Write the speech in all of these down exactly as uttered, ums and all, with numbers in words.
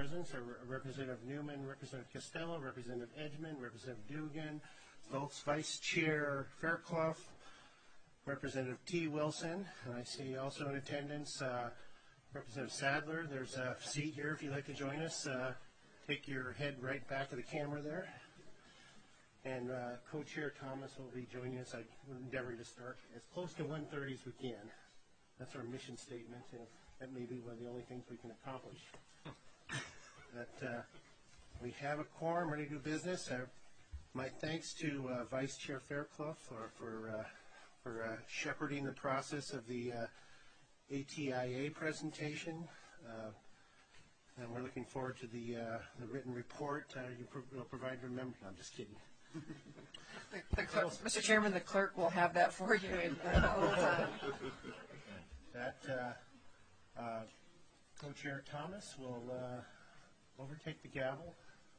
presence are Representative Newman, Representative Costello, Representative Edgman, Representative Dugan, Volz Vice Chair Fairclough, Representative T. Wilson, and I see also in attendance uh, Representative Sadler. There's a seat here if you'd like to join us. Uh, take your head right back to the camera there. And uh, Co-Chair Thomas will be joining us. I'm endeavoring to start as close to one thirty as we can. That's our mission statement, and that may be one of the only things we can accomplish. That uh, we have a quorum ready to do business. Uh, my thanks to uh, Vice Chair Fairclough for, for uh, for uh, shepherding the process of the uh, A T I A presentation. Uh, and we're looking forward to the, uh, the written report uh, you pro will provide. Remember, no, I'm just kidding. The, the clerk, Mister Chairman, the clerk will have that for you in uh, the whole time. That uh, uh, Co-Chair Thomas will uh, overtake the gavel.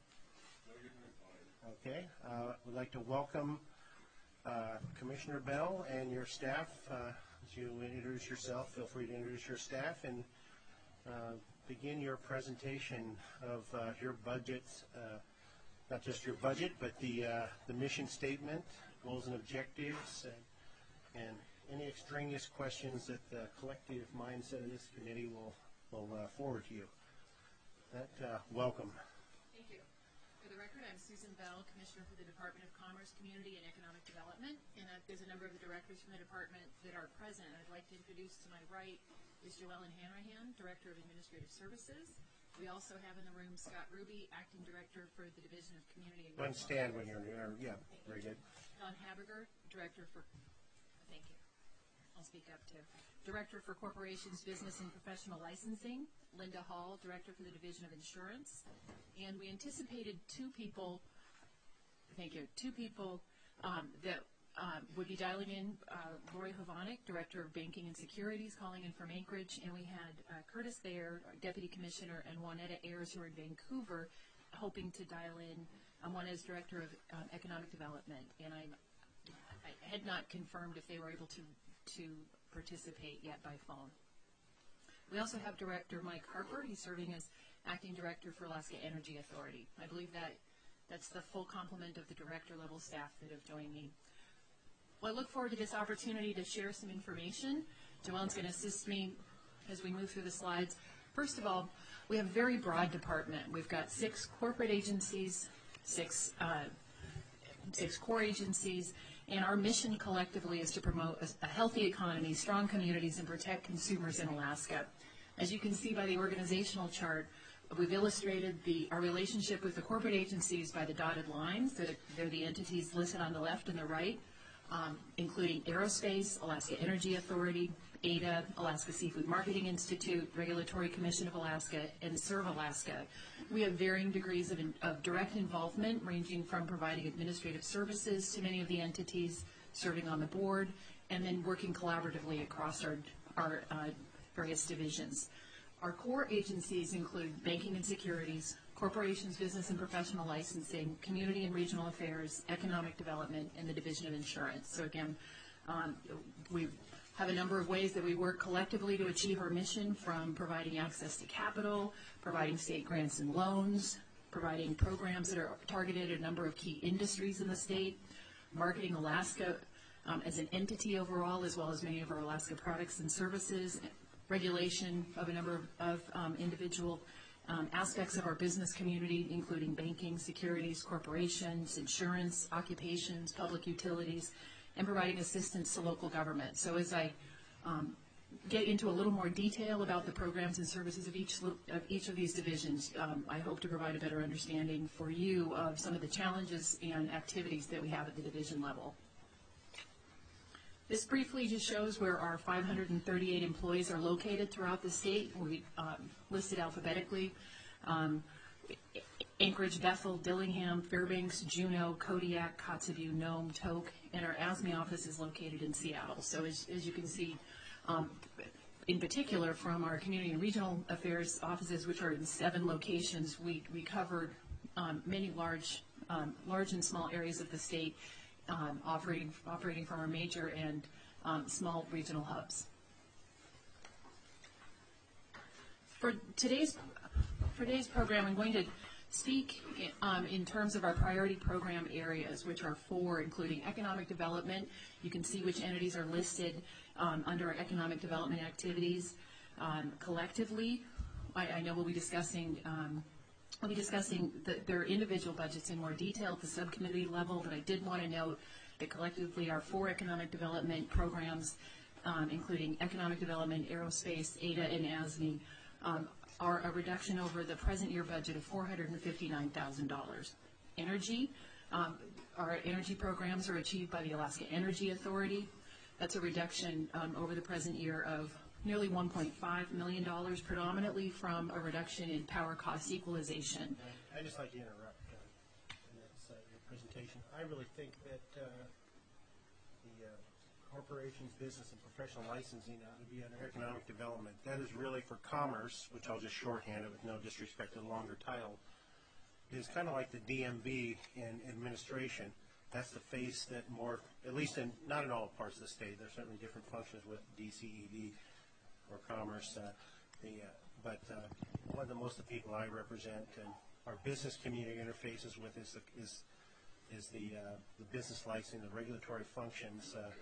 Okay. Uh, we'd like to welcome Uh, Commissioner Bell and your staff. Uh, as you introduce yourself, feel free to introduce your staff and uh, begin your presentation of uh, your budget, uh, not just your budget, but the, uh, the mission statement, goals and objectives, and, and any extraneous questions that the collective mindset of this committee will, will uh, forward to you. That, uh, welcome. Thank you. For the record, I'm Susan Bell, Commissioner for the Department of Commerce, Community, and Economic Development, and uh, there's a number of the directors from the department that are present. I'd like to introduce to my right is Joellen Hanrahan, Director of Administrative Services. We also have in the room Scott Ruby, Acting Director for the Division of Community and One stand when you're, uh, yeah, very good. Don Habiger, Director for, thank you, I'll speak up too. Director for Corporations, Business, and Professional Licensing. Linda Hall, Director for the Division of Insurance. And we anticipated two people, thank you, two people um, that uh, would be dialing in. Uh, Lori Hovanek, Director of Banking and Securities, calling in from Anchorage. And we had uh, Curtis Thayer, Deputy Commissioner, and Juanetta Ayers, who are in Vancouver, hoping to dial in. Um, one is Director of um, Economic Development. And I'm, I had not confirmed if they were able to, to participate yet by phone. We also have Director Mike Harper. He's serving as Acting Director for Alaska Energy Authority. I believe that that's the full complement of the director-level staff that have joined me. Well, I look forward to this opportunity to share some information. Joelle's going to assist me as we move through the slides. First of all, we have a very broad department. We've got six corporate agencies, six, uh, six core agencies, and our mission collectively is to promote a, a healthy economy, strong communities, and protect consumers in Alaska. As you can see by the organizational chart, we've illustrated the, our relationship with the corporate agencies by the dotted lines. They're, they're the entities listed on the left and the right, um, including Aerospace, Alaska Energy Authority, A D A, Alaska Seafood Marketing Institute, Regulatory Commission of Alaska, and Serve Alaska. We have varying degrees of, in, of direct involvement, ranging from providing administrative services to many of the entities, serving on the board, and then working collaboratively across our, our uh, various divisions. Our core agencies include Banking and Securities, Corporations, Business and Professional Licensing, Community and Regional Affairs, Economic Development, and the Division of Insurance. So again, um, we have a number of ways that we work collectively to achieve our mission, from providing access to capital, providing state grants and loans, providing programs that are targeted at a number of key industries in the state, marketing Alaska um, as an entity overall, as well as many of our Alaska products and services, regulation of a number of, of um, individual um, aspects of our business community, including banking, securities, corporations, insurance, occupations, public utilities, and providing assistance to local government. So as I um, get into a little more detail about the programs and services of each, of each of these divisions, um, I hope to provide a better understanding for you of some of the challenges and activities that we have at the division level. This briefly just shows where our five hundred thirty-eight employees are located throughout the state. We um, listed alphabetically. Um, Anchorage, Bethel, Dillingham, Fairbanks, Juneau, Kodiak, Kotzebue, Nome, Tok, and our A S M E office is located in Seattle. So as, as you can see, um, in particular from our Community and Regional Affairs offices, which are in seven locations, we, we covered um, many large, um, large and small areas of the state, Um, operating, operating from our major and um, small regional hubs. For today's for today's program, I'm going to speak um, in terms of our priority program areas, which are four, including economic development. You can see which entities are listed um, under our economic development activities. Um, collectively, I, I know we'll be discussing um, we'll be discussing the, their individual budgets in more detail at the subcommittee level, but I did want to note that collectively our four economic development programs, um, including economic development, aerospace, A D A, and A S M E, um, are a reduction over the present year budget of four hundred fifty-nine thousand dollars. Energy, um, our energy programs are achieved by the Alaska Energy Authority. That's a reduction um, over the present year of nearly one point five million dollars, predominantly from a reduction in power cost equalization. I'd just like to interrupt uh, in this, uh, your presentation. I really think that uh, the uh, corporations, business, and professional licensing ought to be under economic development. That is really for commerce, which I'll just shorthand it with no disrespect to the longer title. It is kind of like the D M V in administration. That's the face that more, at least in, not in all parts of the state, there's certainly different functions with D C E D or commerce. Uh, the, uh, but uh, one of the most of the people I represent and our business community interfaces with is the, is, is the, uh, the business licensing, the regulatory functions. Uh,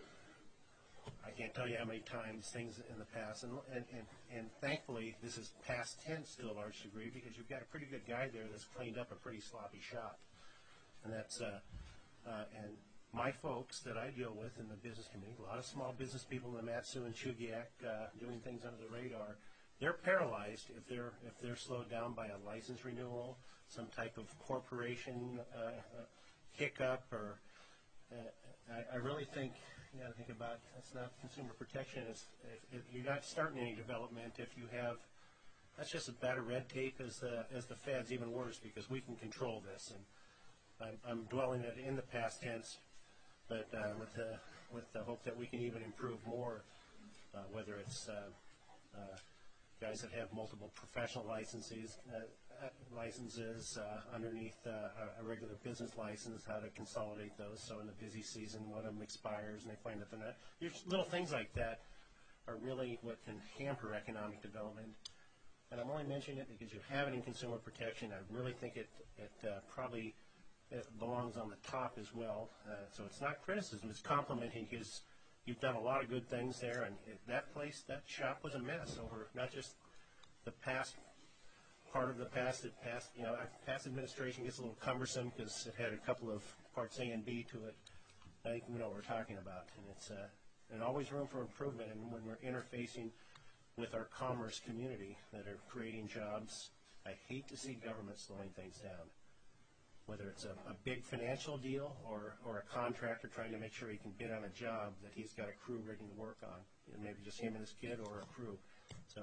I can't tell you how many times things in the past, and, and, and, and thankfully this is past tense to a large degree because you've got a pretty good guy there that's cleaned up a pretty sloppy shop. And that's, uh, uh, and my folks that I deal with in the business community, a lot of small business people in the Mat-Su and Chugiak uh, doing things under the radar, they're paralyzed if they're, if they're slowed down by a license renewal, some type of corporation uh, uh, hiccup, or uh, I, I really think you got to think about it's not consumer protection. It's, if, if you're not starting any development if you have, that's just as bad a red tape as the as the feds, even worse, because we can control this. And I'm, I'm dwelling it in the past tense, but uh, with the with the hope that we can even improve more, uh, whether it's uh, uh, guys that have multiple professional licenses, uh, licenses uh, underneath uh, a regular business license, how to consolidate those. So in the busy season, one of them expires, and they find that they're not. There's little things like that are really what can hamper economic development. And I'm only mentioning it because you have it in consumer protection. I really think it it uh, probably it belongs on the top as well. Uh, so it's not criticism; it's complimenting his. You've done a lot of good things there, and it, that place, that shop was a mess over not just the past. Part of the past, it passed, you know, past administration gets a little cumbersome because it had a couple of parts A and B to it. I think we know what we're talking about, and it's uh, and always room for improvement. And when we're interfacing with our commerce community that are creating jobs, I hate to see government slowing things down. Whether it's a, a big financial deal or or a contractor trying to make sure he can bid on a job that he's got a crew ready to work on, you know, maybe just him and his kid or a crew. So.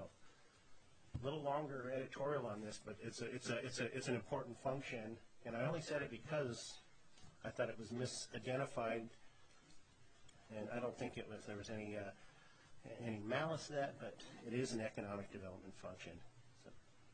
A little longer editorial on this, but it's a, it's a, it's a, it's an important function, and I only said it because I thought it was misidentified, and I don't think it was there was any uh, any malice to that, but it is an economic development function. So.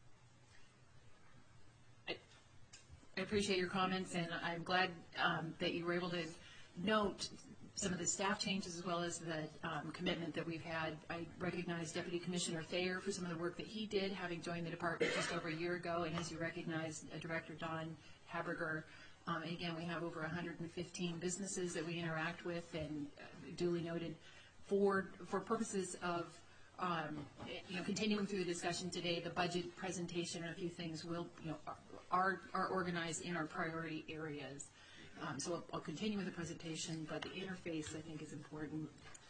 I, I appreciate your comments, and I'm glad um, that you were able to note some of the staff changes as well as the um, commitment that we've had. I recognize Deputy Commissioner Thayer for some of the work that he did, having joined the department just over a year ago, and as you recognize, uh, Director Don Haberger. Um, and again, we have over one hundred fifteen businesses that we interact with, and uh, duly noted for for purposes of um, you know continuing through the discussion today. The budget presentation and a few things will you know are are organized in our priority areas. Um, so I'll, I'll continue with the presentation, but the interface I think is important.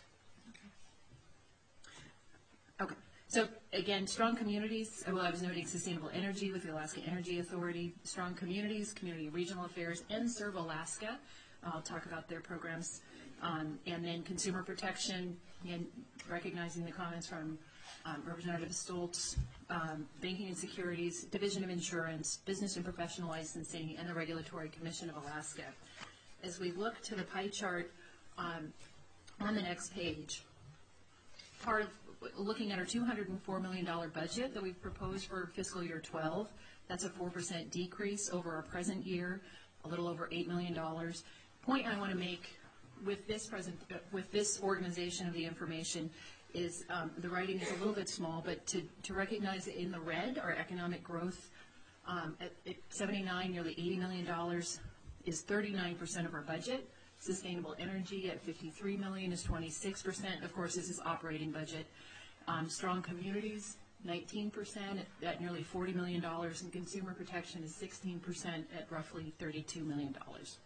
Okay. So again, strong communities. Well, I was noting sustainable energy with the Alaska Energy Authority. Strong communities, community regional affairs, and Serve Alaska. I'll talk about their programs, um, and then consumer protection. And recognizing the comments from um, Representative Stoltz. Um, banking and securities, Division of Insurance, Business and Professional Licensing, and the Regulatory Commission of Alaska. As we look to the pie chart um, on the next page, part of looking at our two hundred four million dollars budget that we've proposed for fiscal year twelve, that's a four percent decrease over our present year, a little over eight million dollars. Point I want to make with this present, uh, with this organization of the information is, um, the writing is a little bit small, but to, to recognize it in the red, our economic growth um, at, at seventy-nine, nearly eighty million dollars is thirty-nine percent of our budget. Sustainable energy at fifty-three million dollars is twenty-six percent. Of course, this is operating budget. Um, strong communities, nineteen percent at, at nearly forty million dollars, and consumer protection is sixteen percent at roughly thirty-two million dollars.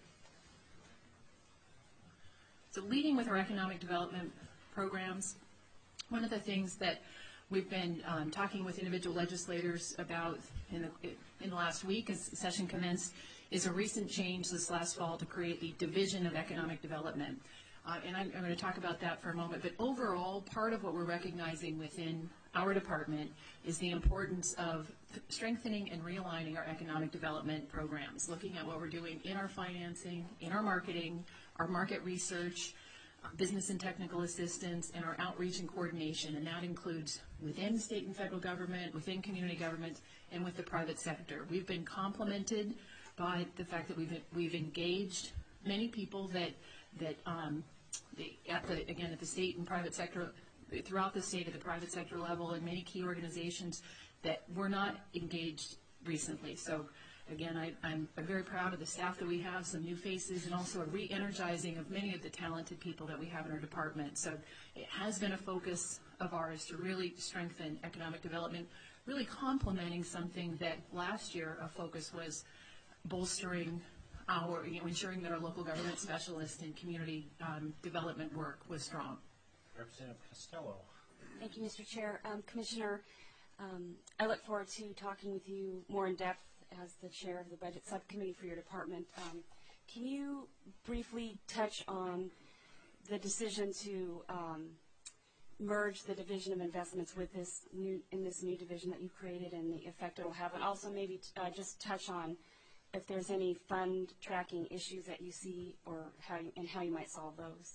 So leading with our economic development programs, one of the things that we've been um, talking with individual legislators about in the, in the last week as the session commenced is a recent change this last fall to create the Division of Economic Development. Uh, and I'm, I'm going to talk about that for a moment. But overall, part of what we're recognizing within our department is the importance of strengthening and realigning our economic development programs, looking at what we're doing in our financing, in our marketing, our market research, uh, business and technical assistance, and our outreach and coordination. And that includes within state and federal government, within community government, and with the private sector. We've been complemented by the fact that we've we've engaged many people that that um, the, at the again at the state and private sector, throughout the state at the private sector level, and many key organizations that were not engaged recently. So again, I, I'm, I'm very proud of the staff that we have, some new faces, and also a re-energizing of many of the talented people that we have in our department. So it has been a focus of ours to really strengthen economic development, really complementing something that last year a focus was bolstering our, you know, ensuring that our local government specialists and community um, development work was strong. Representative Costello. Thank you, Mister Chair. Um, Commissioner, um, I look forward to talking with you more in depth as the chair of the Budget Subcommittee for your department. Um, can you briefly touch on the decision to um, merge the Division of Investments with this new in this new division that you created and the effect it will have, and also maybe t uh, just touch on if there's any fund tracking issues that you see or how you, and how you might solve those.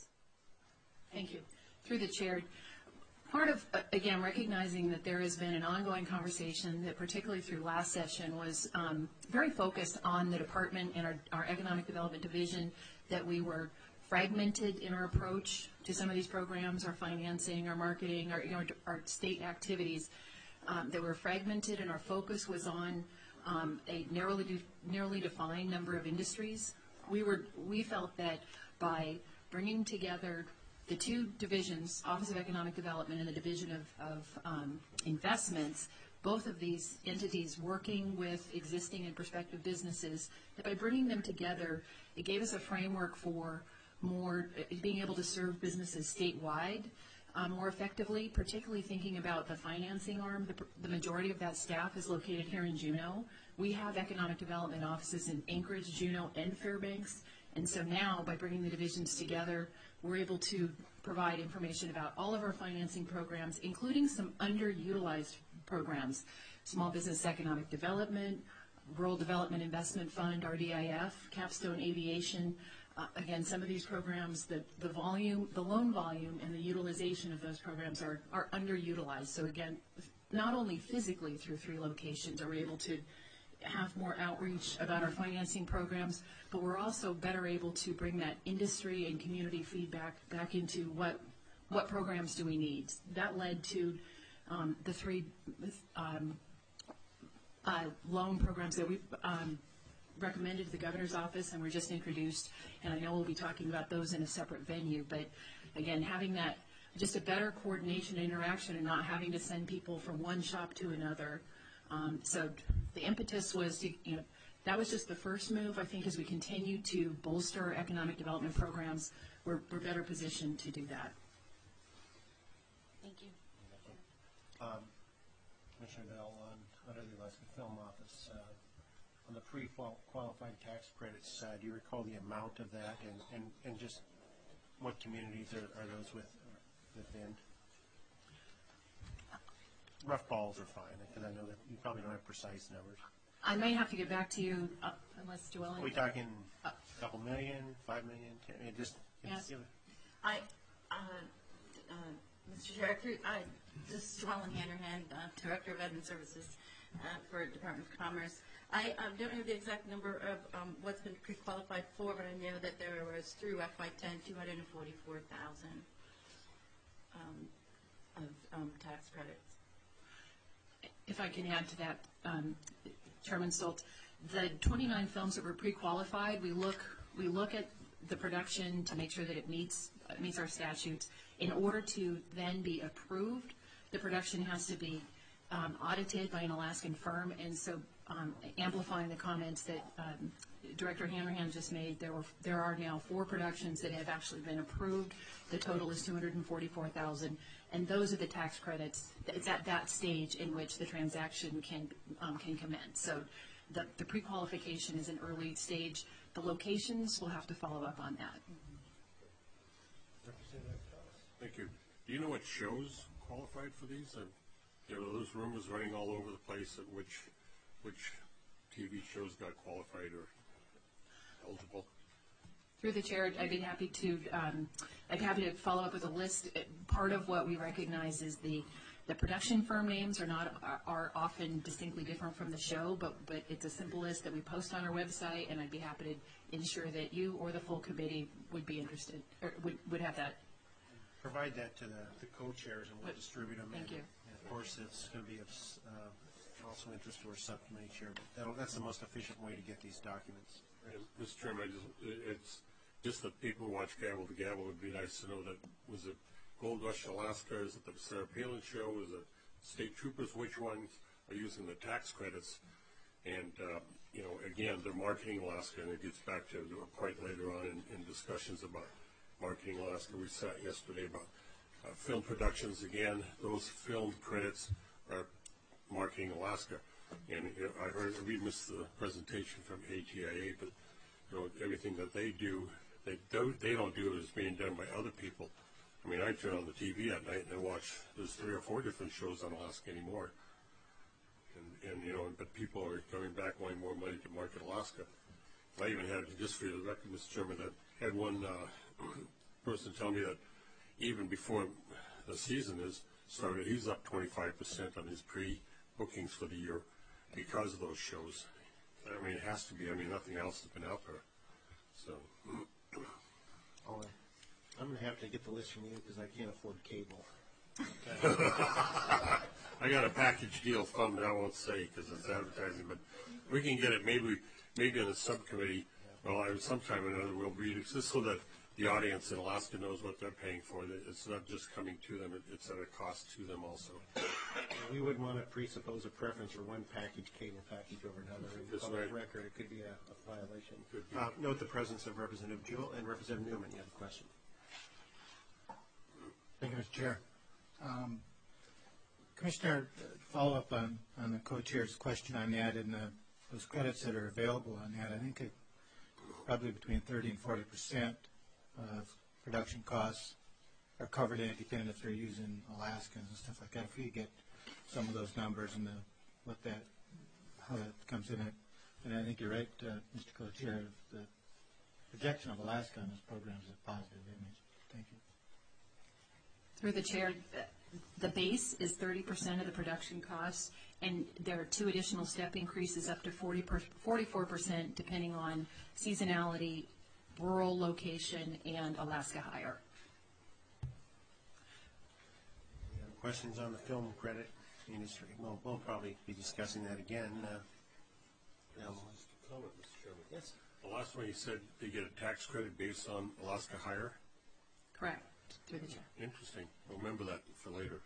Thank you. Through the chair, part of, uh, again, recognizing that there has been an ongoing conversation that particularly through last session was um, very focused on the department and our, our economic development division, that we were fragmented in our approach to some of these programs, our financing, our marketing, our, you know, our state activities, um, that were fragmented, and our focus was on um, a narrowly, de narrowly defined number of industries. We were, we felt that by bringing together the two divisions, Office of Economic Development and the Division of, of um, Investments, both of these entities working with existing and prospective businesses, that by bringing them together, it gave us a framework for more uh, being able to serve businesses statewide um, more effectively, particularly thinking about the financing arm. The, the majority of that staff is located here in Juneau. We have economic development offices in Anchorage, Juneau, and Fairbanks. And so now, by bringing the divisions together, we're able to provide information about all of our financing programs, including some underutilized programs, Small Business Economic Development, Rural Development Investment Fund, R D I F, Capstone Aviation. Uh, again, some of these programs, the, the volume, the loan volume and the utilization of those programs are, are underutilized. So again, not only physically through three locations are we able to have more outreach about our financing programs, but we're also better able to bring that industry and community feedback back into what what programs do we need. That led to um, the three um, uh, loan programs that we've um, recommended to the governor's office and were just introduced, and I know we'll be talking about those in a separate venue, but again, having that just a better coordination and interaction and not having to send people from one shop to another. Um, so the impetus was to, you know, that was just the first move. I think as we continue to bolster our economic development programs, we're, we're better positioned to do that. Thank you. Um, Commissioner Bell, on, under the Alaska Film Office, uh, on the pre-qualified tax credits, uh, do you recall the amount of that, and, and, and just what communities are, are those with, within? Rough balls are fine, because I know that you probably don't have precise numbers. I may have to get back to you, uh, unless Joellen. Are we talking a couple million, five million, ten, it just, Yes. give it. I, uh, uh, Mister Chair, I, this is Joellen Handerhand, uh, Director of Admin Services uh, for Department of Commerce. I um, don't have the exact number of um, what's been pre-qualified for, but I know that there was through F Y ten two hundred forty-four thousand. Um, of um, tax credits. If I can add to that, um, Chairman Stoltz, the twenty-nine films that were pre-qualified, we look we look at the production to make sure that it meets uh, meets our statutes. In order to then be approved, the production has to be um, audited by an Alaskan firm, and so um, amplifying the comments that um, Director Hanrahan just made, there were there are now four productions that have actually been approved. The total is two hundred forty-four thousand dollars, and those are the tax credits. It's at that stage in which the transaction can um, can commence. So the, the pre-qualification is an early stage. The locations will have to follow up on that. Thank you. Do you know what shows qualified for these? Uh, you know, those rumors running all over the place at which which T V shows got qualified or eligible. Through the chair, I'd be happy to um, I'd be happy to follow up with a list. Part of what we recognize is the the production firm names are not are, are often distinctly different from the show, but but it's a simple list that we post on our website, and I'd be happy to ensure that you or the full committee would be interested or would would have that. Provide that to the, the co-chairs and we'll distribute them. Thank and, you. and of course, it's going to be of uh, also interest to our subcommittee chair, but that'll, that's the most efficient way to get these documents. And, Mister Chairman, I just, it's just that people who watch Gavel to Gavel would be nice to know that was it Gold Rush Alaska, is it the Sarah Palin show, is it State Troopers, which ones are using the tax credits? And, uh, you know, again, they're marketing Alaska, and it gets back to a point later on in, in discussions about marketing Alaska. We sat yesterday about uh, film productions. Again, those film credits are marketing Alaska. And you know, I heard, we missed the presentation from A T I A, but you know, everything that they do, they don't, they don't do it as being done by other people. I mean, I turn on the T V at night and I watch, there's three or four different shows on Alaska anymore. And, and you know, but people are coming back wanting more money to market Alaska. I even had, just for the record, Mister Chairman, that had one uh, person tell me that even before the season is started, he's up twenty-five percent on his pre-bookings for the year because of those shows. I mean, it has to be. I mean, nothing else has been out there. So, Oh, I'm going to have to get the list from you because I can't afford cable. I got a package deal from, I won't say because it's advertising, but we can get it maybe maybe in the subcommittee. Well, I, sometime or another we'll read it just so that the audience in Alaska knows what they're paying for. That it's not just coming to them; it, it's at a cost to them also. We wouldn't want to presuppose a preference for one package, cable package over another. In That's public right. record, it could be a, a violation. Could be. Uh, note the presence of Representative Jewell and Representative Newman. You have a question. Thank you, Mister Chair. Um, Commissioner, uh, follow up on, on the co-chair's question on that and the, those credits that are available on that. I think it, probably between thirty and forty percent of production costs are covered in it, depending if they're using Alaskans and stuff like that. If we get some of those numbers and the, what that, how that comes in it. And I think you're right, uh, Mister Co-Chair, the projection of Alaska on this program is a positive image. Thank you. Through the chair, the base is thirty percent of the production costs, and there are two additional step increases up to forty per, forty-four percent depending on seasonality, rural location, and Alaska hire. Questions on the film credit industry? We'll, we'll probably be discussing that again. Uh, yeah. Comment, Mister Chairman. Yes. The last one you said they get a tax credit based on Alaska hire. Correct. Through the chair. Interesting. I'll remember that for later.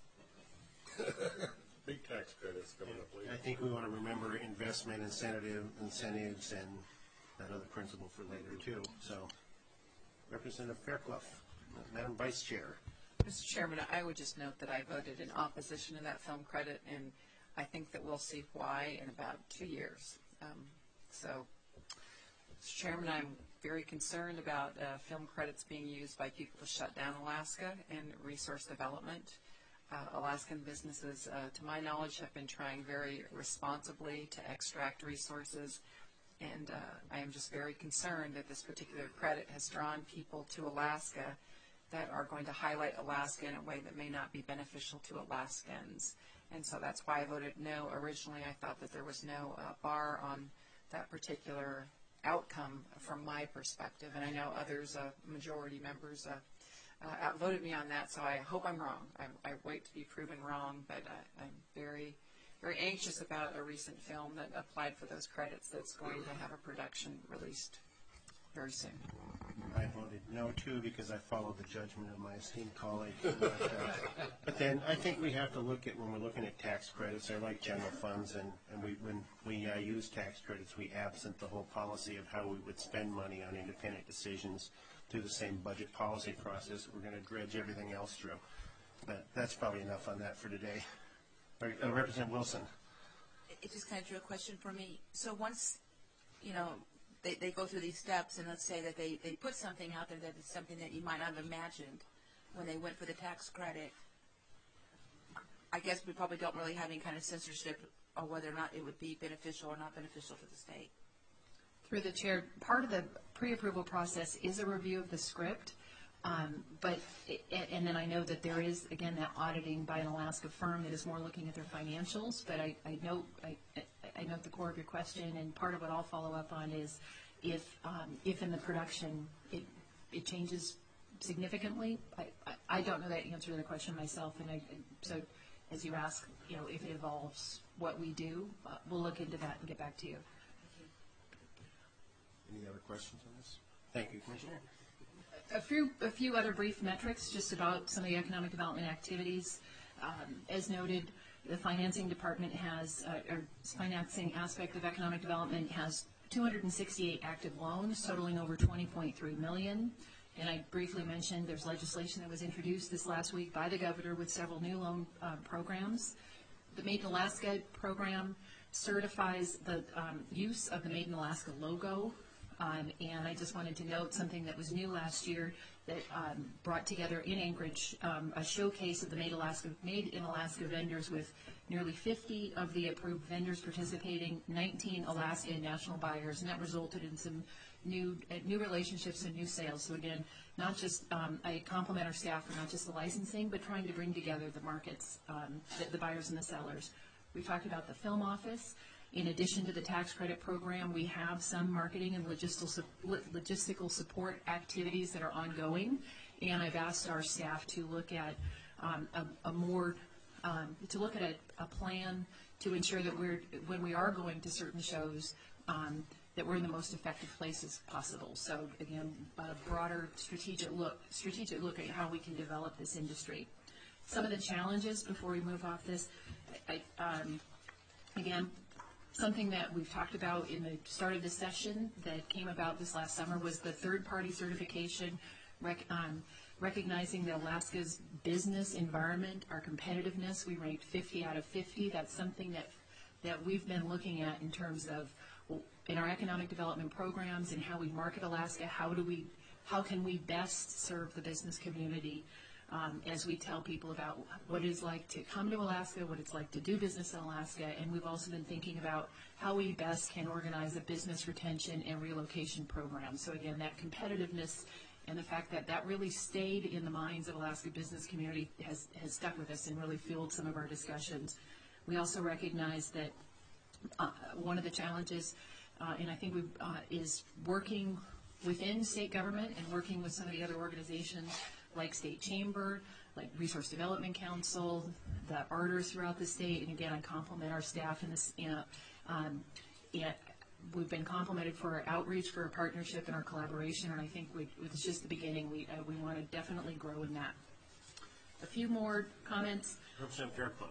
Big tax credits coming up later. I think we want to remember investment incentive incentives and that other principle for later too. So, Representative Fairclough, Madam Vice Chair. Mister Chairman, I would just note that I voted in opposition to that film credit, and I think that we'll see why in about two years. Um, so, Mister Chairman, I'm very concerned about uh, film credits being used by people to shut down Alaska and resource development. Uh, Alaskan businesses, uh, to my knowledge, have been trying very responsibly to extract resources, and uh, I am just very concerned that this particular credit has drawn people to Alaska that are going to highlight Alaska in a way that may not be beneficial to Alaskans. And so that's why I voted no. Originally, I thought that there was no uh, bar on that particular outcome from my perspective, and I know others, uh, majority members, uh, uh, outvoted me on that, so I hope I'm wrong. I, I wait to be proven wrong, but I, I'm very, very anxious about a recent film that applied for those credits that's going to have a production released very soon. I voted no, too, because I follow the judgment of my esteemed colleague. But, uh, but then I think we have to look at, when we're looking at tax credits, they're like general funds, and, and we, when we uh, use tax credits, we absent the whole policy of how we would spend money on independent decisions through the same budget policy process that we're going to dredge everything else through. But that's probably enough on that for today. Uh, Representative Wilson. It just kind of drew a question for me. So once, you know, they, they go through these steps, and let's say that they, they put something out there that is something that you might not have imagined when they went for the tax credit, I guess we probably don't really have any kind of censorship on whether or not it would be beneficial or not beneficial to the state. Through the chair, part of the pre-approval process is a review of the script, um, but it, and then I know that there is, again, that auditing by an Alaska firm that is more looking at their financials, but I, I note I, I note the core of your question, and part of what I'll follow up on is if um, if in the production it it changes significantly. I, I, I don't know that answer to the question myself, and I, so as you ask, you know, if it evolves what we do, uh, we'll look into that and get back to you. Any other questions on this? Thank you, Commissioner. A few, a few other brief metrics just about some of the economic development activities. Um, as noted, the financing department has, uh, or financing aspect of economic development has two hundred sixty-eight active loans totaling over twenty point three million. And I briefly mentioned there's legislation that was introduced this last week by the governor with several new loan uh, programs. The Made in Alaska program certifies the um, use of the Made in Alaska logo. Um, and I just wanted to note something that was new last year that um, brought together in Anchorage um, a showcase of the Made, Alaska, Made in Alaska vendors with nearly fifty of the approved vendors participating, nineteen Alaska and national buyers, and that resulted in some new uh, new relationships and new sales. So again, not just um, I compliment our staff for not just the licensing, but trying to bring together the markets, um, the, the buyers and the sellers. We talked about the film office. In addition to the tax credit program, we have some marketing and logistical, logistical support activities that are ongoing, and I've asked our staff to look at um, a, a more, um, to look at a, a plan to ensure that we're, when we are going to certain shows, um, that we're in the most effective places possible. So again, a broader strategic look, strategic look at how we can develop this industry. Some of the challenges before we move off this, I, um, again, something that we've talked about in the start of the session that came about this last summer was the third-party certification, rec, um, recognizing that Alaska's business environment, our competitiveness. We ranked fifty out of fifty. That's something that that we've been looking at in terms of well, in our economic development programs and how we market Alaska. How do we, how can we best serve the business community? Um, as we tell people about what it is like to come to Alaska, what it's like to do business in Alaska, and we've also been thinking about how we best can organize a business retention and relocation program. So again, that competitiveness and the fact that that really stayed in the minds of Alaska business community has, has stuck with us and really fueled some of our discussions. We also recognize that uh, one of the challenges, uh, and I think we uh, is working within state government and working with some of the other organizations like State Chamber, like Resource Development Council, the artists throughout the state, and again, I compliment our staff in this. You know, um, and we've been complimented for our outreach, for our partnership, and our collaboration, and I think we, it's just the beginning. We uh, we want to definitely grow in that. A few more comments. Representative Fairclough.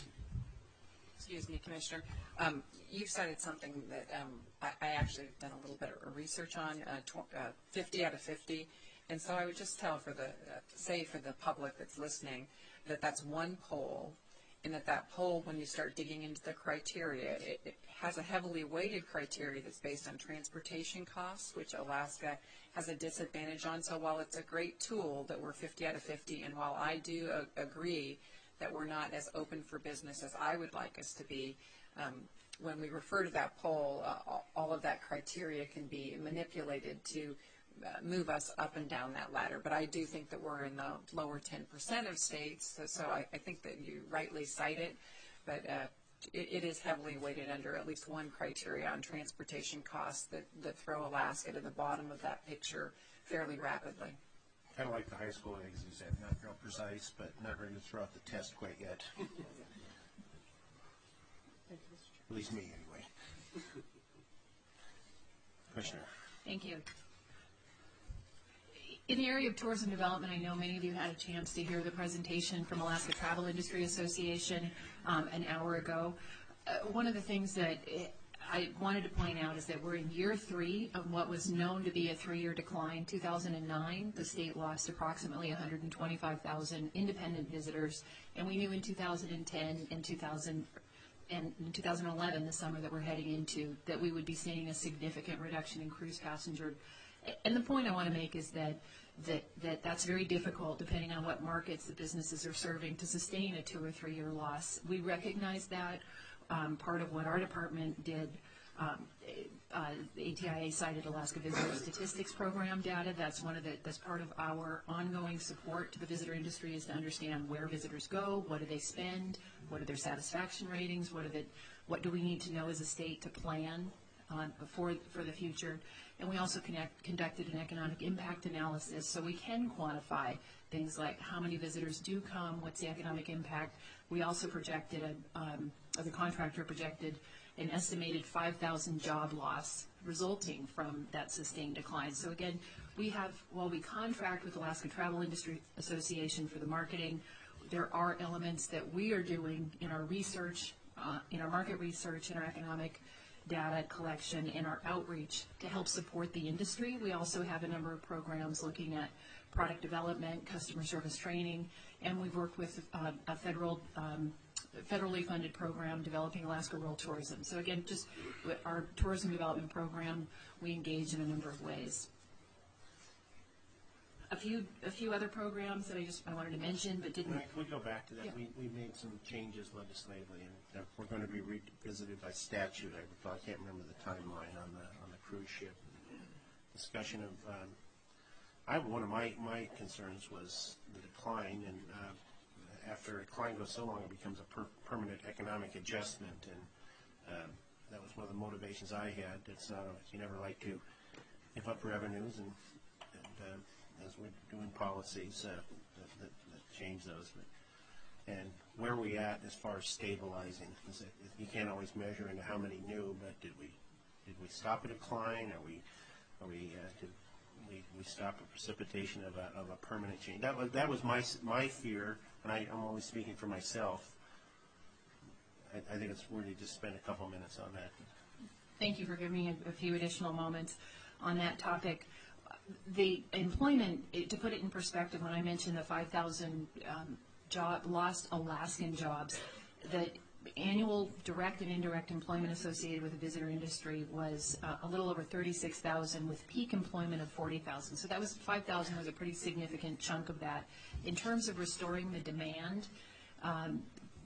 Excuse me, Commissioner. Um, you cited something that um, I, I actually have done a little bit of research on, uh, tw- uh, fifty out of fifty. And so I would just tell for the, uh, say for the public that's listening, that that's one poll, and that that poll, when you start digging into the criteria, it, it has a heavily weighted criteria that's based on transportation costs, which Alaska has a disadvantage on. So while it's a great tool that we're fifty out of fifty, and while I do uh, agree that we're not as open for business as I would like us to be, um, when we refer to that poll, uh, all of that criteria can be manipulated to Uh, move us up and down that ladder. But I do think that we're in the lower ten percent of states, so, so I, I think that you rightly cite it, but uh, it, it is heavily weighted under at least one criteria on transportation costs that, that throw Alaska to the bottom of that picture fairly rapidly. Kind of like the high school eggs, you said, not real precise, but not ready to throw out the test quite yet. At least me, anyway. Commissioner. Thank you. In the area of tourism development, I know many of you had a chance to hear the presentation from Alaska Travel Industry Association um, an hour ago. Uh, one of the things that I wanted to point out is that we're in year three of what was known to be a three-year decline. two thousand nine, the state lost approximately one hundred twenty-five thousand independent visitors, and we knew in two thousand ten and two thousand and in two thousand eleven, the summer that we're heading into, that we would be seeing a significant reduction in cruise passenger. And the point I want to make is that, that, that that's very difficult, depending on what markets the businesses are serving, to sustain a two or three year loss. We recognize that. Um, part of what our department did, um, uh, the A T I A cited Alaska Visitor Statistics Program data. That's one of the, that's part of our ongoing support to the visitor industry, is to understand where visitors go, what do they spend, what are their satisfaction ratings, what are the, what do we need to know as a state to plan on for for the future. And we also connect, conducted an economic impact analysis, so we can quantify things like how many visitors do come, what's the economic impact. We also projected, a, um, or the contractor projected, an estimated five thousand job loss resulting from that sustained decline. So again, we have, while we contract with Alaska Travel Industry Association for the marketing, there are elements that we are doing in our research, uh, in our market research, in our economic data collection, and our outreach to help support the industry. We also have a number of programs looking at product development, customer service training, and we've worked with uh, a federal, um, federally funded program developing Alaska Rural Tourism. So again, just our tourism development program, we engage in a number of ways. A few, a few other programs that I just I wanted to mention, but didn't. Can we go back to that? Yeah. We, we made some changes legislatively, and we're going to be revisited by statute. I recall, I can't remember the timeline on the on the cruise ship discussion of. Um, I one of my my concerns was the decline, and uh, after a decline goes so long, it becomes a per permanent economic adjustment, and um, that was one of the motivations I had. It's not a, you never like to give up revenues, and and. Uh, as we're doing policies uh, that, that, that change those. But, and where are we at as far as stabilizing? Is it, you can't always measure into how many new, but did we did we stop a decline? Are we are we uh, did we, we stop a precipitation of a, of a permanent change? That was that was my my fear, and I, I'm only speaking for myself. I, I think it's worthy to spend a couple minutes on that. Thank you for giving me a, a few additional moments on that topic. The employment, to put it in perspective, when I mentioned the five thousand um, job, lost Alaskan jobs, the annual direct and indirect employment associated with the visitor industry was uh, a little over thirty-six thousand, with peak employment of forty thousand. So that was, five thousand was a pretty significant chunk of that. In terms of restoring the demand, um,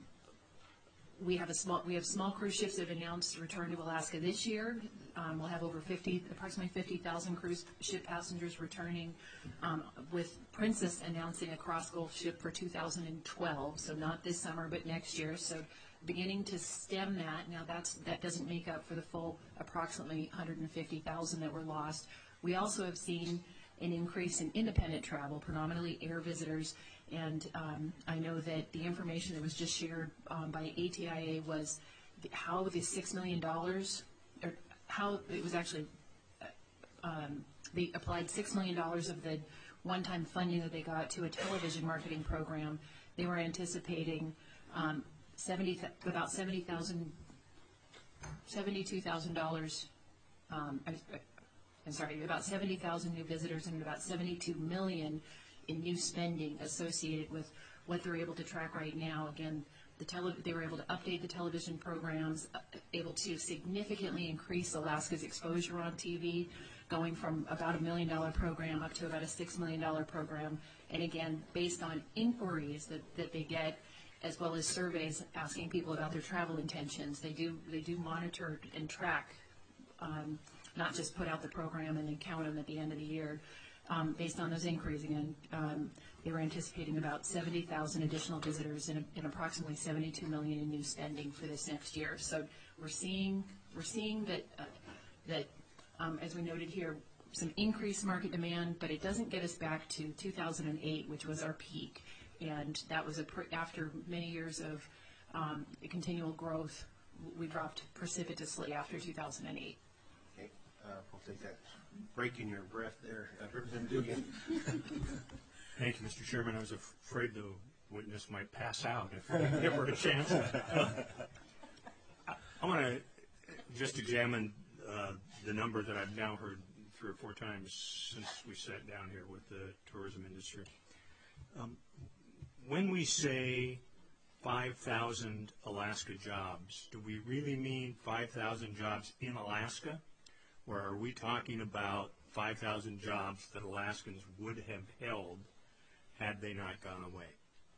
we have a small, we have small cruise ships that have announced return to Alaska this year. Um, we'll have over fifty, approximately fifty thousand cruise ship passengers returning, um, with Princess announcing a cross Gulf ship for two thousand twelve, so not this summer, but next year. So beginning to stem that. Now that's, that doesn't make up for the full approximately one hundred fifty thousand that were lost. We also have seen an increase in independent travel, predominantly air visitors. And um, I know that the information that was just shared um, by A T I A was the, how the six million dollars, or how it was actually, uh, um, they applied six million dollars of the one-time funding that they got to a television marketing program. They were anticipating um, seventy, about seventy thousand, seventy-two thousand dollars. Um, I, I'm sorry, about seventy thousand new visitors and about seventy-two million in new spending associated with what they're able to track right now. Again, the tele they were able to update the television programs, uh, able to significantly increase Alaska's exposure on T V, going from about a million dollar program up to about a six million dollar program. And again, based on inquiries that, that they get, as well as surveys asking people about their travel intentions, they do they do monitor and track, um, not just put out the program and then count them at the end of the year. Um, based on those inquiries, again, um, they were anticipating about seventy thousand additional visitors and, and approximately seventy-two million in new spending for this next year. So we're seeing we're seeing that uh, that um, as we noted here, some increased market demand, but it doesn't get us back to two thousand eight, which was our peak. And that was a pr- after many years of um, continual growth, we dropped precipitously after two thousand eight. Okay, uh, we'll take that break in your breath there. Uh, Representative Dugan. Thank you, Mister Chairman. I was af- afraid the witness might pass out if we give her a chance. I want to just examine uh, the number that I've now heard three or four times since we sat down here with the tourism industry. Um, when we say five thousand Alaska jobs, do we really mean five thousand jobs in Alaska? Or are we talking about five thousand jobs that Alaskans would have held had they not gone away?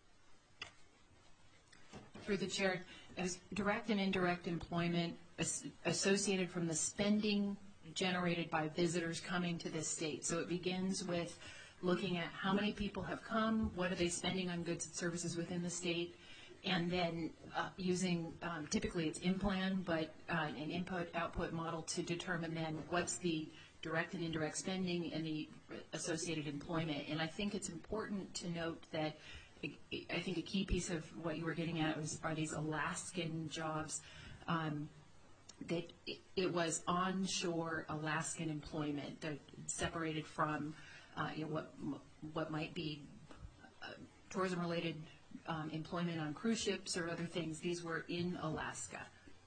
Through the chair, as direct and indirect employment as, associated from the spending generated by visitors coming to this state. So it begins with looking at how many people have come, what are they spending on goods and services within the state, and then uh, using, um, typically it's in-plan, but uh, an input-output model to determine then what's the direct and indirect spending and the associated employment. And I think it's important to note that I think a key piece of what you were getting at was, are these Alaskan jobs, um, that it, it was onshore Alaskan employment that separated from uh, you know, what what might be uh, tourism-related um, employment on cruise ships or other things. These were in Alaska.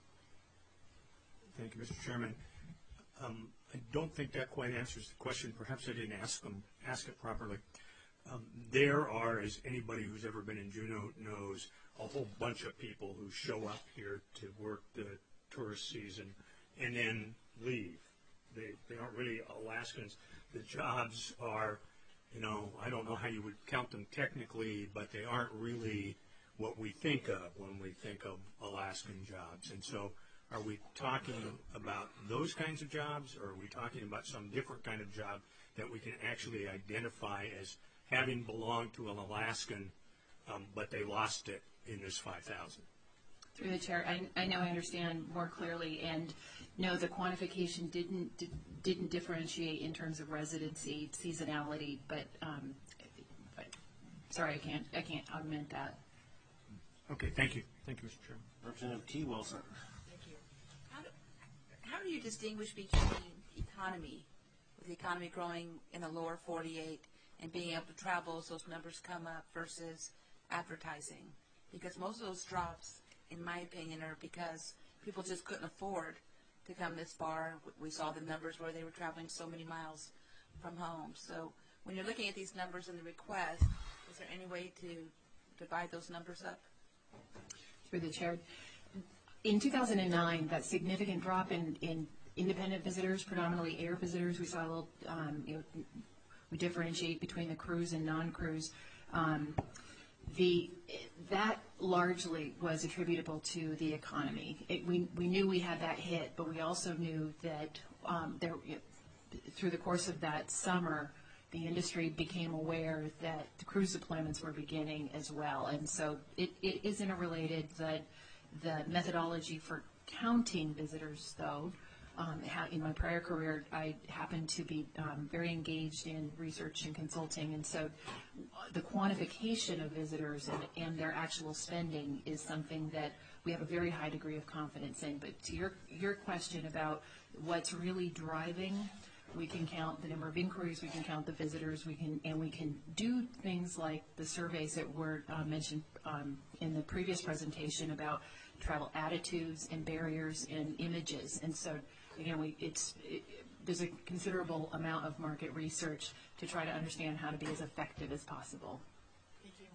Thank you, Mister Chairman. Um, I don't think that quite answers the question. Perhaps I didn't ask them ask it properly. Um, there are, as anybody who's ever been in Juneau knows, a whole bunch of people who show up here to work the tourist season and then leave. They they aren't really Alaskans. The jobs are, you know, I don't know how you would count them technically, but they aren't really what we think of when we think of Alaskan jobs. And so are we talking about those kinds of jobs, or are we talking about some different kind of job that we can actually identify as having belonged to an Alaskan, um, but they lost it in this five thousand? Through the chair, I, I know I understand more clearly, and no, the quantification didn't di- didn't differentiate in terms of residency, seasonality, but, um, but sorry, I can't I can't augment that. Okay, thank you, thank you, Mister Chairman. Representative T. Wilson. Thank you. How do, how do you distinguish between economy, with the economy growing in the lower forty-eight and being able to travel as those numbers come up, versus advertising? Because most of those drops, in my opinion, are because people just couldn't afford to come this far. We saw the numbers where they were traveling so many miles from home. So when you're looking at these numbers in the request, is there any way to divide those numbers up? Through the chair, in two thousand nine, that significant drop in, in independent visitors, predominantly air visitors, we saw a little, um, you know, we differentiate between the cruise and non-cruise. Um, the that largely was attributable to the economy. It, we we knew we had that hit, but we also knew that um, there, through the course of that summer, the industry became aware that the cruise deployments were beginning as well, and so it, it is interrelated. That the methodology for counting visitors, though. Um, in my prior career, I happened to be um, very engaged in research and consulting, and so the quantification of visitors and, and their actual spending is something that we have a very high degree of confidence in. But to your your question about what's really driving, we can count the number of inquiries, we can count the visitors, we can and we can do things like the surveys that were uh, mentioned um, in the previous presentation about travel attitudes and barriers and images, and so. Again, we, it's, it, there's a considerable amount of market research to try to understand how to be as effective as possible. Thank you.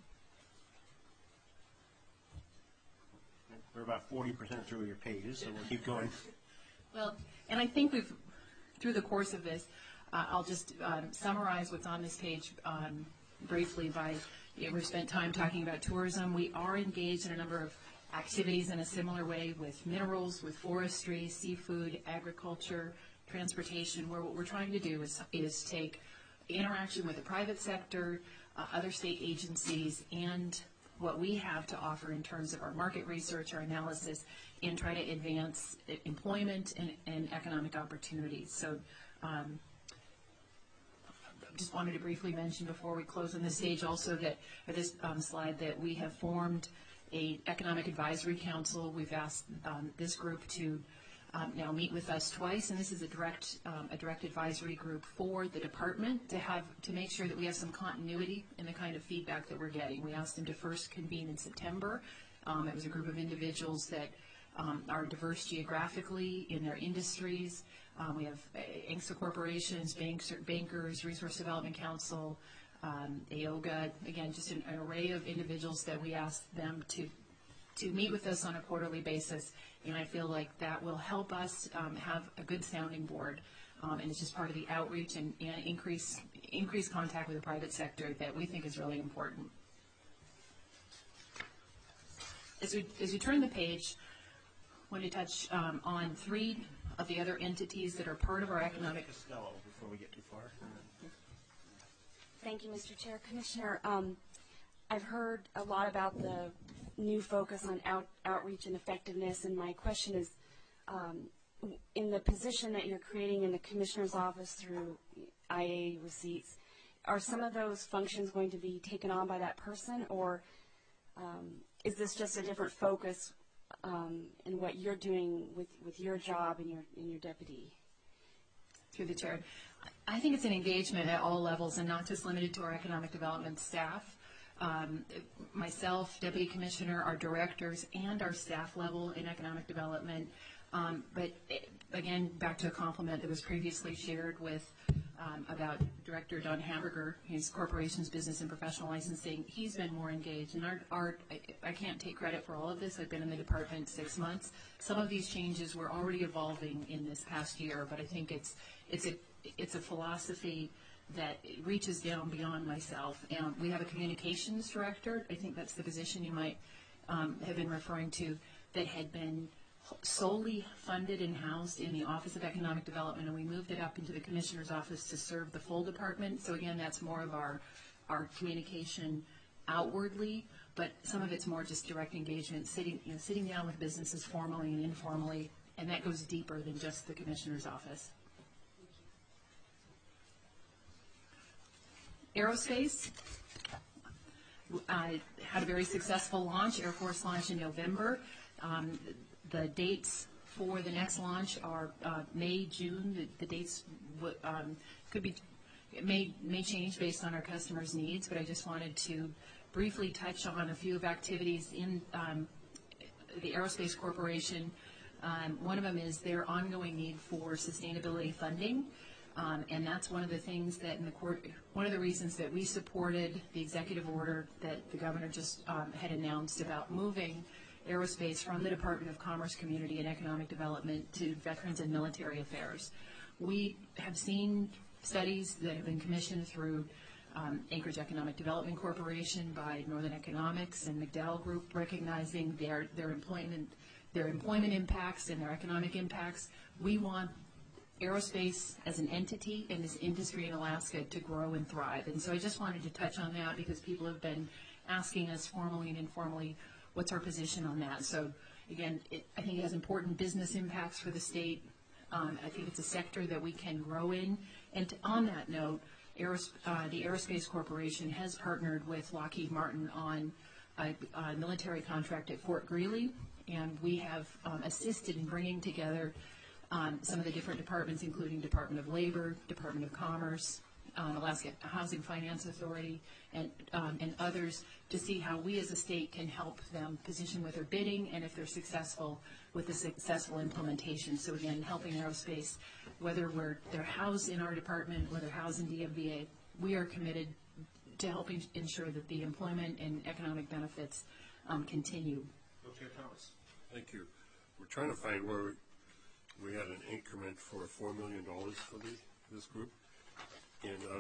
We're about forty percent through your pages, so we'll keep going. Well, and I think we've, through the course of this, uh, I'll just um, summarize what's on this page um, briefly by, you know, we've spent time talking about tourism. We are engaged in a number of activities in a similar way with minerals, with forestry, seafood, agriculture, transportation, where what we're trying to do is, is take interaction with the private sector, uh, other state agencies, and what we have to offer in terms of our market research, our analysis, and try to advance employment and, and economic opportunities. So um, just wanted to briefly mention before we close on this stage also that, or this um, slide, that we have formed a Economic Advisory Council. We've asked um, this group to um, now meet with us twice, and this is a direct um, a direct advisory group for the department to have to make sure that we have some continuity in the kind of feedback that we're getting. We asked them to first convene in September. Um, it was a group of individuals that um, are diverse geographically in their industries. Um, we have uh, A N C S A corporations, banks, bankers, Resource Development Council, um, AOGA, again, just an, an array of individuals that we asked them to to meet with us on a quarterly basis, and I feel like that will help us um, have a good sounding board, um, and it's just part of the outreach and, and increase increase contact with the private sector that we think is really important. As we as we turn the page, I want to touch um, on three of the other entities that are part of our economic. Costello, before we get too far. Thank you, Mister Chair. Commissioner, um, I've heard a lot about the new focus on out, outreach and effectiveness, and my question is, um, in the position that you're creating in the Commissioner's office through I A receipts, are some of those functions going to be taken on by that person, or um, is this just a different focus um, in what you're doing with, with your job and your, and your deputy? Through the chair. I think it's an engagement at all levels and not just limited to our economic development staff. Um, myself, Deputy Commissioner, our directors, and our staff level in economic development. Um, but it, again, back to a compliment that was previously shared with um, about Director Don Hamburger, his corporations, business, and professional licensing. He's been more engaged. And our, our I, I can't take credit for all of this. I've been in the department six months. Some of these changes were already evolving in this past year, but I think it's it's a it's a philosophy that reaches down beyond myself. And we have a communications director, I think that's the position you might um, have been referring to, that had been solely funded and housed in the Office of Economic Development, and we moved it up into the Commissioner's office to serve the full department. So again, that's more of our, our communication outwardly, but some of it's more just direct engagement, sitting, you know, sitting down with businesses formally and informally, and that goes deeper than just the Commissioner's office. Aerospace uh, had a very successful launch, Air Force launch in November. Um, the dates for the next launch are uh, May, June. The, the dates w um, could be, it may, may change based on our customers' needs, but I just wanted to briefly touch on a few of activities in um, the Aerospace Corporation. Um, one of them is their ongoing need for sustainability funding. Um, and that's one of the things that in the court, one of the reasons that we supported the executive order that the governor just um, had announced about moving aerospace from the Department of Commerce, Community and Economic Development to Veterans and Military Affairs. We have seen studies that have been commissioned through um, Anchorage Economic Development Corporation by Northern Economics and McDowell Group, recognizing their, their employment, their employment impacts and their economic impacts. We want aerospace as an entity and this industry in Alaska to grow and thrive. And so I just wanted to touch on that because people have been asking us formally and informally, what's our position on that? So again, it, I think it has important business impacts for the state. Um, I think it's a sector that we can grow in. And to, on that note, Aeros, uh, the Aerospace Corporation has partnered with Lockheed Martin on a, a military contract at Fort Greely, and we have um, assisted in bringing together Um, some of the different departments, including Department of Labor, Department of Commerce, um, Alaska Housing Finance Authority, and, um, and others, to see how we as a state can help them position with their bidding and if they're successful with the successful implementation. So again, helping aerospace, whether we're they're housed in our department, whether housed in D M V A, we are committed to helping ensure that the employment and economic benefits um, continue. Chair Thomas. Thank you. We're trying to find where we had an increment for four million dollars for the, this group. And uh,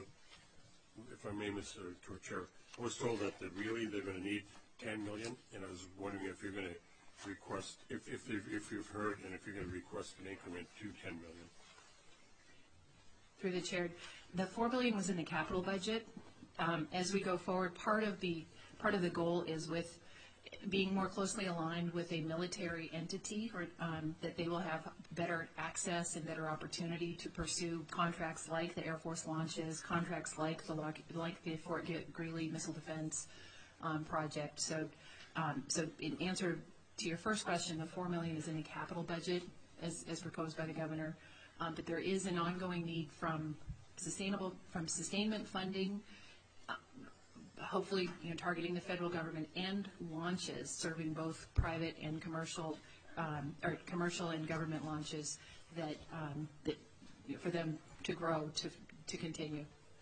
if I may, Mister Chair, I was told that, that really they're going to need ten million dollars, and I was wondering if you're going to request, if, if, if you've heard, and if you're going to request an increment to ten million dollars. Through the chair, the four billion dollars was in the capital budget. Um, as we go forward, part of the part of the goal is with being more closely aligned with a military entity, or um, that they will have better access and better opportunity to pursue contracts like the Air Force launches, contracts like the Lock- like the Fort Greely Missile Defense um, project. So, um, so in answer to your first question, the four million is in the capital budget as, as proposed by the governor, um, but there is an ongoing need from sustainable from sustainment funding. Hopefully, you know, targeting the federal government and launches, serving both private and commercial, um, or commercial and government launches, that um, that you know, for them to grow, to to continue.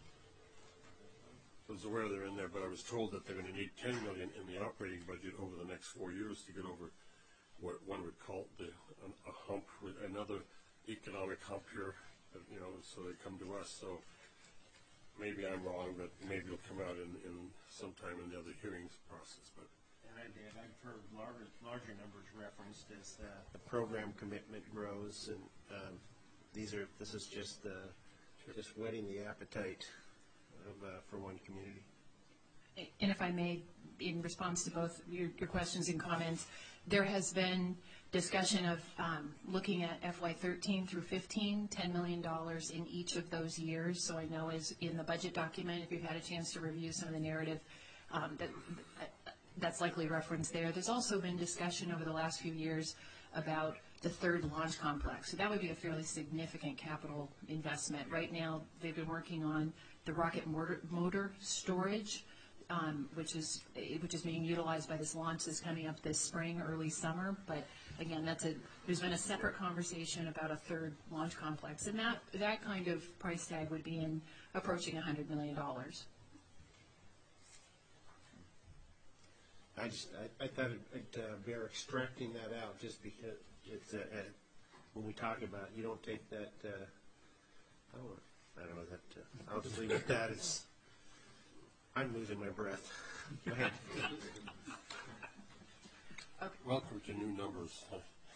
I was aware they're in there, but I was told that they're going to need ten million in the operating budget over the next four years to get over what one would call the a hump, with another economic hump here. You know, so they come to us. So. Maybe I'm wrong, but maybe it'll come out in, in sometime in the other hearings process. But and I did. I've heard larger, larger numbers referenced as the, the program commitment grows, and um, these are this is just the just whetting the appetite of uh, for one community. And if I may, in response to both your, your questions and comments, there has been discussion of um, looking at F Y thirteen through fifteen, ten million dollars in each of those years. So I know is in the budget document, if you've had a chance to review some of the narrative, um, that that's likely referenced there. There's also been discussion over the last few years about the third launch complex. So that would be a fairly significant capital investment. Right now, they've been working on the rocket motor, motor storage, Um, which is which is being utilized by this launch that's coming up this spring, early summer. But again, that's a there's been a separate conversation about a third launch complex, and that that kind of price tag would be in approaching a hundred million dollars. I just I, I thought it, it uh, bear extracting that out, just because it's uh, uh, when we talk about it, you don't take that. Uh, I don't know, I don't know that. Uh, I'll just leave it at that. It's I'm losing my breath. Go ahead. welcome to new numbers.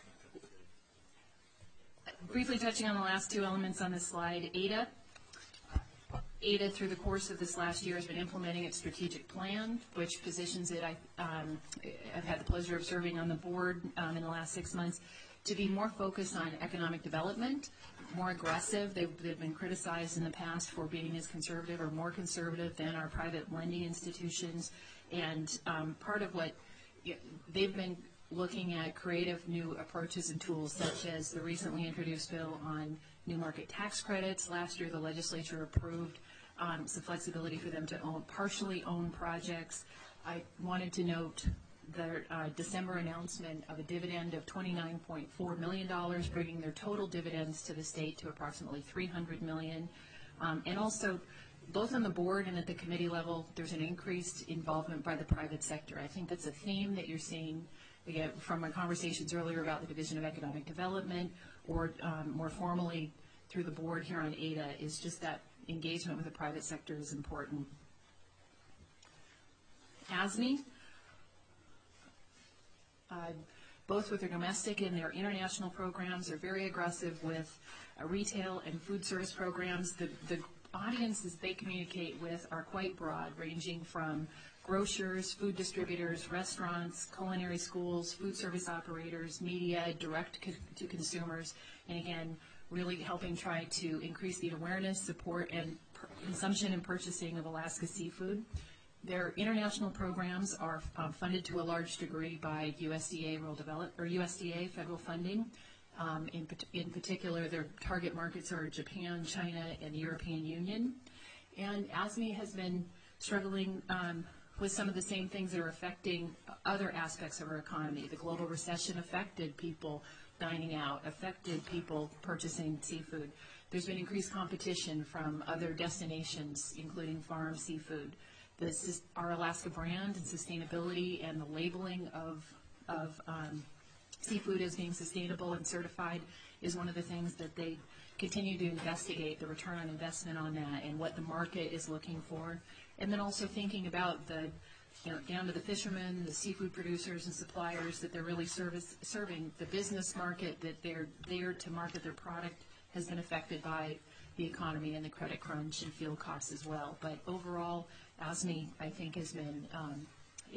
Briefly touching on the last two elements on this slide, A D A. A D A, through the course of this last year, has been implementing its strategic plan, which positions it, I, um, I've had the pleasure of serving on the board um, in the last six months, to be more focused on economic development, more aggressive. They've, they've been criticized in the past for being as conservative or more conservative than our private lending institutions. And um, part of what you know, they've been looking at creative new approaches and tools, such as the recently introduced bill on new market tax credits. Last year, the legislature approved um, some flexibility for them to own, partially own projects. I wanted to note their uh, December announcement of a dividend of twenty-nine point four million dollars, bringing their total dividends to the state to approximately three hundred million dollars. Um, and also, both on the board and at the committee level, there's an increased involvement by the private sector. I think that's a theme that you're seeing, again, from my conversations earlier about the Division of Economic Development, or um, more formally through the board here on A D A, is just that engagement with the private sector is important. A S M E. Uh, both with their domestic and their international programs, are very aggressive with uh, retail and food service programs. The, the audiences they communicate with are quite broad, ranging from grocers, food distributors, restaurants, culinary schools, food service operators, media, direct co- to consumers, and again, really helping try to increase the awareness, support, and per- consumption and purchasing of Alaska seafood. Their international programs are uh, funded to a large degree by U S D A rural develop or U S D A federal funding. Um, in, in particular, their target markets are Japan, China, and the European Union. And A S M E has been struggling um, with some of the same things that are affecting other aspects of our economy. The global recession affected people dining out, affected people purchasing seafood. There's been increased competition from other destinations, including farm seafood. This our Alaska brand and sustainability and the labeling of, of um, seafood as being sustainable and certified is one of the things that they continue to investigate, the return on investment on that and what the market is looking for. And then also thinking about the, you know, down to the fishermen, the seafood producers and suppliers, that they're really service, serving the business market, that they're there to market their product has been affected by the economy and the credit crunch and fuel costs as well. But overall, A S M E, I think, has been, um, it,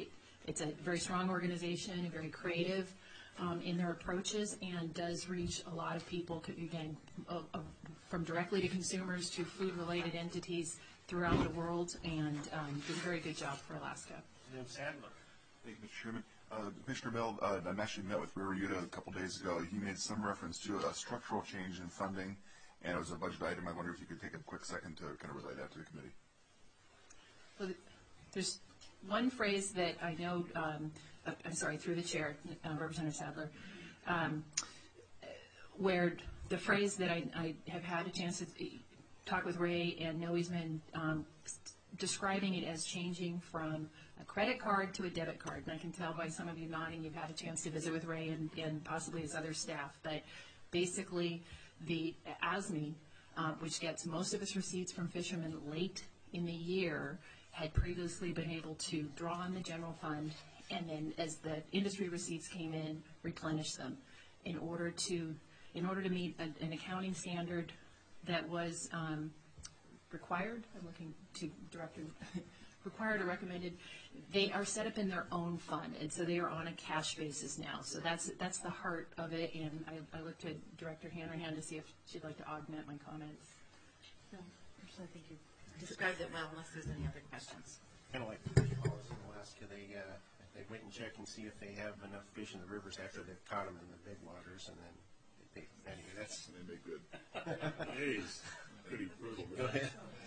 it's a very strong organization and very creative um, in their approaches, and does reach a lot of people, again, uh, uh, from directly to consumers to food-related entities throughout the world, and um, did a very good job for Alaska. Jim Sadler. Thank you, Mister Chairman. Uh, Commissioner Bell, uh, I actually met with River Utah a couple days ago. He made some reference to a structural change in funding, and it was a budget item. I wonder if you could take a quick second to kind of relay that to the committee. Well, there's one phrase that I know, um, uh, I'm sorry, through the chair, uh, Representative Sadler, um, where the phrase that I, I have had a chance to talk with Ray and know he's been um, describing it as changing from a credit card to a debit card. And I can tell by some of you nodding you've had a chance to visit with Ray and, and possibly his other staff. But basically, the A S M E, uh, which gets most of its receipts from fishermen late in the year, had previously been able to draw on the general fund, and then as the industry receipts came in, replenish them in order to in order to meet an, an accounting standard that was um, required. I'm looking to Director required or recommended. They are set up in their own fund, and so they are on a cash basis now. So that's that's the heart of it. And I, I looked at Director Hanrahan to see if she'd like to augment my comments. No, actually, I think you described it well, unless there's any other questions. Kind of like the fish policy in Alaska, they, uh, they wait and check and see if they have enough fish in the rivers after they've caught them in the big waters, and then they, anyway, that's. And they make good. Jeez, pretty brutal. Go ahead.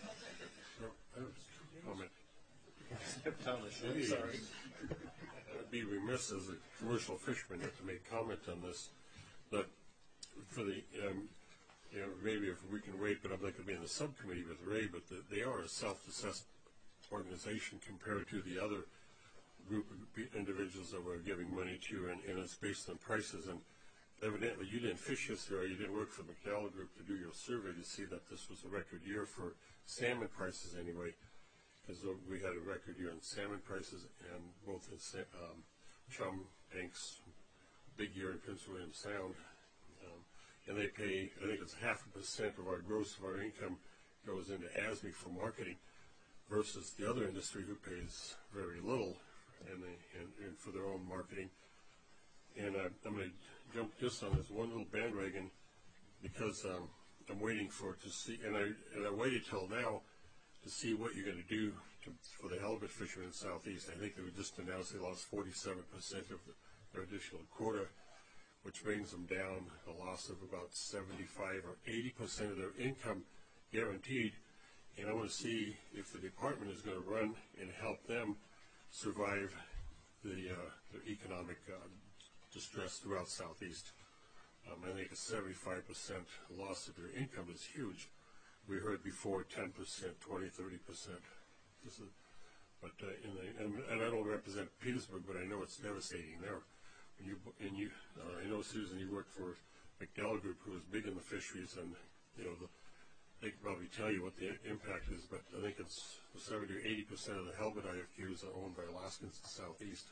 Comment. Thomas, I'm Please. sorry. I'd be remiss as a commercial fisherman not to make comment on this, but for the, um, you know, maybe if we can wait, but I'd like to be in the subcommittee with Ray, but the, they are a self-assessed organization compared to the other group of pe- individuals that we're giving money to, and, and it's based on prices. And evidently, you didn't fish this year, or you didn't work for McDowell Group to do your survey to see that this was a record year for salmon prices anyway, because we had a record year in salmon prices, and both in sa- um, chum, banks, big year in Prince William Sound. Um, and they pay, I think it's half a percent of our gross of our income goes into A S M E for marketing, versus the other industry who pays very little and, they, and, and for their own marketing. And uh, I'm going to jump just on this one little bandwagon because um, I'm waiting for it to see, and I and I waited till now to see what you're going to do to, for the halibut fishermen in the Southeast. I think they would just announce they lost forty-seven percent of the, their additional quota, which brings them down a loss of about seventy-five or eighty percent of their income guaranteed. And I want to see if the department is going to run and help them survive the, uh, the economic uh, distress throughout Southeast. Um, I think a seventy-five percent loss of their income is huge. We heard before ten percent, twenty, thirty percent. This is, but uh, in the, and, and I don't represent Petersburg, but I know it's devastating there. When you and you, uh, I know Susan, you worked for McDowell Group, who was big in the fisheries, and you know the, they can probably tell you what the impact is. But I think it's seventy or eighty percent of the halibut I F Qs are owned by Alaskans in the Southeast.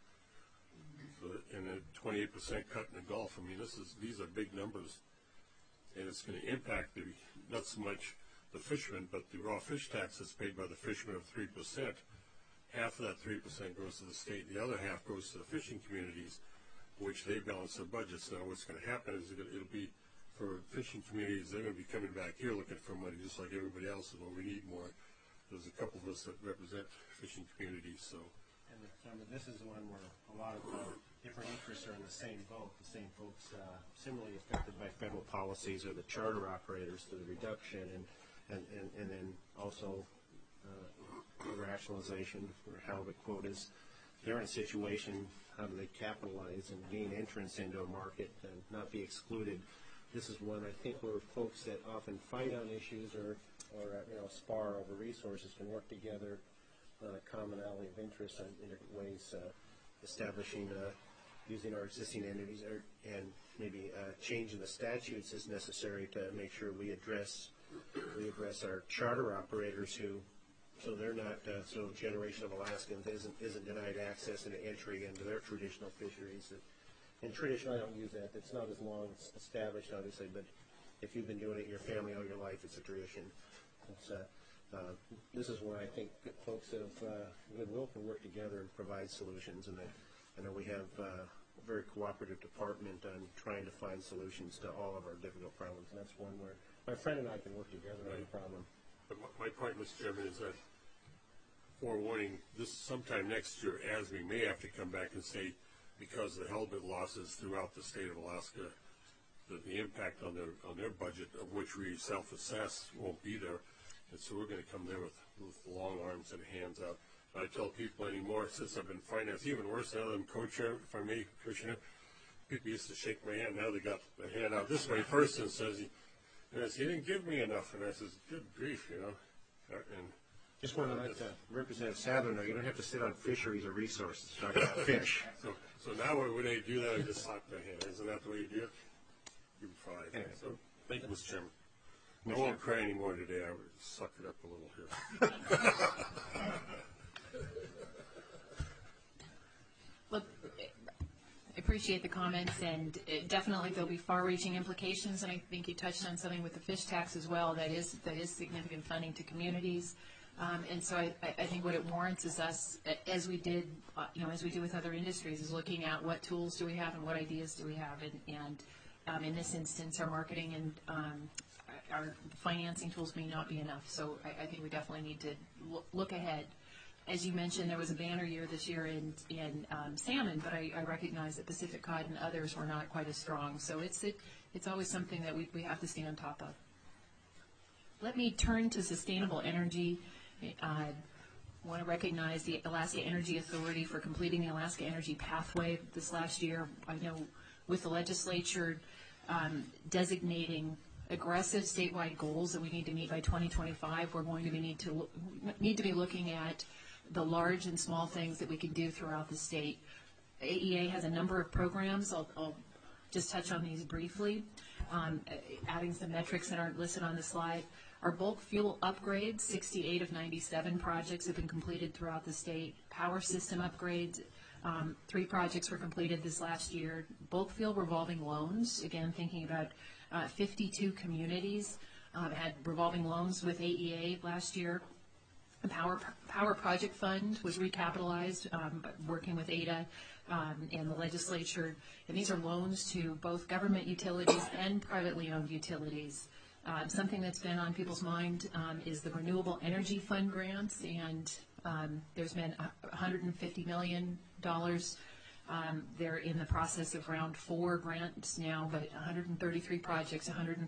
So, and a twenty-eight percent cut in the Gulf. I mean, this is these are big numbers, and it's going to impact the not so much the fishermen, but the raw fish tax that's paid by the fishermen of three percent. Half of that three percent goes to the state. The other half goes to the fishing communities, which they balance their budgets. Now, what's going to happen is it'll, it'll be for fishing communities. They're going to be coming back here looking for money, just like everybody else. Is well, we need more. There's a couple of us that represent fishing communities, so. And remember, this is one where a lot of uh, different interests are in the same boat. The same folks uh, similarly affected by federal policies are the charter operators to the reduction, and and, and, and then also uh, rationalization for halibut quotas. They're in a situation, how do they capitalize and gain entrance into a market and not be excluded? This is one, I think, where folks that often fight on issues or, or uh, you know, spar over resources can work together on a commonality of interest in, in different ways, uh, establishing, uh, using our existing entities, or, and maybe uh, changing the statutes as necessary to make sure we address we address our charter operators who, so they're not, uh, so a generation of Alaskans isn't isn't denied access and entry into their traditional fisheries. And traditionally, I don't use that. It's not as long established, obviously, but if you've been doing it in your family all your life, it's a tradition. It's, uh, uh, this is where I think that folks of uh, Goodwill can work together and provide solutions. And I, I know we have uh, a very cooperative department on trying to find solutions to all of our difficult problems. And that's one where my friend and I can work together on the problem. But my, my point, Mister Chairman, is that forewarning, this sometime next year, as we may have to come back and say, because of the Hellbit losses throughout the state of Alaska, the, the impact on their on their budget, of which we self-assess, won't be there. And so we're going to come there with, with long arms and hands out. I tell people anymore, since I've been finance, even worse now than co-chair, if I may, Commissioner, people used to shake my hand. Now they got the hand out this way first and says, he, and I says, he didn't give me enough. And I says, good grief, you know. And Just want to let uh, Representative Sadler know, you don't have to sit on fisheries or resources to talk about fish. So, so now when they do that, I just slap their hand. Isn't that the way you do it? Give them five. Anyway. So, thank you, Mister Chairman. I won't cry anymore today. I would suck it up a little here. Look, I appreciate the comments, and it, definitely there'll be far-reaching implications, and I think you touched on something with the fish tax as well. That is that is significant funding to communities, um, and so I, I think what it warrants is us, as we did, uh, you know, as we do with other industries, is looking at what tools do we have and what ideas do we have, and, and um, in this instance, our marketing and um, our financing tools may not be enough. So I, I think we definitely need to look, look ahead. As you mentioned, there was a banner year this year in, in um, salmon, but I, I recognize that Pacific cod and others were not quite as strong. So it's it, it's always something that we, we have to stay on top of. Let me turn to sustainable energy. I want to recognize the Alaska Energy Authority for completing the Alaska Energy Pathway this last year. I know with the legislature um, designating aggressive statewide goals that we need to meet by twenty twenty-five, we're going to be need to look, need to be looking at the large and small things that we can do throughout the state. A E A has a number of programs. I'll, I'll just touch on these briefly, um, adding some metrics that aren't listed on the slide. Our bulk fuel upgrades, sixty-eight of ninety-seven projects have been completed throughout the state. Power system upgrades, um, three projects were completed this last year. Bulk fuel revolving loans, again thinking about uh, fifty-two communities um, had revolving loans with A E A last year. The Power, Power Project Fund was recapitalized, um, working with A D A um, and the legislature. And these are loans to both government utilities and privately owned utilities. Um, something that's been on people's mind um, is the Renewable Energy Fund grants, and um, there's been one hundred fifty million dollars. Um, they're in the process of round four grants now, but one hundred thirty-three projects, one hundred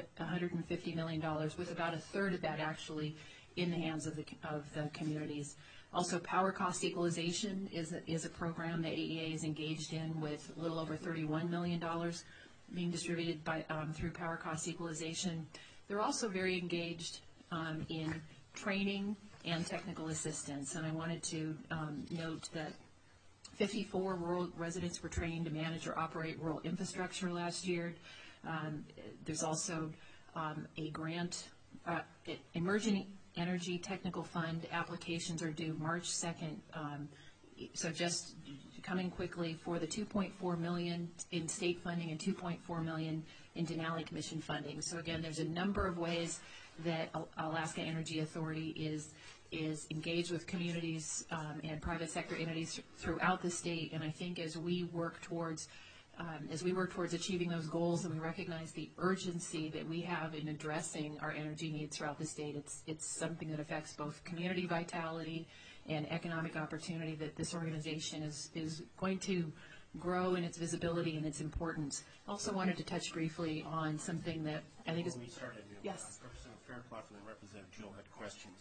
fifty million dollars, with about a third of that actually in the hands of the of the communities. Also, power cost equalization is a, is a program that A E A is engaged in, with a little over thirty-one million dollars being distributed by um, through power cost equalization. They're also very engaged um, in training and technical assistance, and I wanted to um, note that fifty-four rural residents were trained to manage or operate rural infrastructure last year. Um, there's also um, a grant, uh, emerging Energy Technical Fund applications are due March second. Um, so just coming quickly for the two point four million dollars in state funding and two point four million dollars in Denali Commission funding. So again, there's a number of ways that Alaska Energy Authority is is engaged with communities um, and private sector entities throughout the state. And I think as we work towards Um, as we work towards achieving those goals, and we recognize the urgency that we have in addressing our energy needs throughout the state, it's it's something that affects both community vitality and economic opportunity, that this organization is, is going to grow in its visibility and its importance. Also wanted to touch briefly on something that I think is... When we started, you know, yes. Representative Fairclough and then Representative Jewell had questions.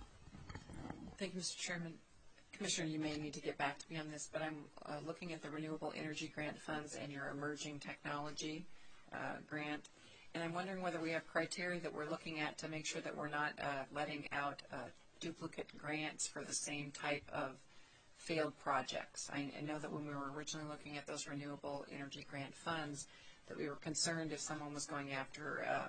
Thank you, Mister Chairman. Commissioner, you may need to get back to me on this, but I'm uh, looking at the Renewable Energy Grant Funds and your Emerging Technology uh, grant, and I'm wondering whether we have criteria that we're looking at to make sure that we're not uh, letting out uh, duplicate grants for the same type of failed projects. I, I know that when we were originally looking at those Renewable Energy Grant Funds, that we were concerned if someone was going after uh,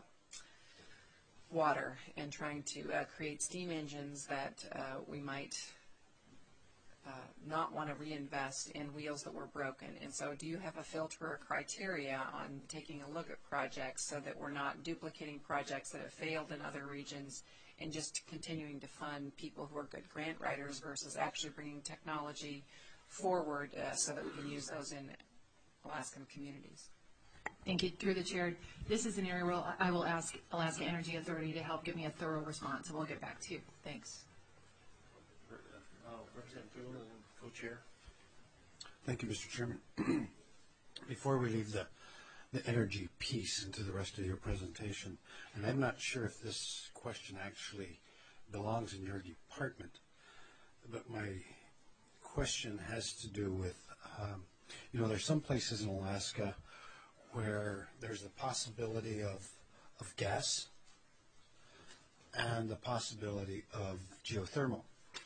water and trying to uh, create steam engines, that uh, we might uh, not want to reinvest in wheels that were broken. And so do you have a filter or criteria on taking a look at projects so that we're not duplicating projects that have failed in other regions and just continuing to fund people who are good grant writers versus actually bringing technology forward uh, so that we can use those in Alaskan communities? Thank you. Through the chair, this is an area where I will ask Alaska Energy Authority to help give me a thorough response, and we'll get back to you. Thanks. Uh, Representative Doolin and co-chair. Thank you, Mister Chairman. Before we leave the, the energy piece into the rest of your presentation, and I'm not sure if this question actually belongs in your department, but my question has to do with, um, you know, there's some places in Alaska where there's the possibility of, of gas and the possibility of geothermal.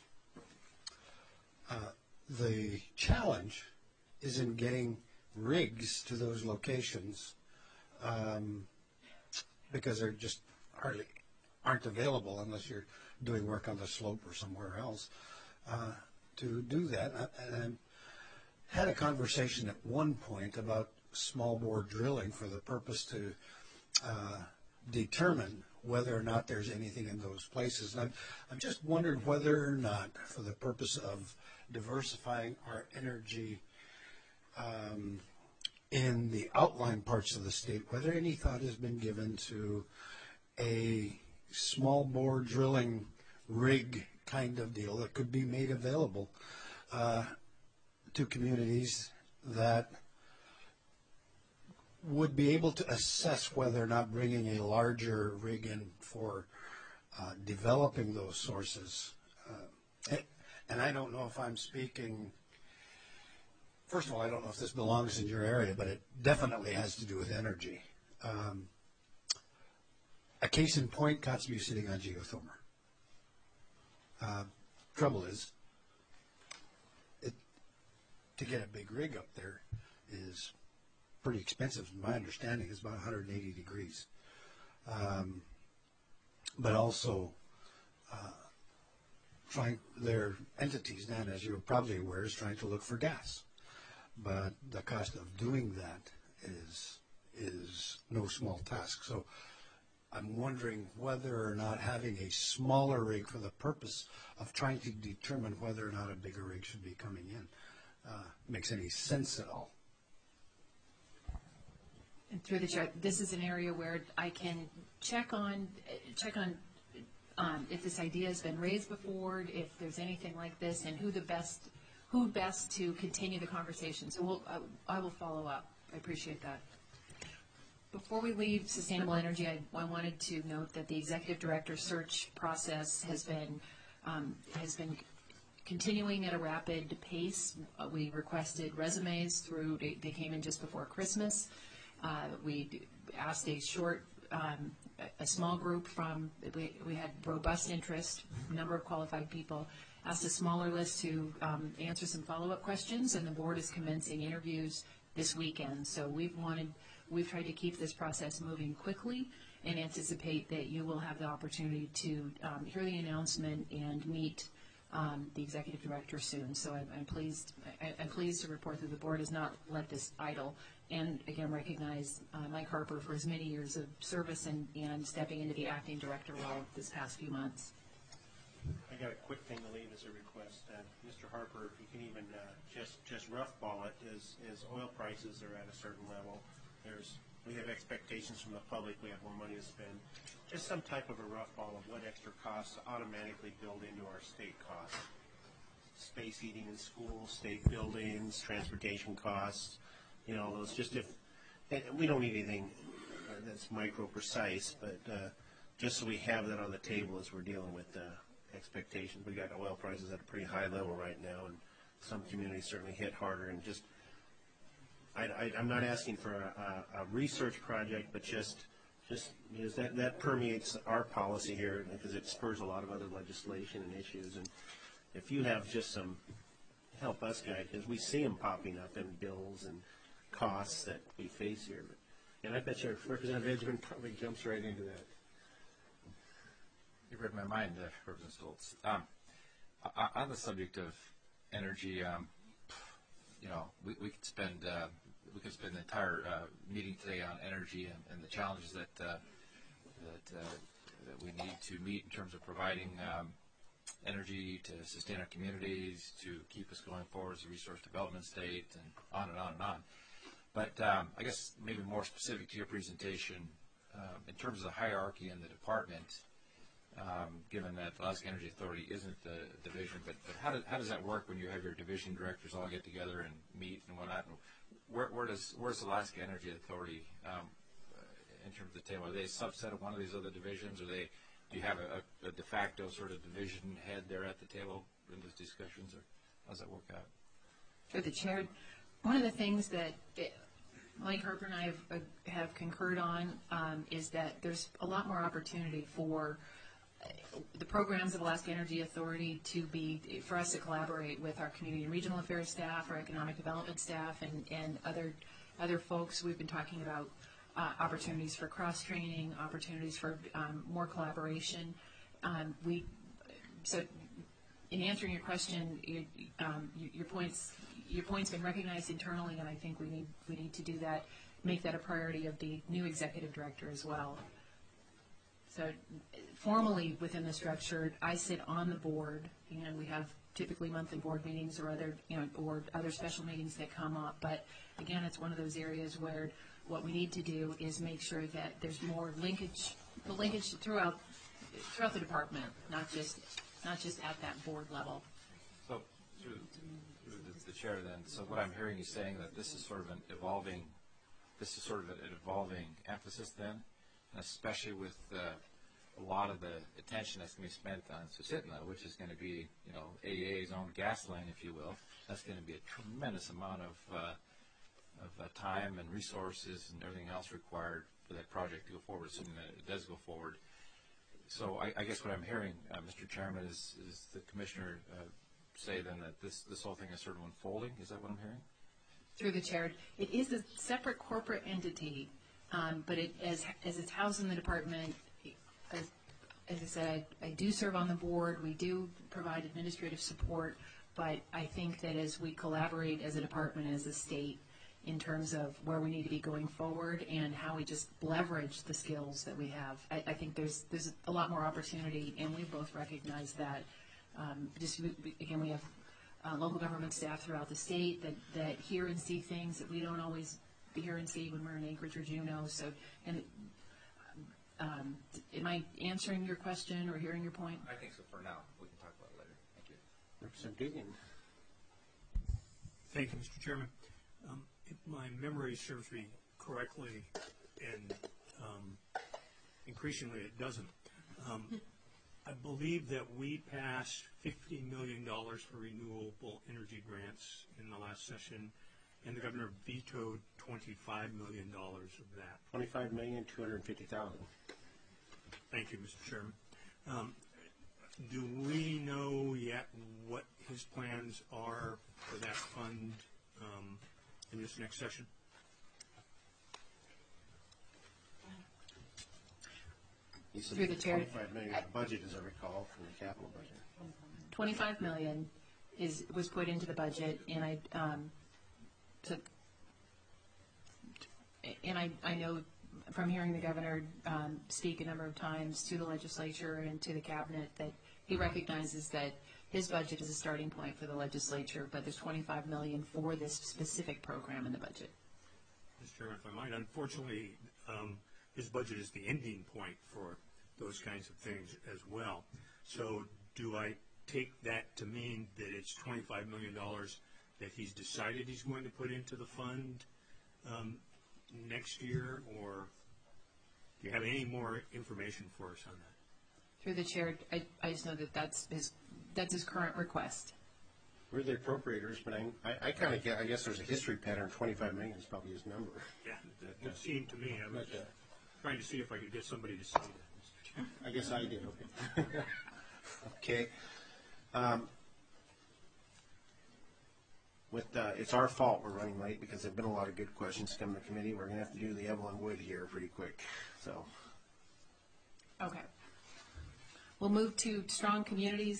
Uh, the challenge is in getting rigs to those locations um, because they're just hardly aren't available unless you're doing work on the slope or somewhere else uh, to do that. And I had a conversation at one point about small bore drilling for the purpose to uh, determine whether or not there's anything in those places. And I've, I've just wondered whether or not, for the purpose of diversifying our energy um, in the outlying parts of the state, whether any thought has been given to a small bore drilling rig kind of deal that could be made available uh, to communities that would be able to assess whether or not bringing a larger rig in for uh, developing those sources. Uh, and I don't know if I'm speaking, first of all, I don't know if this belongs in your area, but it definitely has to do with energy. Um, a case in point, Kotzebue sitting on geothermal. Uh, trouble is, it, to get a big rig up there is pretty expensive. My understanding is about one hundred eighty degrees. Um, but also, uh, trying their entities, then, as you're probably aware, is trying to look for gas. But the cost of doing that is is no small task. So I'm wondering whether or not having a smaller rig for the purpose of trying to determine whether or not a bigger rig should be coming in uh, makes any sense at all. And through the chair, this is an area where I can check on, check on um, if this idea has been raised before, if there's anything like this, and who the best, who best to continue the conversation. So we'll, I, I will follow up. I appreciate that. Before we leave sustainable energy, I, I wanted to note that the executive director search process has been um, has been continuing at a rapid pace. Uh, we requested resumes through; they, they came in just before Christmas. Uh, we asked a short, um, a small group from, we, we had robust interest, number of qualified people, asked a smaller list to um, answer some follow-up questions, and the board is commencing interviews this weekend. So we've wanted, we've tried to keep this process moving quickly and anticipate that you will have the opportunity to um, hear the announcement and meet um, the executive director soon. So I'm, I'm pleased, I, I'm pleased to report that the board has not let this idle, and again recognize uh, Mike Harper for his many years of service and, and stepping into the acting director role this past few months. I got a quick thing to leave as a request. Uh, Mister Harper, if you can even uh, just just rough ball it, as, as oil prices are at a certain level, there's we have expectations from the public, we have more money to spend. Just some type of a rough ball of what extra costs automatically build into our state costs. Space heating in schools, state buildings, transportation costs, you know, those just if, and we don't need anything uh, that's micro precise, but uh, just so we have that on the table as we're dealing with uh, expectations. We got oil prices at a pretty high level right now, and some communities certainly hit harder. And just, I, I, I'm not asking for a, a, a research project, but just, just because that, that permeates our policy here, because it spurs a lot of other legislation and issues. And if you have just some help us guide, because we see them popping up in bills and costs that we face here. And I bet you Representative Edgman probably jumps right into that. You read my mind, uh, Representative Stoltz. Um, o- on the subject of energy, um, you know, we, we could spend uh, we could spend the entire uh, meeting today on energy and, and the challenges that uh, that uh, that we need to meet in terms of providing um, energy to sustain our communities, to keep us going forward as a resource development state, and on and on and on. But um, I guess maybe more specific to your presentation, um, in terms of the hierarchy in the department, um, given that the Alaska Energy Authority isn't the division, but, but how, does, how does that work when you have your division directors all get together and meet and whatnot? Where, where does where's Alaska Energy Authority um, in terms of the table? Are they a subset of one of these other divisions? Or they do you have a, a de facto sort of division head there at the table in those discussions, or how does that work out? Through the chair, one of the things that it, Mike Harper and I have, uh, have concurred on um, is that there's a lot more opportunity for uh, the programs of Alaska Energy Authority to be, for us to collaborate with our community and regional affairs staff, our economic development staff, and, and other other folks. We've been talking about uh, opportunities for cross-training, opportunities for um, more collaboration. Um, we, so in answering your question, you, um, your points Your point's been recognized internally, and I think we need we need to do that, make that a priority of the new executive director as well. So formally within the structure, I sit on the board, and we have typically monthly board meetings or other, you know, or other special meetings that come up. But again, it's one of those areas where what we need to do is make sure that there's more linkage, the linkage throughout throughout the department, not just not just at that board level. So through the chair then, so what I'm hearing you saying that this is sort of an evolving, this is sort of an evolving emphasis then, and especially with uh, a lot of the attention that's going to be spent on Susitna, which is going to be, you know, A E A's own gas line, if you will. That's going to be a tremendous amount of, uh, of uh, time and resources and everything else required for that project to go forward, assuming that it does go forward. So I, I guess what I'm hearing, uh, Mister Chairman, is, is the Commissioner uh, say then that this, this whole thing is sort of unfolding? Is that what I'm hearing? Through the chair, it is a separate corporate entity, um, but it, as as it's housed in the department, as, as I said, I, I do serve on the board. We do provide administrative support, but I think that as we collaborate as a department, as a state, in terms of where we need to be going forward and how we just leverage the skills that we have, I, I think there's there's a lot more opportunity, and we both recognize that. Um, just again, we have uh, local government staff throughout the state that, that hear and see things that we don't always hear and see when we're in Anchorage or Juneau. So, and um, am I answering your question or hearing your point? I think so. For now, we can talk about it later. Thank you, Representative Dugan. Thank you, Mister Chairman. Um, if my memory serves me correctly, and um, increasingly it doesn't. Um, I believe that we passed fifty million dollars for renewable energy grants in the last session, and the governor vetoed twenty-five million dollars of that. twenty-five million two hundred fifty thousand. Thank you, Mister Chairman. Um, do we know yet what his plans are for that fund um, in this next session? You said Through the chair. twenty-five million dollars budget, as I recall, from the capital budget. twenty-five million dollars is was put into the budget, and I um, took, and I, I know from hearing the governor um, speak a number of times to the legislature and to the cabinet that he recognizes that his budget is a starting point for the legislature, but there's twenty-five million dollars for this specific program in the budget. Mister Chairman, if I might, unfortunately, um, his budget is the ending point for those kinds of things as well. So do I take that to mean that it's twenty-five million dollars that he's decided he's going to put into the fund um, next year, or do you have any more information for us on that? Through the chair, I, I just know that that's his, that's his current request. We're the appropriators, but I, I, I kind of get, I guess there's a history pattern. twenty-five million is probably his number. Yeah, that would seem to me. I was But, uh, trying to see if I could get somebody to say that, Mister Chairman. I guess I did, okay. Okay. Um, with, uh, it's our fault we're running late because there've been a lot of good questions coming to committee. We're gonna have to do the Evelyn Wood here pretty quick, so. Okay. We'll move to strong communities.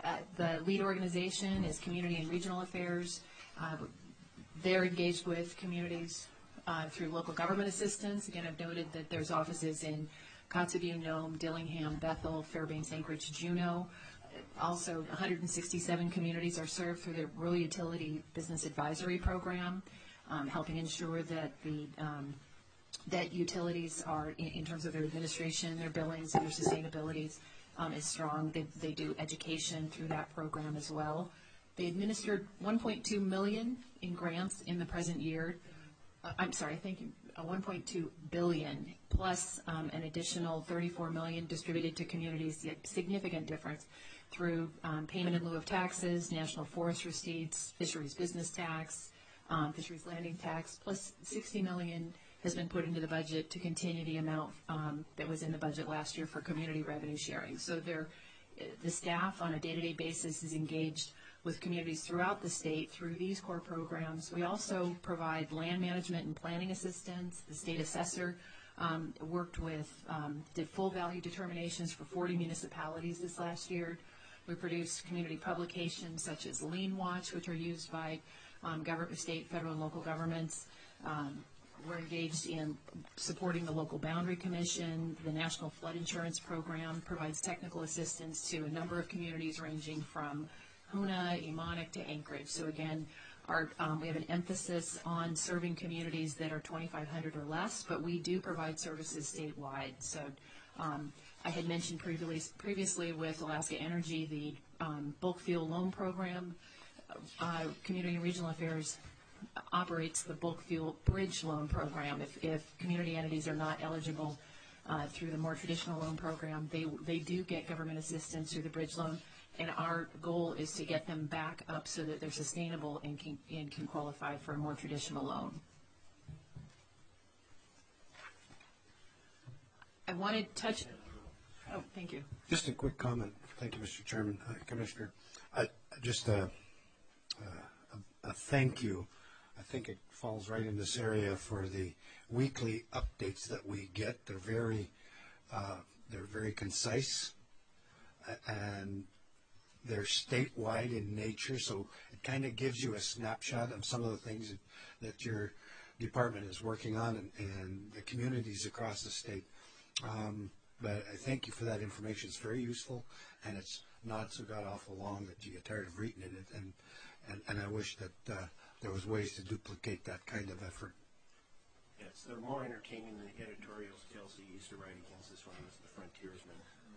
Uh, The lead organization is Community and Regional Affairs. Uh, They're engaged with communities uh, through local government assistance. Again, I've noted that there's offices in Kotzebue, Nome, Dillingham, Bethel, Fairbanks, Anchorage, Juneau. Also, one hundred sixty-seven communities are served through the Rural Utility Business Advisory Program, um, helping ensure that the um, that utilities are, in, in terms of their administration, their billings, and their sustainabilities, um, is strong. They, they do education through that program as well. They administered one point two million dollars in grants in the present year. Uh, I'm sorry, thank you, uh, one point two billion dollars plus um, an additional thirty-four million dollars distributed to communities, yet significant difference through um, payment in lieu of taxes, national forest receipts, fisheries business tax, um, fisheries landing tax, plus sixty million dollars has been put into the budget to continue the amount um, that was in the budget last year for community revenue sharing. So they're, the staff on a day-to-day basis is engaged with communities throughout the state through these core programs. We also provide land management and planning assistance. The state assessor um, worked with, um, did full value determinations for forty municipalities this last year. We produce community publications such as Lien Watch, which are used by um, government, state, federal, and local governments. Um, we're engaged in supporting the local boundary commission. The National Flood Insurance Program provides technical assistance to a number of communities ranging from Hoonah, Emonic to Anchorage. So again, our, um, we have an emphasis on serving communities that are twenty-five hundred or less, but we do provide services statewide. So um, I had mentioned previously, previously with Alaska Energy, the um, bulk fuel loan program. Uh, Community and Regional Affairs operates the bulk fuel bridge loan program. If, if community entities are not eligible uh, through the more traditional loan program, they, they do get government assistance through the bridge loan. And our goal is to get them back up so that they're sustainable and can, and can qualify for a more traditional loan. I want to touch, oh, thank you. Just a quick comment. Thank you, Mister Chairman, uh, Commissioner. I, just a, a, a thank you. I think it falls right in this area for the weekly updates that we get. They're very, uh, they're very concise, and they're statewide in nature, so it kind of gives you a snapshot of some of the things that, that your department is working on and, and the communities across the state. Um, but I thank you for that information. It's very useful, and it's not so god-awful long that you get tired of reading it, and, and, and I wish that uh, there was ways to duplicate that kind of effort. Yes, they're more entertaining than the editorials Kelsey used to write against us when he was the frontiersman.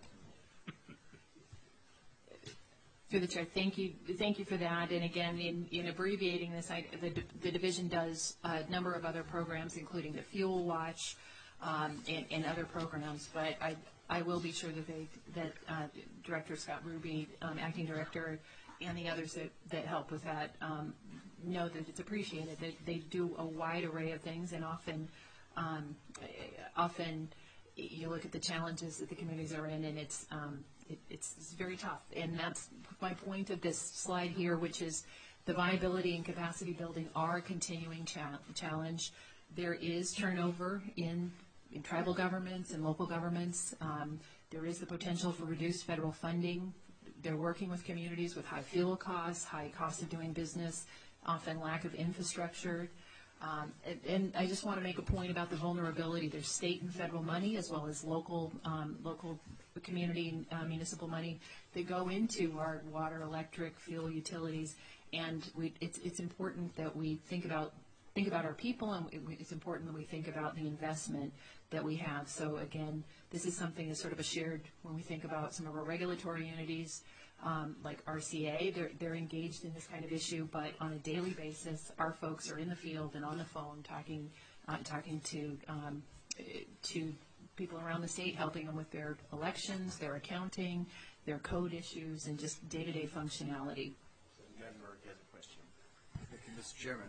Through the chair, thank you, thank you for that. And again, in, in abbreviating this, I, the, the division does a number of other programs, including the Fuel Watch um, and, and other programs. But I, I will be sure that they, that uh, Director Scott Ruby, um, Acting Director, and the others that, that help with that um, know that it's appreciated. They, they do a wide array of things, and often, um, often you look at the challenges that the communities are in, and it's um, it, it's, it's very tough. And that's my point of this slide here, which is the viability and capacity building are a continuing cha- challenge. There is turnover in, in tribal governments and local governments. Um, there is the potential for reduced federal funding. They're working with communities with high fuel costs, high cost of doing business, often lack of infrastructure. Um, and, and I just want to make a point about the vulnerability. There's state and federal money as well as local, um, local community uh, municipal money that go into our water, electric, fuel, utilities, and we, it's, it's important that we think about think about our people, and it's important that we think about the investment that we have. So again, this is something that's sort of a shared, when we think about some of our regulatory entities, um, like R C A, they're, they're engaged in this kind of issue, but on a daily basis, our folks are in the field and on the phone talking, uh, talking to, um, to people around the state, helping them with their elections, their accounting, their code issues, and just day-to-day functionality. Gunberg has a question. Thank you, Mister Chairman.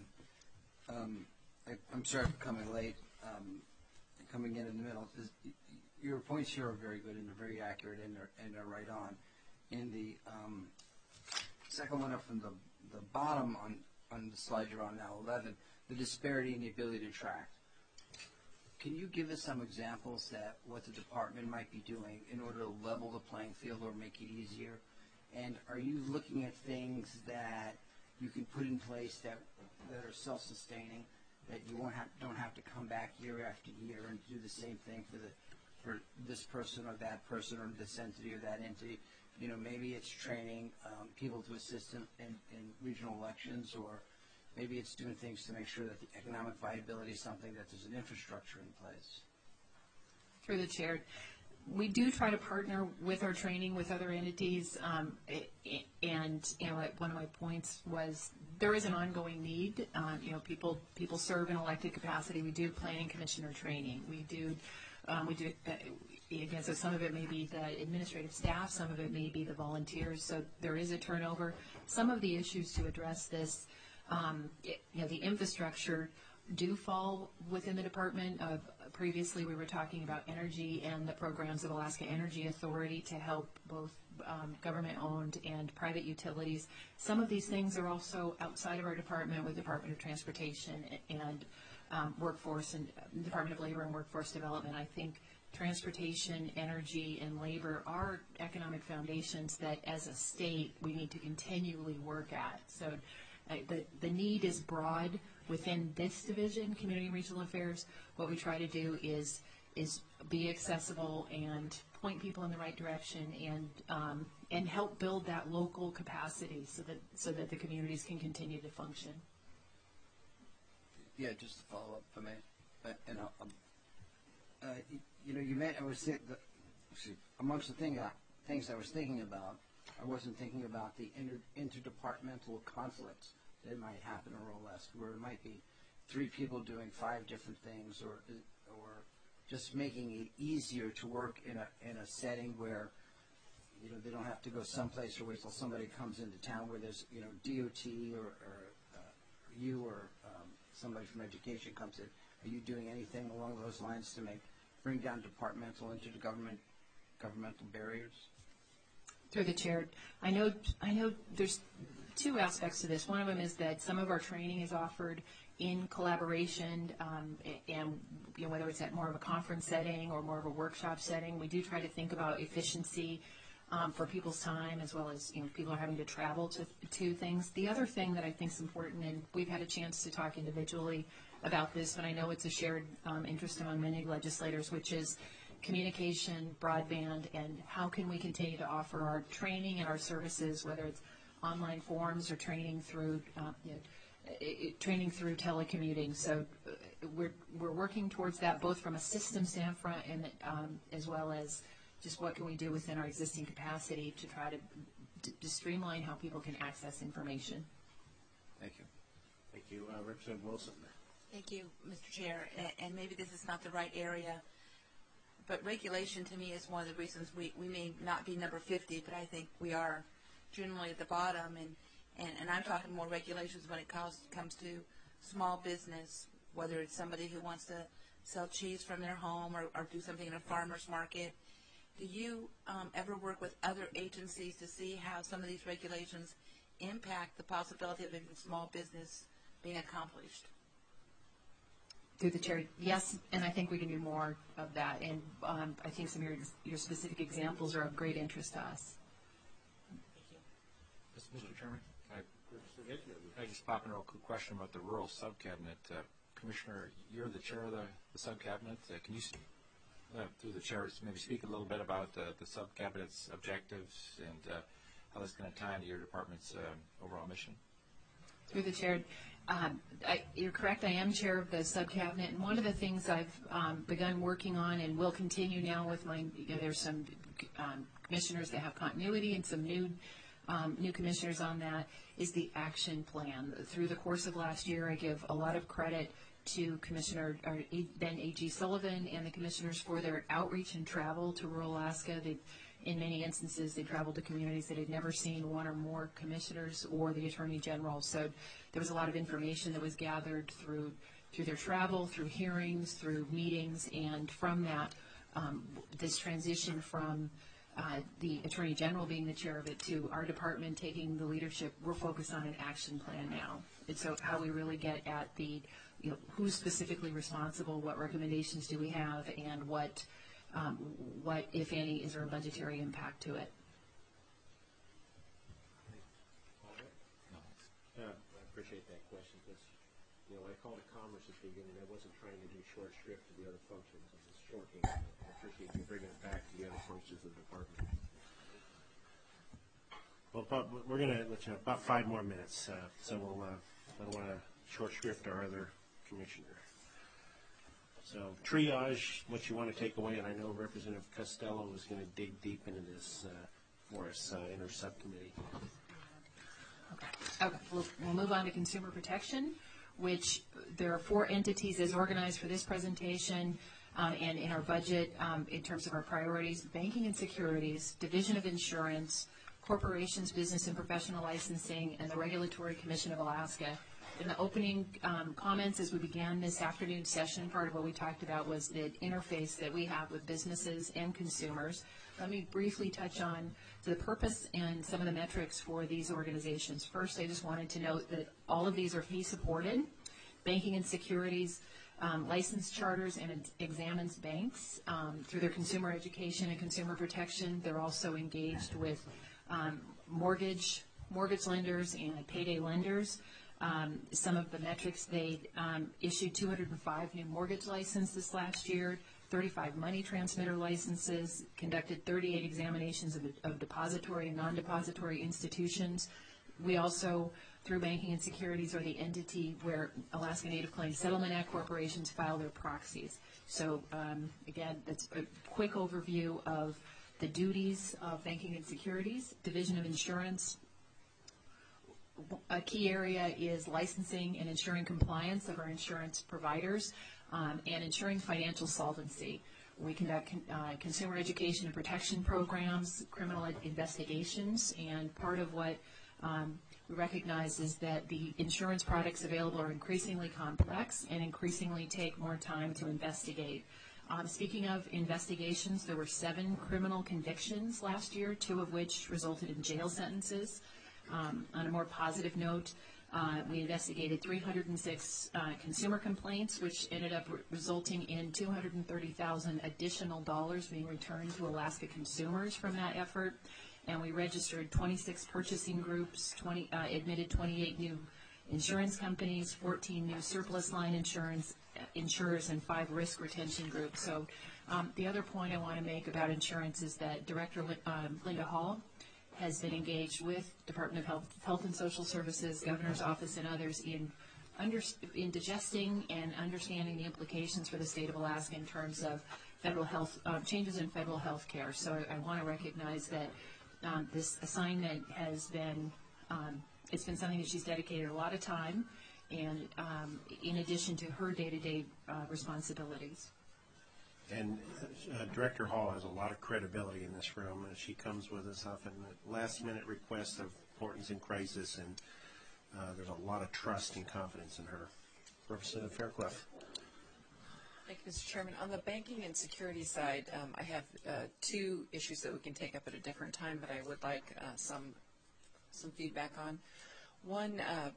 Um, I, I'm sorry for coming late, um, coming in in the middle. Is, your points here are very good and they're very accurate and they're, and they're right on. In the um, second one up from the, the bottom on, on the slide you're on now, eleven, the disparity in the ability to track. Can you give us some examples that what the department might be doing in order to level the playing field or make it easier? And are you looking at things that you can put in place that that are self-sustaining, that you won't have, don't have to come back year after year and do the same thing for the for this person or that person or this entity or that entity? You know, maybe it's training um, people to assist in, in, in regional elections, or maybe it's doing things to make sure that the economic viability is something, that there's an infrastructure in place. Through the chair, we do try to partner with our training with other entities, um, and you know, one of my points was there is an ongoing need. Um, you know, people people serve in elected capacity. We do planning commissioner training. We do um, we do uh, again. So some of it may be the administrative staff, some of it may be the volunteers. So there is a turnover. Some of the issues to address this, um, it, you know, the infrastructure do fall within the department of. Previously, we were talking about energy and the programs of Alaska Energy Authority to help both um, government-owned and private utilities. Some of these things are also outside of our department with Department of Transportation and um, Workforce and Department of Labor and Workforce Development. I think transportation, energy, and labor are economic foundations that, as a state, we need to continually work at. So uh, the, the need is broad. Within this division, Community and Regional Affairs, what we try to do is is be accessible and point people in the right direction, and um, and help build that local capacity so that so that the communities can continue to function. Yeah, just to follow up for me, uh, and uh, um, uh, you, you know, you meant I was think the, see, amongst the thing uh, things I was thinking about, I wasn't thinking about the inter, interdepartmental conflicts that might happen in rural Alaska, where it might be three people doing five different things, or or just making it easier to work in a in a setting where, you know, they don't have to go someplace or wait till somebody comes into town, where there's, you know, D O T or, or uh, you or um, somebody from education comes in. Are you doing anything along those lines to make bring down departmental intergovernment governmental barriers? Through the chair, I know I know there's two aspects to this. One of them is that some of our training is offered in collaboration, um, and you know, whether it's at more of a conference setting or more of a workshop setting, we do try to think about efficiency um, for people's time, as well as, you know, people are having to travel to to things. The other thing that I think is important, and we've had a chance to talk individually about this, but I know it's a shared um, interest among many legislators, which is communication, broadband, and how can we continue to offer our training and our services, whether it's online forums or training through uh, you know, it, training through telecommuting. So uh, we're we're working towards that, both from a system standpoint and um, as well as just what can we do within our existing capacity to try to, to streamline how people can access information. Thank you. Thank you, uh, Representative Wilson. Thank you, Mister Chair. And, and maybe this is not the right area, but regulation to me is one of the reasons we, we may not be number fifty, but I think we are generally at the bottom, and, and, and I'm talking more regulations when it comes, comes to small business, whether it's somebody who wants to sell cheese from their home or, or do something in a farmer's market. Do you um, ever work with other agencies to see how some of these regulations impact the possibility of a small business being accomplished? Through the chair, yes, and I think we can do more of that, and um, I think some of your, your specific examples are of great interest to us. Mister Chairman, can I, can I just pop in a real quick question about the rural sub-cabinet? Uh, Commissioner, you're the chair of the, the sub-cabinet. Uh, can you, uh, through the chair, maybe speak a little bit about uh, the sub-cabinet's objectives and uh, how that's going to tie into your department's uh, overall mission? Through the chair, um, I, you're correct. I am chair of the sub-cabinet, and one of the things I've um, begun working on and will continue now with my, you know, there's some um, commissioners that have continuity and some new Um, new commissioners on that, is the action plan. Through the course of last year, I give a lot of credit to Commissioner, or then A G Sullivan and the commissioners for their outreach and travel to rural Alaska. They, in many instances, they traveled to communities that had never seen one or more commissioners or the Attorney General. So there was a lot of information that was gathered through through their travel, through hearings, through meetings, and from that, um, this transition from Uh, the Attorney General being the chair of it to our department taking the leadership, we're focused on an action plan now. And so how we really get at the, you know, who's specifically responsible, what recommendations do we have, and what, um, what if any, is there a budgetary impact to it? You know, I called it commerce at the beginning. I wasn't trying to do short shrift to the other functions. I was shortening it. I appreciate you bringing it back to the other functions of the department. Well, but we're going to let you have about five more minutes, uh, so we'll, uh, I don't want to short shrift our other commissioner. So triage, what you want to take away, and I know Representative Costello is going to dig deep into this uh, for us uh, in our subcommittee. Okay, okay. We'll, we'll move on to consumer protection, which there are four entities as organized for this presentation um, and in our budget um, in terms of our priorities: banking and securities, division of insurance, corporations, business and professional licensing, and the Regulatory Commission of Alaska. In the opening um, comments as we began this afternoon session, part of what we talked about was the interface that we have with businesses and consumers. Let me briefly touch on the purpose and some of the metrics for these organizations. First, I just wanted to note that all of these are fee-supported. Banking and securities um, license charters and it examines banks um, through their consumer education and consumer protection. They're also engaged with um, mortgage, mortgage lenders and payday lenders. Um, some of the metrics, they um, issued two hundred five new mortgage licenses last year, thirty-five money transmitter licenses, conducted thirty-eight examinations of, of depository and non-depository institutions. We also, through banking and securities, are the entity where Alaska Native Claims Settlement Act corporations file their proxies. So um, again, that's a quick overview of the duties of banking and securities. Division of insurance. A key area is licensing and ensuring compliance of our insurance providers um, and ensuring financial solvency. We conduct con uh, consumer education and protection programs, criminal investigations, and part of what um, we recognize is that the insurance products available are increasingly complex and increasingly take more time to investigate. Um, speaking of investigations, there were seven criminal convictions last year, two of which resulted in jail sentences. Um, on a more positive note, uh, we investigated three hundred six uh, consumer complaints, which ended up re resulting in two hundred thirty thousand additional dollars being returned to Alaska consumers from that effort. And we registered twenty-six purchasing groups, twenty, uh, admitted twenty-eight new insurance companies, fourteen new surplus line insurance uh, insurers, and five risk retention groups. So um, the other point I want to make about insurance is that Director Li um, Linda Hall has been engaged with Department of Health, Health and Social Services, Governor's Office, and others in, under, in digesting and understanding the implications for the state of Alaska in terms of federal health uh, changes in federal health care. So I, I want to recognize that um, this assignment has been um, it's been something that she's dedicated a lot of time, and um, in addition to her day-to-day uh, responsibilities. And uh, Director Hall has a lot of credibility in this room. Uh, she comes with us often at last-minute requests of importance in crisis, and uh, there's a lot of trust and confidence in her. Representative Fairclough. Thank you, Mister Chairman. On the banking and security side, um, I have uh, two issues that we can take up at a different time, but I would like uh, some some feedback on. One, uh,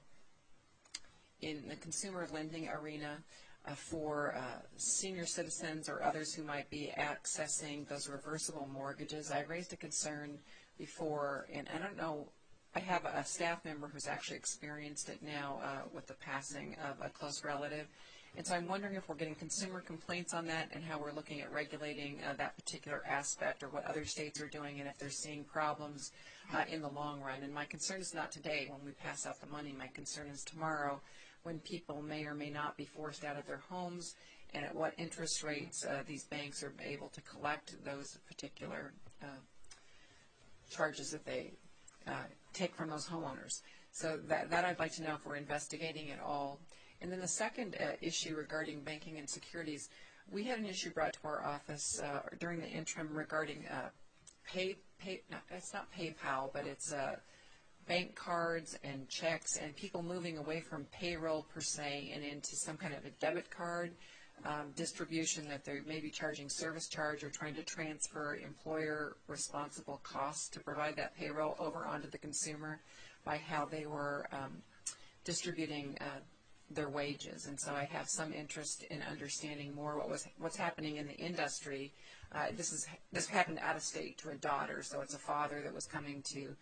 in the consumer lending arena, Uh, for uh, senior citizens or others who might be accessing those reversible mortgages. I raised a concern before, and I don't know, I have a staff member who's actually experienced it now uh, with the passing of a close relative. And so I'm wondering if we're getting consumer complaints on that and how we're looking at regulating uh, that particular aspect, or what other states are doing, and if they're seeing problems uh, in the long run. And my concern is not today when we pass out the money. My concern is tomorrow, when people may or may not be forced out of their homes, and at what interest rates uh, these banks are able to collect those particular uh, charges that they uh, take from those homeowners. So that, that I'd like to know if we're investigating at all. And then the second uh, issue regarding banking and securities, we had an issue brought to our office uh, during the interim regarding uh, pay, pay, no, it's not PayPal, but it's uh, bank cards and checks, and people moving away from payroll per se and into some kind of a debit card um, distribution, that they may be charging service charge or trying to transfer employer responsible costs to provide that payroll over onto the consumer by how they were um, distributing uh, their wages. And so I have some interest in understanding more what was what's happening in the industry. Uh, this is this happened out of state to a daughter, so it's a father that was coming to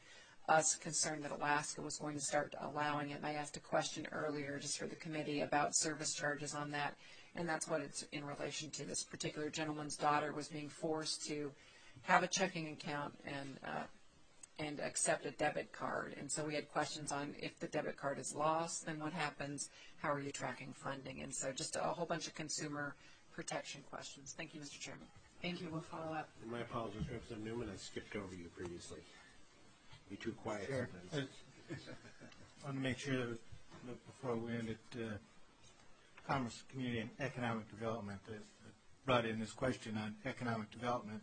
us concerned that Alaska was going to start allowing it. And I asked a question earlier just for the committee about service charges on that, and that's what it's in relation to. This particular gentleman's daughter was being forced to have a checking account and uh, and accept a debit card. And so we had questions on if the debit card is lost, then what happens? How are you tracking funding? And so just a whole bunch of consumer protection questions. Thank you, Mister Chairman. Thank you. We'll follow up. And my apologies, Representative Newman, I skipped over you previously. Be too quiet Sure. sometimes. I want to make sure that that before we end it, uh, Commerce, Community, and Economic Development that that brought in this question on economic development.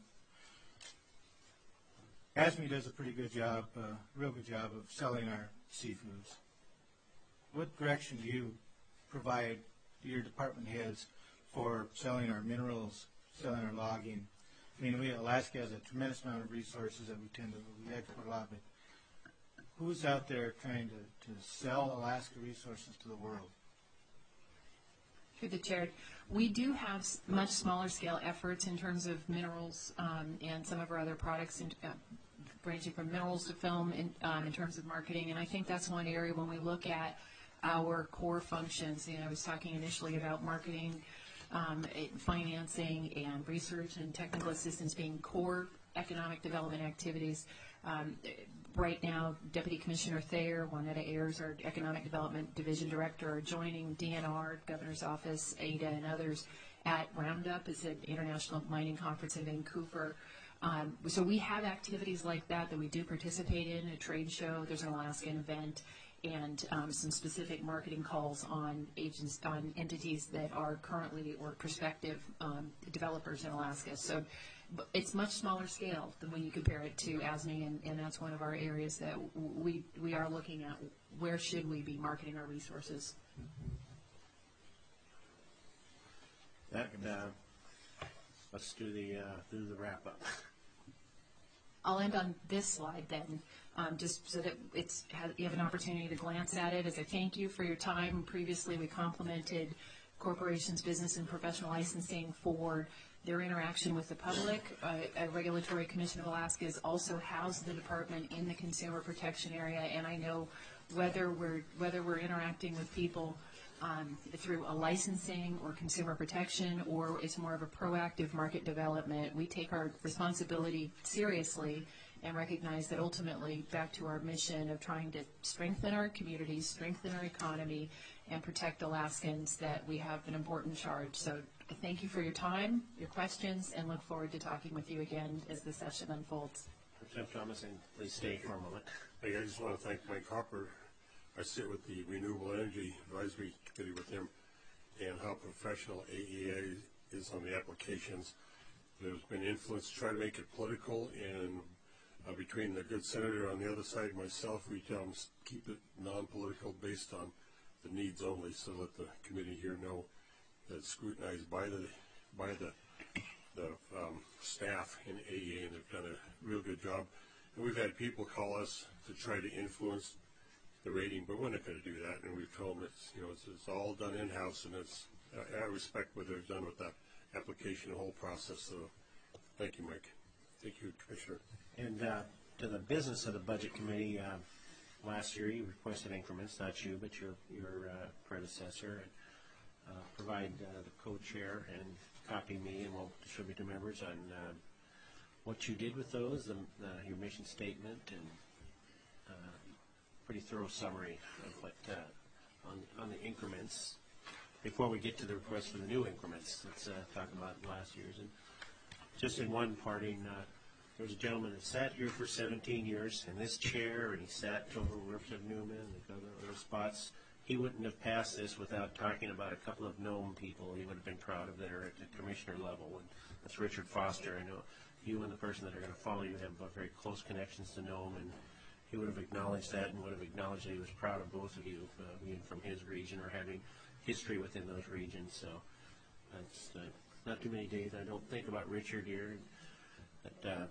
A S M E does a pretty good job, uh, real good job of selling our seafoods. What direction do you provide to your department heads for selling our minerals, selling our logging? I mean, we, Alaska has a tremendous amount of resources that we tend to, we export a lot, but who's out there trying to, to sell Alaska resources to the world? Through the chair, we do have s- much smaller scale efforts in terms of minerals um, and some of our other products, in, uh, ranging from minerals to film in, um, in terms of marketing. And I think that's one area when we look at our core functions. You know, I was talking initially about marketing, um, eh, financing, and research and technical assistance being core economic development activities. Um, right now, Deputy Commissioner Thayer, Juanetta Ayers, our Economic Development Division Director, are joining D N R, Governor's Office, A D A, and others at Roundup. It's an international mining conference in Vancouver. Um, so we have activities like that that we do participate in, a trade show, there's an Alaskan event, and um, some specific marketing calls on agents, on entities that are currently or prospective um, developers in Alaska. So but it's much smaller scale than when you compare it to A S M E, and, and that's one of our areas that w- we we are looking at. Where should we be marketing our resources? That, uh, let's do the, uh, do the wrap up. I'll end on this slide then, um, just so that it's ha- you have an opportunity to glance at it as a thank you for your time. Previously, we complimented corporations, business, and professional licensing for their interaction with the public. Uh, a Regulatory Commission of Alaska has also housed the department in the consumer protection area, and I know whether we're whether we're interacting with people um, through a licensing or consumer protection, or it's more of a proactive market development, we take our responsibility seriously and recognize that ultimately, back to our mission of trying to strengthen our communities, strengthen our economy, and protect Alaskans, that we have an important charge. So thank you for your time, your questions, and look forward to talking with you again as the session unfolds. Representative Thomas, and please stay for a moment. Hey, I just want to thank Mike Hopper. I sit with the Renewable Energy Advisory Committee with him, and how professional A E A is on the applications. There's been influence to try to make it political, and uh, between the good senator on the other side and myself, we tell them s- keep it non-political, based on the needs only, so that the committee here know that it's scrutinized by the by the the um, staff in A E A, and they've done a real good job. And we've had people call us to try to influence the rating, but we're not going to do that. And we've told them it's, you know, it's, it's all done in-house, and it's, I, I respect what they've done with that application, the whole process. So thank you, Mike. Thank you, Commissioner. And uh, to the business of the Budget Committee, uh, last year you requested increments, not you, but your, your uh, predecessor. And, uh, provide uh, the co-chair and copy me, and we'll distribute to members on uh, what you did with those, the, uh, your mission statement, and uh, pretty thorough summary of what uh, on, on the increments. Before we get to the request for the new increments, let's uh, talk about last year's. And just in one parting, uh, there was a gentleman that sat here for seventeen years in this chair, and he sat over Representative Newman and a couple of other spots. He wouldn't have passed this without talking about a couple of Nome people he would have been proud of that are at the commissioner level. And that's Richard Foster. I know you and the person that are going to follow you have very close connections to Nome, and he would have acknowledged that and would have acknowledged that he was proud of both of you, uh, being from his region or having history within those regions. So that's uh, not too many days I don't think about Richard here. That uh,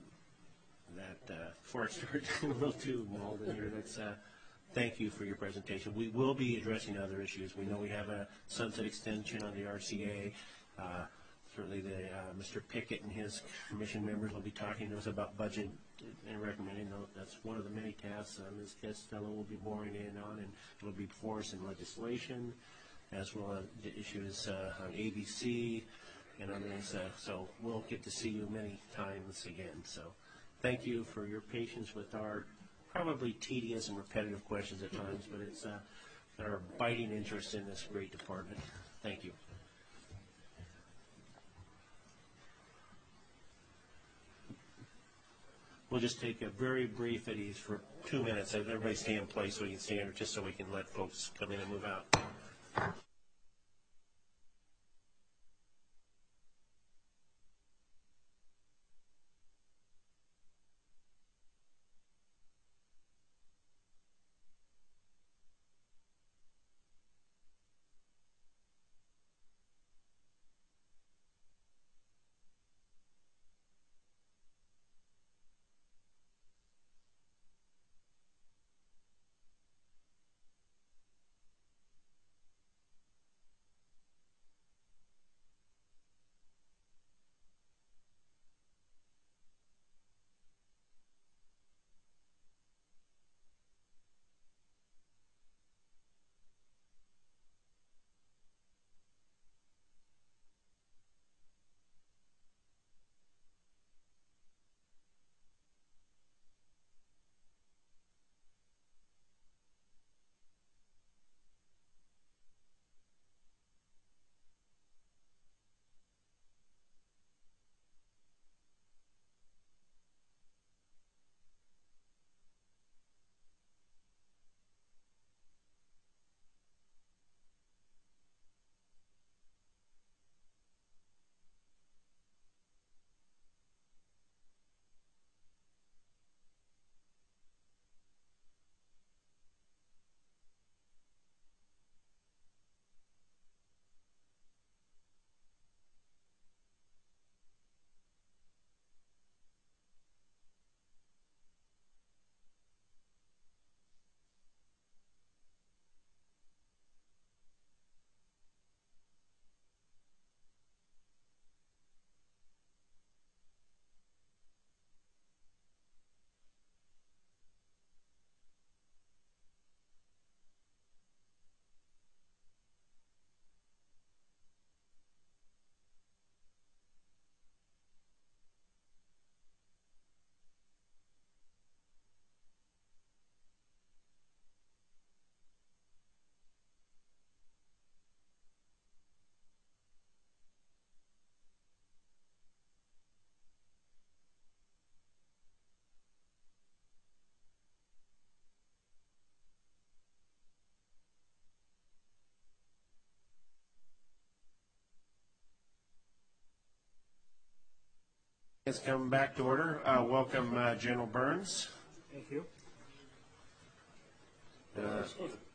that uh, before I start a little too Malden here, that's uh, thank you for your presentation. We will be addressing other issues. We know we have a sunset extension on the R C A. Uh, certainly the, uh, Mister Pickett and his commission members will be talking to us about budget and recommending tho- that's one of the many tasks uh, Miz Costello will be boring in on, and it'll be before us in legislation, as well as the issues uh, on A B C and on this. Uh, so we'll get to see you many times again. So thank you for your patience with our probably tedious and repetitive questions at times, but it's uh, our biting interest in this great department. Thank you. We'll just take a very brief at ease for two minutes. Everybody stay in place so we can stand, just so we can let folks come in and move out. Let's come back to order. Uh, welcome, uh, General Burns. Thank you. Uh,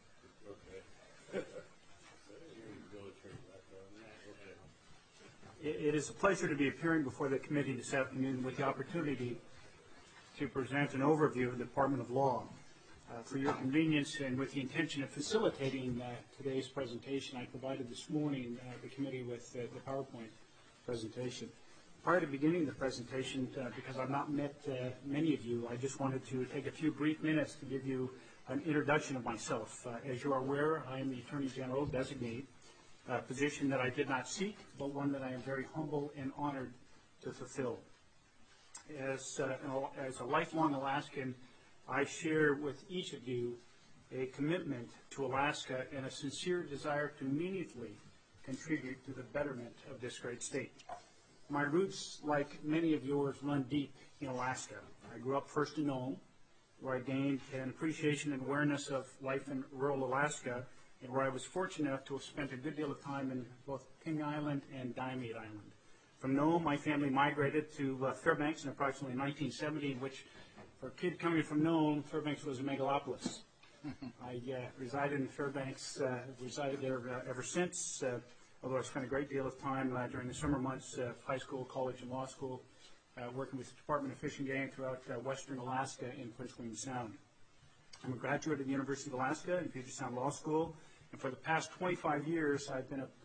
It it is a pleasure to be appearing before the committee this afternoon with the opportunity to present an overview of the Department of Law. Uh, For your convenience and with the intention of facilitating uh, today's presentation, I provided this morning uh, the committee with uh, the PowerPoint presentation. Prior to beginning the presentation, uh, because I've not met uh, many of you, I just wanted to take a few brief minutes to give you an introduction of myself. Uh, as you are aware, I am the Attorney General designate, a position that I did not seek, but one that I am very humble and honored to fulfill. As, uh, as a lifelong Alaskan, I share with each of you a commitment to Alaska and a sincere desire to meaningfully contribute to the betterment of this great state. My roots, like many of yours, run deep in Alaska. I grew up first in Nome, where I gained an appreciation and awareness of life in rural Alaska, and where I was fortunate enough to have spent a good deal of time in both King Island and Diomede Island. From Nome, my family migrated to uh, Fairbanks in approximately nineteen seventy, in which, for a kid coming from Nome, Fairbanks was a megalopolis. I uh, resided in Fairbanks, uh, resided there uh, ever since, uh, although I spent a great deal of time uh, during the summer months of high school, college, and law school, uh, working with the Department of Fish and Game throughout uh, western Alaska and Prince William Sound. I'm a graduate of the University of Alaska and Puget Sound Law School, and for the past twenty-five years, I've been a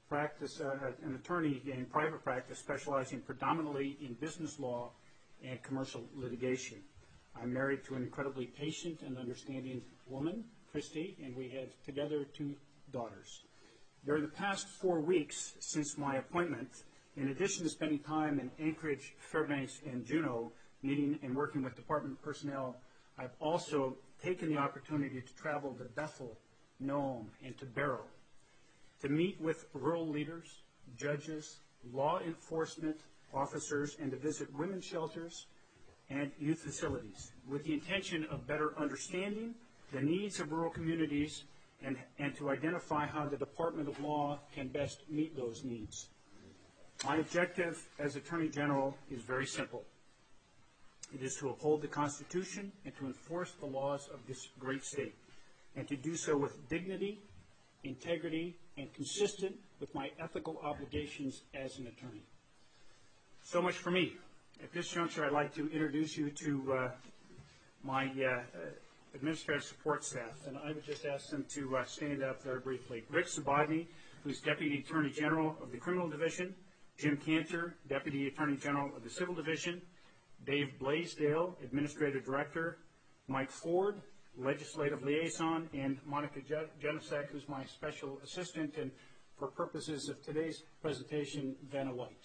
practice, uh, an attorney in private practice specializing predominantly in business law and commercial litigation. I'm married to an incredibly patient and understanding woman, Christy, and we have together two daughters. During the past four weeks since my appointment, in addition to spending time in Anchorage, Fairbanks, and Juneau, meeting and working with department personnel, I've also taken the opportunity to travel to Bethel, Nome, and to Barrow to meet with rural leaders, judges, law enforcement officers, and to visit women's shelters and youth facilities with the intention of better understanding the needs of rural communities and, and to identify how the Department of Law can best meet those needs. My objective as Attorney General is very simple. It is to uphold the Constitution and to enforce the laws of this great state, and to do so with dignity, integrity, and consistent with my ethical obligations as an attorney. So much for me. At this juncture, I'd like to introduce you to uh, my uh, administrative support staff, and I would just ask them to uh, stand up very briefly. Rick Subodny, who's Deputy Attorney General of the Criminal Division, Jim Cantor, Deputy Attorney General of the Civil Division, Dave Blaisdell, Administrative Director, Mike Ford, Legislative Liaison, and Monica Genesek, who's my Special Assistant, and for purposes of today's presentation, Vanna White.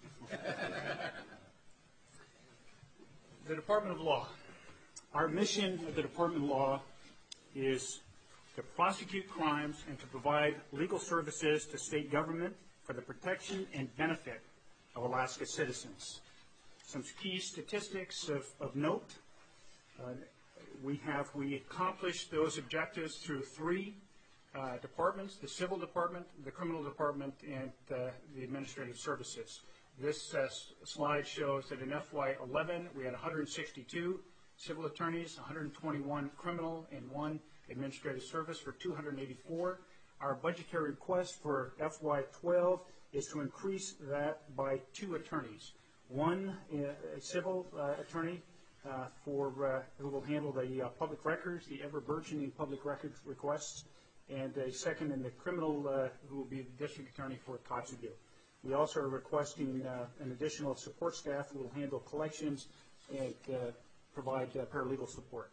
The Department of Law. Our mission of the Department of Law is to prosecute crimes and to provide legal services to state government for the protection and benefit of Alaska citizens. Some key statistics of, of note. Uh, we have, we accomplished those objectives through three uh, departments, the Civil Department, the Criminal Department, and uh, the Administrative Services. This uh, slide shows that in F Y eleven, we had one hundred sixty-two civil attorneys, one hundred twenty-one criminal, and one administrative service for two hundred eighty-four. Our budgetary request for F Y twelve is to increase that by two attorneys. One, uh, a civil uh, attorney uh, for uh, who will handle the uh, public records, the ever-burgeoning public records requests, and a second in the criminal uh, who will be the district attorney for Kotzebue. We also are requesting uh, an additional support staff who will handle collections and uh, provide uh, paralegal support.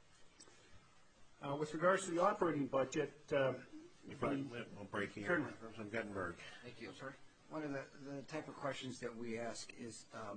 Uh, with regards to the operating budget, uh, if I will break here. Certainly. From Guttenberg. Thank you. Sorry. One of the, the type of questions that we ask is, um,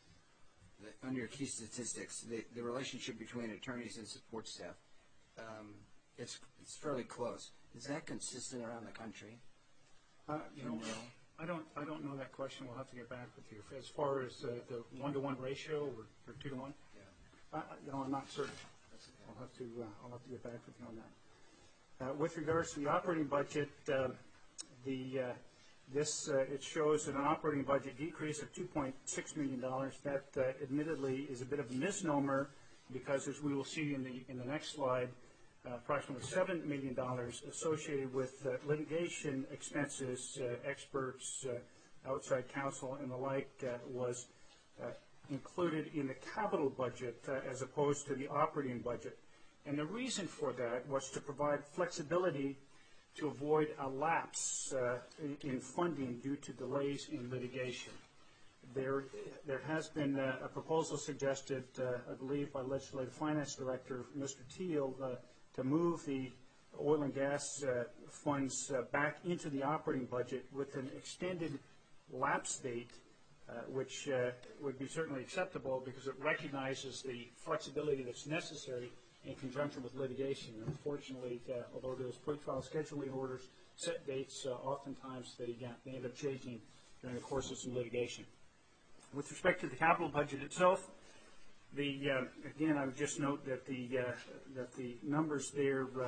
the, under your key statistics, the, the relationship between attorneys and support staff. Um, it's, it's fairly close. Is that consistent around the country? Uh, you know, I don't, I don't know that question. We'll have to get back with you. As far as uh, the one-to-one ratio or, or two-to-one, yeah. uh, you know, I'm not certain. I'll have to, uh, I'll have to get back with you on that. Uh, with regards to the operating budget, uh, the uh, this uh, it shows an operating budget decrease of two point six million dollars. That uh, admittedly is a bit of a misnomer because, as we will see in the in the next slide, uh, approximately seven million dollars associated with uh, litigation expenses, uh, experts, uh, outside counsel, and the like uh, was uh, included in the capital budget uh, as opposed to the operating budget. And the reason for that was to provide flexibility to avoid a lapse uh, in, in funding due to delays in litigation. There, there has been uh, a proposal suggested, uh, I believe, by Legislative Finance Director Mister Teal uh, to move the oil and gas uh, funds uh, back into the operating budget with an extended lapse date, uh, which uh, would be certainly acceptable because it recognizes the flexibility that's necessary in conjunction with litigation. Unfortunately, uh, although there's pretrial scheduling orders, set dates, uh, oftentimes they, uh, they end up changing during the course of some litigation. With respect to the capital budget itself, the uh, again, I would just note that the uh, that the numbers there, um, uh,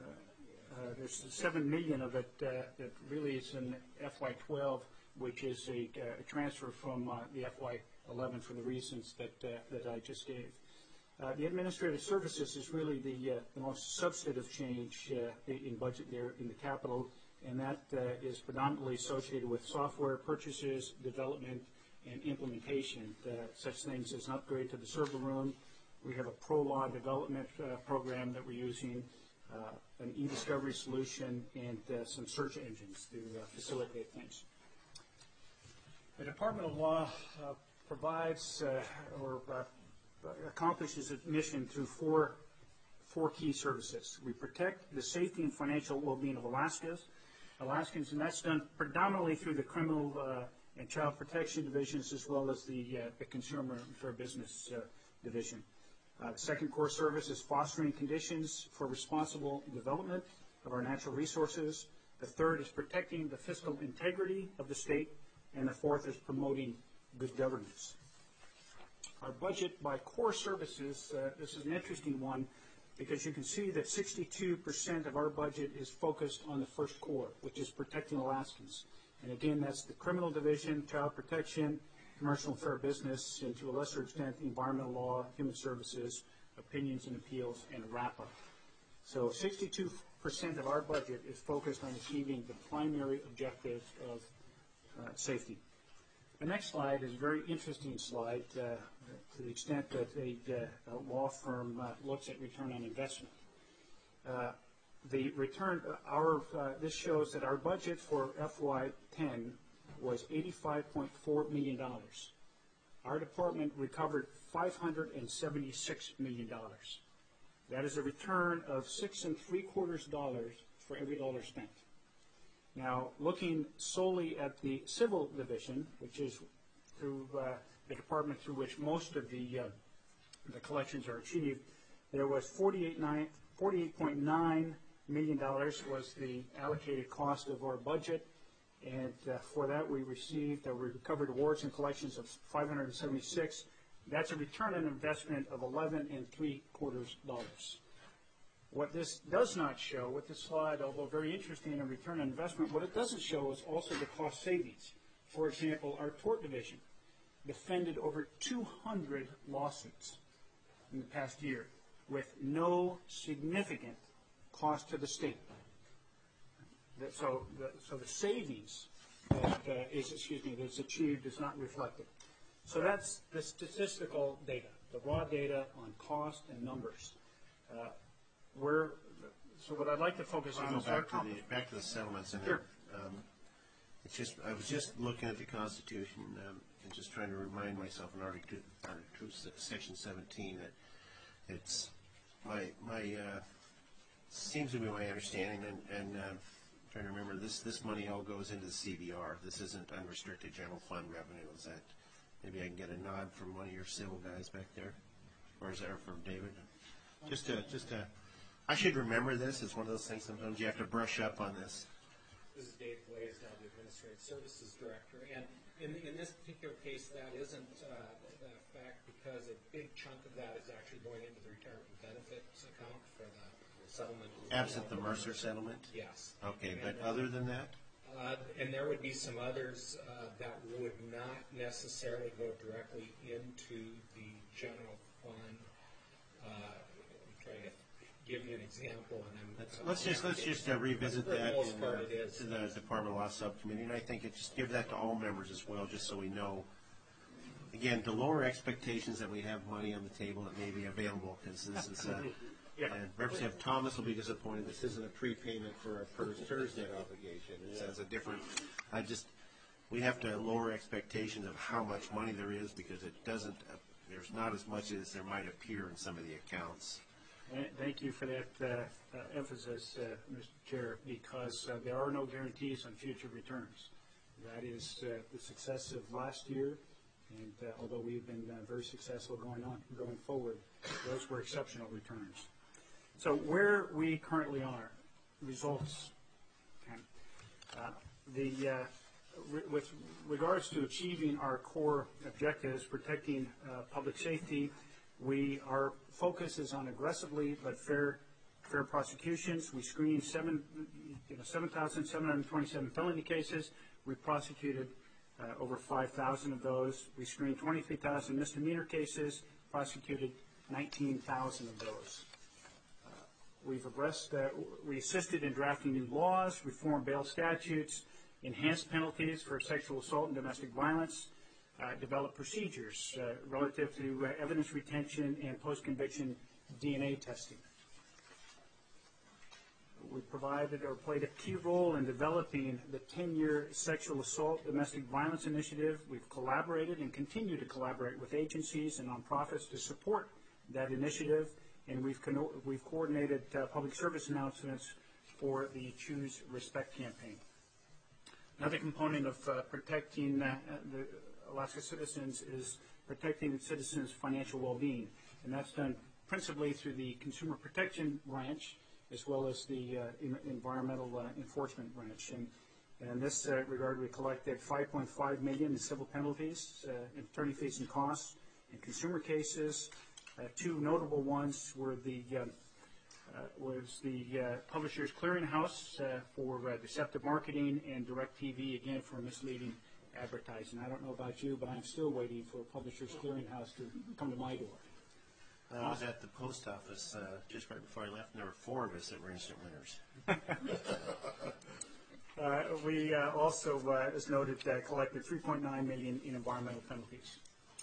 uh, there's seven million of it uh, that really is in F Y twelve, which is a, a transfer from uh, the F Y eleven for the reasons that uh, that I just gave. Uh, the administrative services is really the, uh, the most substantive change uh, in budget there in the capital, and that uh, is predominantly associated with software purchases, development, and implementation. Uh, such things as an upgrade to the server room. We have a pro law development uh, program that we're using. uh, an e-discovery solution, and uh, some search engines to uh, facilitate things. The Department of Law uh, provides uh, or uh, accomplishes its mission through four, four key services. We protect the safety and financial well-being of Alaskans, Alaskans, and that's done predominantly through the criminal uh, and child protection divisions, as well as the, uh, the consumer and fair business uh, division. Uh, the second core service is fostering conditions for responsible development of our natural resources. The third is protecting the fiscal integrity of the state. And the fourth is promoting good governance. Our budget by core services, uh, this is an interesting one because you can see that sixty-two percent of our budget is focused on the first core, which is protecting Alaskans. And again, that's the criminal division, child protection, commercial and fair business, and to a lesser extent, environmental law, human services, opinions and appeals, and RAPA. So sixty-two percent of our budget is focused on achieving the primary objective of Uh, safety. The next slide is a very interesting slide uh, to the extent that a, uh, a law firm uh, looks at return on investment. Uh, the return, uh, our uh, this shows that our budget for F Y ten was eighty-five point four million dollars. Our department recovered five hundred seventy-six million dollars. That is a return of six and three quarters dollars for every dollar spent. Now, looking solely at the civil division, which is through uh, the department through which most of the uh, the collections are achieved, there was forty-eight point nine million dollars was the allocated cost of our budget, and uh, for that we received, uh, we recovered awards and collections of five hundred seventy-six. That's a return on investment of eleven and three quarters dollars. What this does not show, what this slide, although very interesting in return on investment, what it doesn't show is also the cost savings. For example, our tort division defended over two hundred lawsuits in the past year with no significant cost to the state. That, so, the, so the savings that uh, is, excuse me, that's achieved is not reflected. So that's the statistical data, the raw data on cost and numbers. Uh, We're, so what I'd like to focus on is back to the back to the settlements. And sure. um, it's just I was just looking at the Constitution um, and just trying to remind myself in Article two, Article two, Section seventeen that it's my my uh, seems to be my understanding, and, and uh, I'm trying to remember this this money all goes into the C B R. This isn't unrestricted general fund revenue. Is that maybe I can get a nod from one of your civil guys back there, or is that from David? Just to just to. I should remember this. It's one of those things sometimes you have to brush up on this. This is Dave Blaisdell, the Administrative Services Director. And in, in this particular case, that isn't uh, the fact because a big chunk of that is actually going into the retirement benefits account for the settlement. Absent the Mercer settlement? Yes. Okay, and, but uh, other than that? Uh, and there would be some others uh, that would not necessarily go directly into the general fund. Uh, I'm trying to give you an example, and I'm, let's, let's just let's just uh, revisit for that the most in, part uh, it is. to the Department of Law subcommittee, and I think it just give that to all members as well, just so we know. Again, to lower expectations that we have money on the table that may be available, because this is. Uh, yeah. And Representative Thomas will be disappointed. This isn't a prepayment for a first Thursday obligation. It has a different. I just we have to lower expectations of how much money there is because it doesn't. Uh, there's not as much as there might appear in some of the accounts. Thank you for that uh, uh, emphasis, uh, Mister Chair, because uh, there are no guarantees on future returns. That is uh, the success of last year, and uh, although we've been uh, very successful going on, going forward, those were exceptional returns. So where we currently are, results. Okay. Uh, the uh, re with regards to achieving our core objectives, protecting uh, public safety. We, our focus is on aggressively but fair, fair prosecutions. We screened seven, you know, seven thousand seven hundred twenty-seven felony cases. We prosecuted uh, over five thousand of those. We screened twenty-three thousand misdemeanor cases, prosecuted nineteen thousand of those. Uh, we've abreast, uh, we assisted in drafting new laws, reformed bail statutes, enhanced penalties for sexual assault and domestic violence. Uh, develop procedures uh, relative to uh, evidence retention and post-conviction D N A testing. We provided or played a key role in developing the ten-year Sexual Assault Domestic Violence Initiative. We've collaborated and continue to collaborate with agencies and nonprofits to support that initiative, and we've, co- we've coordinated uh, public service announcements for the Choose Respect campaign. Another component of uh, protecting uh, the Alaska citizens is protecting its citizens' financial well-being, and that's done principally through the Consumer Protection Branch as well as the uh, in, Environmental uh, Enforcement Branch. And, and in this uh, regard, we collected five point five million dollars in civil penalties, uh, attorney fees and costs, in consumer cases. Uh, two notable ones were the uh, uh, was the uh, Publishers Clearinghouse uh, for uh, deceptive marketing, and DirecTV again for misleading advertising. I don't know about you, but I'm still waiting for Publishers Clearinghouse to come to my door. I was at the post office uh, just right before I left, and there were four of us that were instant winners. uh, we uh, also, uh, as noted, uh, collected three point nine million dollars in environmental penalties.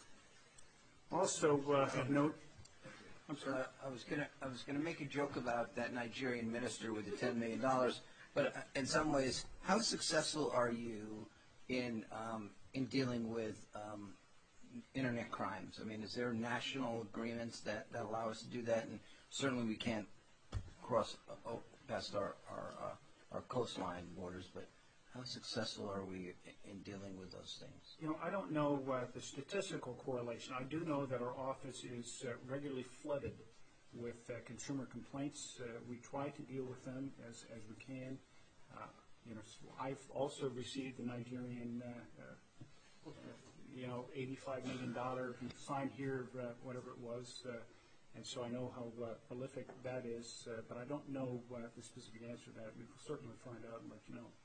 Also, uh, of note, I'm sorry. Uh, I was gonna, I was gonna make a joke about that Nigerian minister with the ten million dollars, but uh, in some ways, how successful are you in um, in dealing with um, internet crimes? I mean, is there national agreements that, that allow us to do that? And certainly we can't cross uh, oh, past our our, uh, our coastline borders, but how successful are we in dealing with those things? You know, I don't know uh, the statistical correlation. I do know that our office is uh, regularly flooded with uh, consumer complaints. Uh, we try to deal with them as, as we can. Uh, you know, I've also received the Nigerian uh, uh, you know, eighty-five million dollars sign here, uh, whatever it was, uh, and so I know how uh, prolific that is, uh, but I don't know uh, the specific answer to that. We will certainly find out and let you know.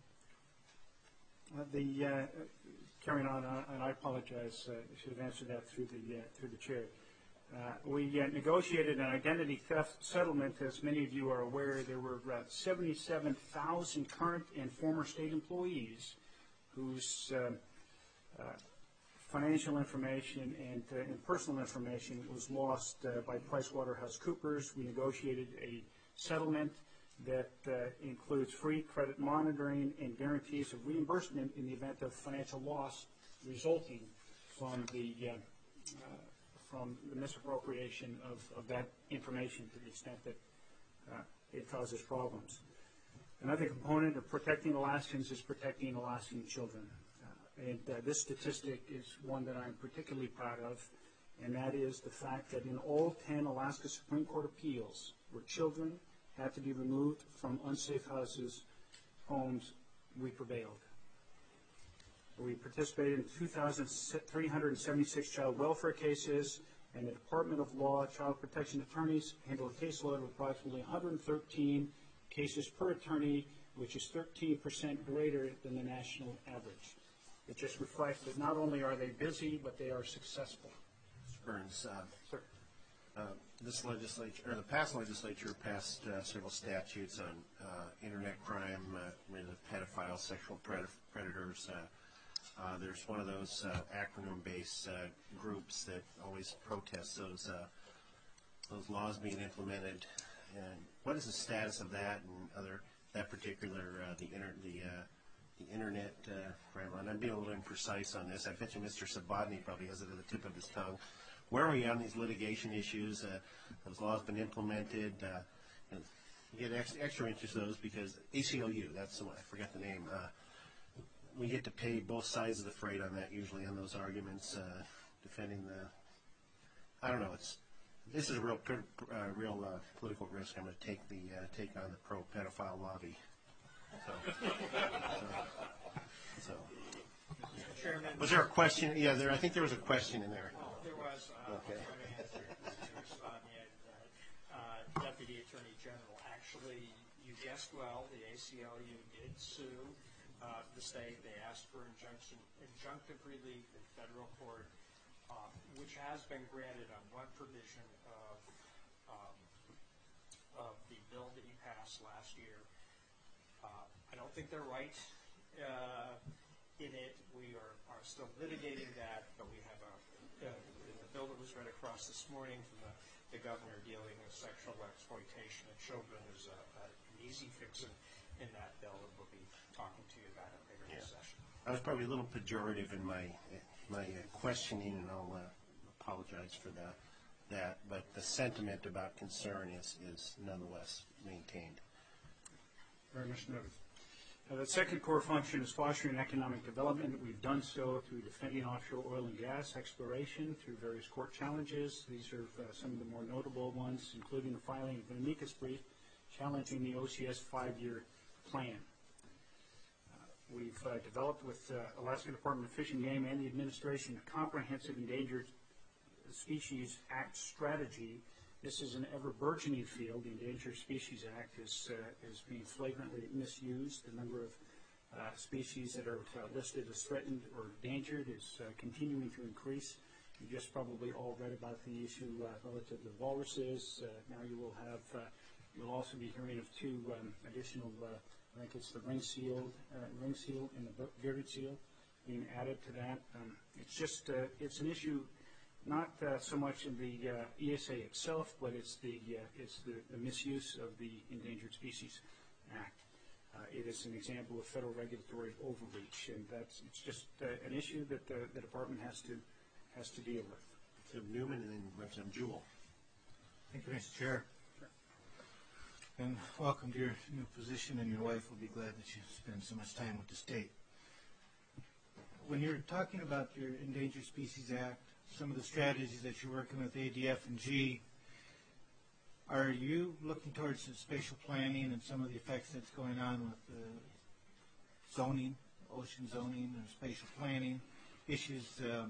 Uh, the uh, carrying on, uh, and I apologize, uh, I should have answered that through the uh, through the chair. Uh, we uh, negotiated an identity theft settlement. As many of you are aware, there were uh, seventy-seven thousand current and former state employees whose uh, uh, financial information and, uh, and personal information was lost uh, by PricewaterhouseCoopers. We negotiated a settlement that uh, includes free credit monitoring and guarantees of reimbursement in the event of financial loss resulting from the uh, uh, from the misappropriation of, of that information to the extent that uh, it causes problems. Another component of protecting Alaskans is protecting Alaskan children. And uh, this statistic is one that I'm particularly proud of, and that is the fact that in all ten Alaska Supreme Court appeals where children had to be removed from unsafe houses, homes, we prevailed. We participated in two thousand three hundred seventy-six child welfare cases, and the Department of Law Child Protection attorneys handled a caseload of approximately one hundred thirteen cases per attorney, which is thirteen percent greater than the national average. It just reflects that not only are they busy, but they are successful. Mister Burns, uh, Sir. uh, this legislature, or the past legislature, passed uh, several statutes on uh, internet crime, uh, related to pedophiles, sexual pred- predators. Uh, uh, there's one of those uh, acronym-based uh, groups that always protest those uh, those laws being implemented. And what is the status of that and other that particular uh, the inter the uh, the internet uh, crime? And I'm being a little imprecise on this. I bet you Mister Sabodny probably has it at the tip of his tongue. Where are we on these litigation issues? Uh, those laws been implemented. Uh, and you get extra, extra interest in those because A C L U, that's the one, I forgot the name. Uh, we get to pay both sides of the freight on that usually on those arguments, uh, defending the, I don't know, it's, this is a real, uh, real uh, political risk. I'm going to take the, uh, take on the pro-pedophile lobby. So, so, so. Chairman. Was there a question? Yeah, there. I think there was a question in there. There was. Uh, Okay. I'm going to answer Mister Sabodny, uh, Deputy Attorney General. Actually, you guessed well. The A C L U did sue uh, the state. They asked for injunction, injunctive relief in federal court, uh, which has been granted on one provision of um, of the bill that you passed last year. Uh, I don't think they're right uh, in it. We are, are still litigating that, but we have a, uh, the bill that was read across this morning from the, the the governor dealing with sexual exploitation of children. There's a, a, an easy fix in, in that bill that we'll be talking to you about later in the session. I was probably a little pejorative in my my uh, questioning, and I'll uh, apologize for that. That, but the sentiment about concern is is nonetheless maintained. Very much noted. Uh, the second core function is fostering economic development. We've done so through defending offshore oil and gas exploration through various court challenges. These are uh, some of the more notable ones, including the filing of an amicus brief challenging the O C S five-year plan. Uh, we've uh, developed with uh, Alaska Department of Fish and Game and the administration a comprehensive Endangered Species Act strategy. This is an ever-burgeoning field. The Endangered Species Act is, uh, is being flagrantly misused. The number of uh, species that are uh, listed as threatened or endangered is uh, continuing to increase. You just probably all read about the issue uh, relative to walruses. Uh, now you will have, uh, you'll also be hearing of two um, additional, uh, I think it's the ring seal, uh, ring seal and the bearded seal being added to that. Um, it's just, uh, it's an issue not uh, so much in the uh, E S A itself, but it's the uh, it's the, the misuse of the Endangered Species Act. Uh, it is an example of federal regulatory overreach, and that's it's just uh, an issue that the, the department has to has to deal with. Representative Newman and then Representative Jewell. Thank you, Mister Chair. And welcome to your new position, and your wife will be glad that you spend so much time with the state. When you're talking about your Endangered Species Act, some of the strategies that you're working with A D F and G, are you looking towards the spatial planning and some of the effects that's going on with the zoning, ocean zoning, and spatial planning issues? Um,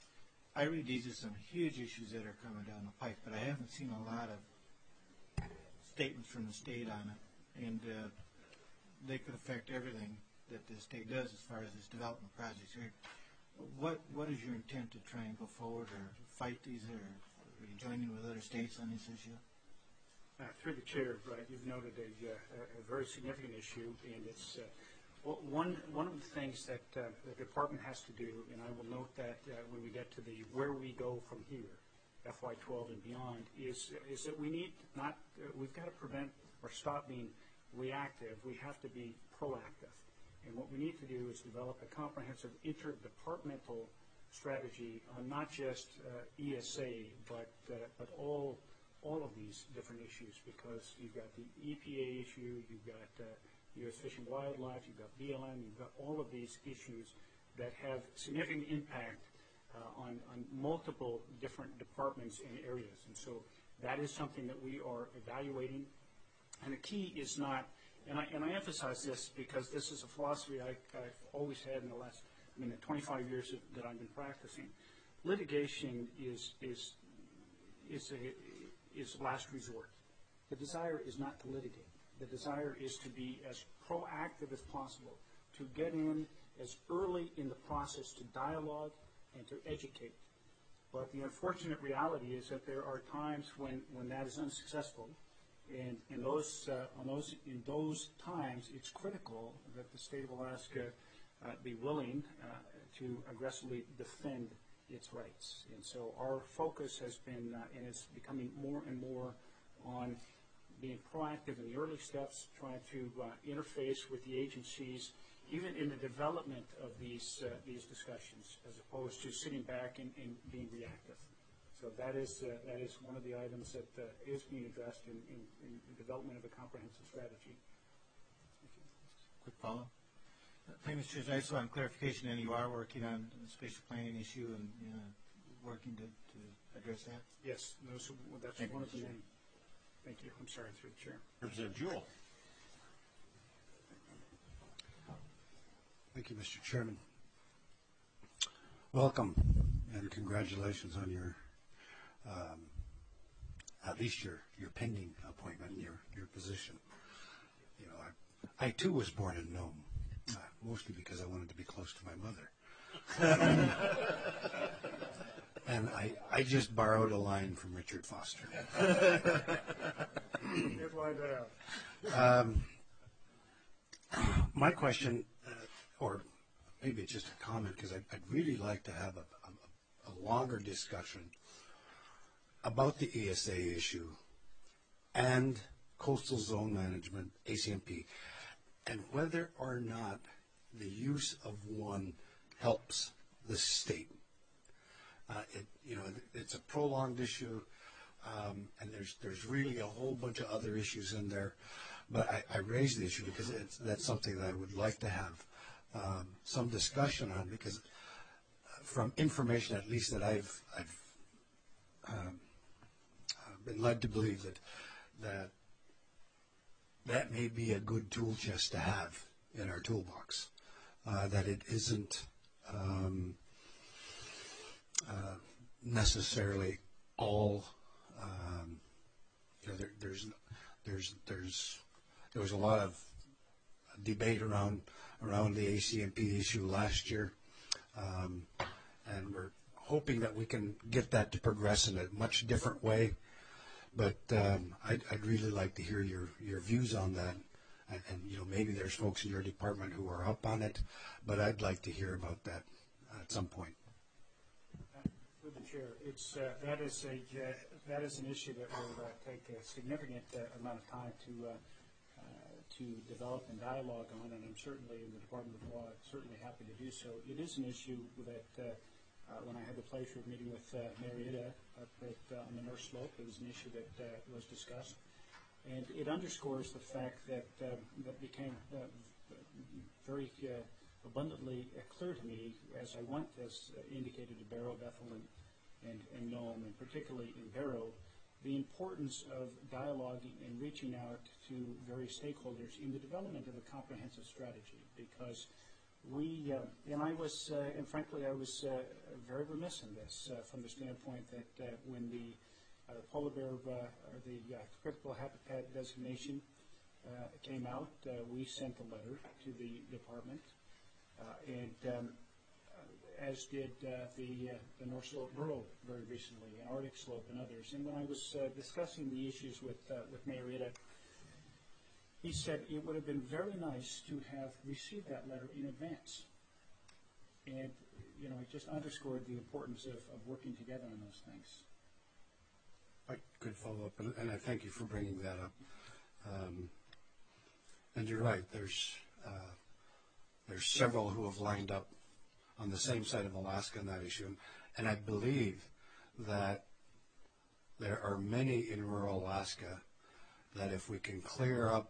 I read these as some huge issues that are coming down the pike, but I haven't seen a lot of statements from the state on it, and uh, they could affect everything that the state does as far as its development projects. What what is your intent to try and go forward or fight these, or are you joining with other states on this issue? Uh, through the chair, right, you've noted a, uh, a very significant issue, and it's uh, one one of the things that uh, the department has to do, and I will note that uh, when we get to the where we go from here, F Y twelve and beyond, is is that we need not uh, we've got to prevent or stop being reactive. We have to be proactive. And what we need to do is develop a comprehensive interdepartmental strategy on not just uh, E S A, but uh, but all all of these different issues, because you've got the E P A issue, you've got uh, U S Fish and Wildlife, you've got B L M, you've got all of these issues that have significant impact uh, on, on multiple different departments and areas. And so that is something that we are evaluating. And the key is not, and I, and I emphasize this because this is a philosophy I, I've always had in the last, I mean, the twenty-five years that, that I've been practicing. Litigation is is is a is last resort. The desire is not to litigate. The desire is to be as proactive as possible, to get in as early in the process to dialogue and to educate. But the unfortunate reality is that there are times when, when that is unsuccessful. And in those, uh, on those, in those times, it's critical that the state of Alaska uh, be willing uh, to aggressively defend its rights. And so our focus has been, uh, and it's becoming more and more on being proactive in the early steps, trying to uh, interface with the agencies, even in the development of these uh, these discussions, as opposed to sitting back and, and being reactive. So that is uh, that is one of the items that uh, is being addressed in, in, in the development of a comprehensive strategy. Quick follow-up. Thank you, Mister Chair. I just want clarification, and you are working on the spatial planning issue and uh, working to, to address that? Yes, those, well, that's Thank one you, of the Mister main. Thank you. I'm sorry, through the chair. Representative Jewell. Thank you, Mister Chairman. Welcome and congratulations on your, um, at least your, your pending appointment and your, your position. You know, I, I too was born in Nome, uh, mostly because I wanted to be close to my mother. And I, I just borrowed a line from Richard Foster. um, my question, uh, or maybe it's just a comment, because I'd, I'd really like to have a, a, a longer discussion about the E S A issue and coastal zone management, A C M P, and whether or not the use of one helps the state. Uh, it, you know, it's a prolonged issue, um, and there's there's really a whole bunch of other issues in there. But I, I raise the issue because it's, that's something that I would like to have um, some discussion on, because from information at least that I've I've um, been led to believe that that that may be a good tool chest to have in our toolbox. Uh, that it isn't um, uh, necessarily all. Um, you know, there, there's there's there's there was a lot of debate around around the A C M P issue last year, um, and we're hoping that we can get that to progress in a much different way. But um, I'd, I'd really like to hear your, your views on that. And, and, you know, maybe there's folks in your department who are up on it, but I'd like to hear about that at some point. Through the chair, it's, uh, that is a, uh, that is an issue that will uh, take a significant uh, amount of time to, uh, uh, to develop and dialogue on, and I'm certainly in the Department of Law, certainly happy to do so. It is an issue that uh, Uh, when I had the pleasure of meeting with uh, Marietta up at, uh, on the North Slope, it was an issue that uh, was discussed. And it underscores the fact that uh, that became uh, very uh, abundantly uh, clear to me as I went, as uh, indicated, to Barrow, Bethel, and, and, and Nome, and particularly in Barrow, the importance of dialoguing and reaching out to various stakeholders in the development of a comprehensive strategy, because we, uh, and I was, uh, and frankly, I was uh, very remiss in this uh, from the standpoint that uh, when the uh, polar bear, uh, or the uh, critical habitat designation uh, came out, uh, we sent a letter to the department, uh, and um, uh, as did uh, the, uh, the North Slope Borough very recently, and Arctic Slope and others. And when I was uh, discussing the issues with, uh, with Marietta, he said it would have been very nice to have received that letter in advance. And, you know, it just underscored the importance of, of working together on those things. I could follow up, and, and I thank you for bringing that up. Um, and you're right, there's, uh, there's several who have lined up on the same side of Alaska on that issue. And I believe that there are many in rural Alaska that if we can clear up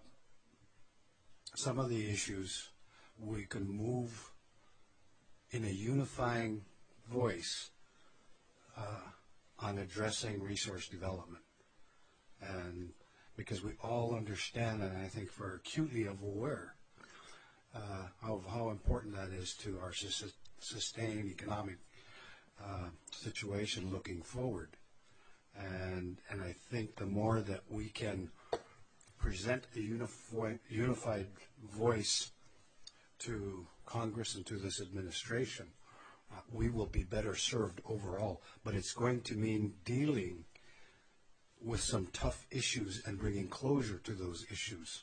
some of the issues, we can move in a unifying voice uh, on addressing resource development. And because we all understand, and I think we're acutely aware uh, of how important that is to our sus- sustained economic uh, situation looking forward. And, and I think the more that we can present a unified, unified voice to Congress and to this administration, uh, we will be better served overall. But it's going to mean dealing with some tough issues and bringing closure to those issues.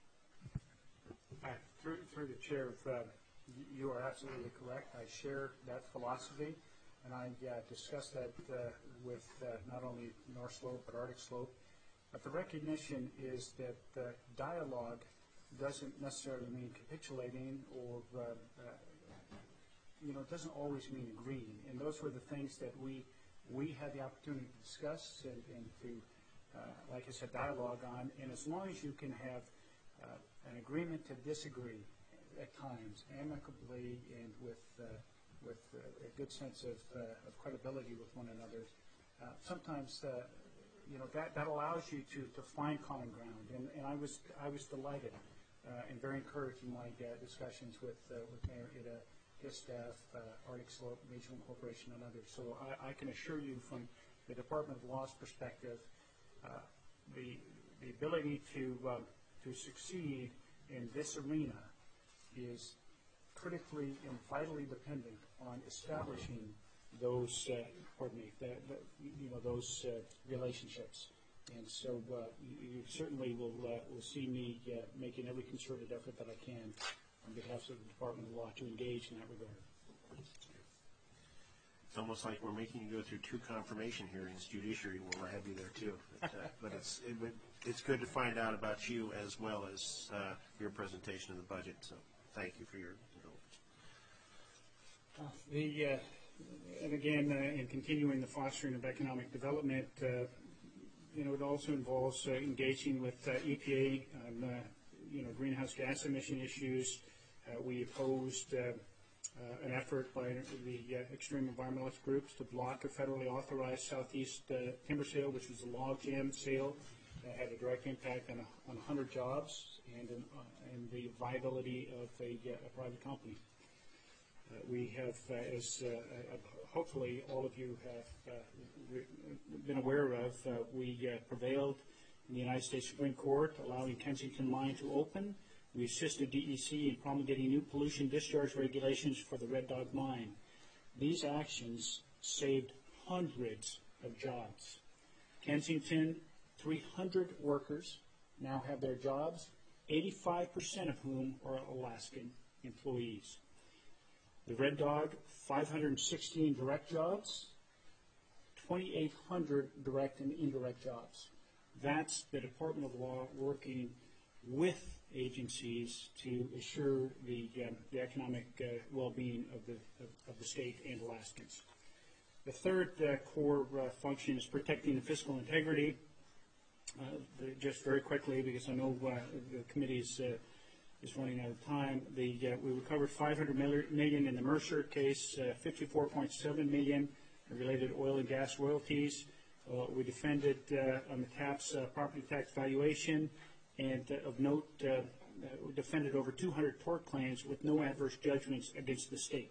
Uh, through, through the chair, uh, you are absolutely correct. I share that philosophy, and I uh, discussed that uh, with uh, not only North Slope but Arctic Slope. But the recognition is that uh, dialogue doesn't necessarily mean capitulating, or uh, uh, you know, it doesn't always mean agreeing. And those were the things that we we had the opportunity to discuss and, and to, uh, like I said, dialogue on. And as long as you can have uh, an agreement to disagree at times, amicably and with uh, with uh, a good sense of, uh, of credibility with one another, uh, sometimes. Uh, You know, that, that allows you to, to find common ground, and, and I was I was delighted uh, and very encouraged in my uh, discussions with uh, with Mayor Ida, his staff, uh, Arctic Slope Regional Corporation, and others. So I, I can assure you, from the Department of Law's perspective, uh, the the ability to uh, to succeed in this arena is critically and vitally dependent on establishing those, uh, pardon me, the, the, you know, those uh, relationships. And so uh, you, you certainly will uh, will see me uh, making every concerted effort that I can on behalf of the Department of Law to engage in that regard. It's almost like we're making you go through two confirmation hearings. Judiciary will have you there too. But, uh, but it's it, would- it's good to find out about you as well as uh, your presentation of the budget. So thank you for your indulgence. Uh, The, uh, and again, uh, in continuing the fostering of economic development, uh, you know, it also involves uh, engaging with uh, E P A on, uh, you know, greenhouse gas emission issues. Uh, we opposed uh, uh, an effort by the uh, extreme environmentalist groups to block a federally authorized southeast uh, timber sale, which was a log jam sale that had a direct impact on, a, on one hundred jobs and, an, uh, and the viability of a, uh, a private company. Uh, we have, uh, as uh, uh, hopefully all of you have uh, re- been aware of, uh, we uh, prevailed in the United States Supreme Court, allowing Kensington Mine to open. We assisted D E C in promulgating new pollution discharge regulations for the Red Dog Mine. These actions saved hundreds of jobs. Kensington, three hundred workers now have their jobs, eighty-five percent of whom are Alaskan employees. The Red Dog, five hundred sixteen direct jobs, twenty-eight hundred direct and indirect jobs. That's the Department of Law working with agencies to assure the, um, the economic uh, well-being of the, of, of the state and Alaskans. The third uh, core uh, function is protecting the fiscal integrity. Uh, the, just very quickly, because I know uh, the committee is, uh, is running out of time. The, uh, we recovered five hundred million in the Mercer case, uh, fifty-four point seven million related oil and gas royalties. Uh, we defended uh, on the TAPS uh, property tax valuation, and uh, of note, uh, uh, we defended over two hundred tort claims with no adverse judgments against the state.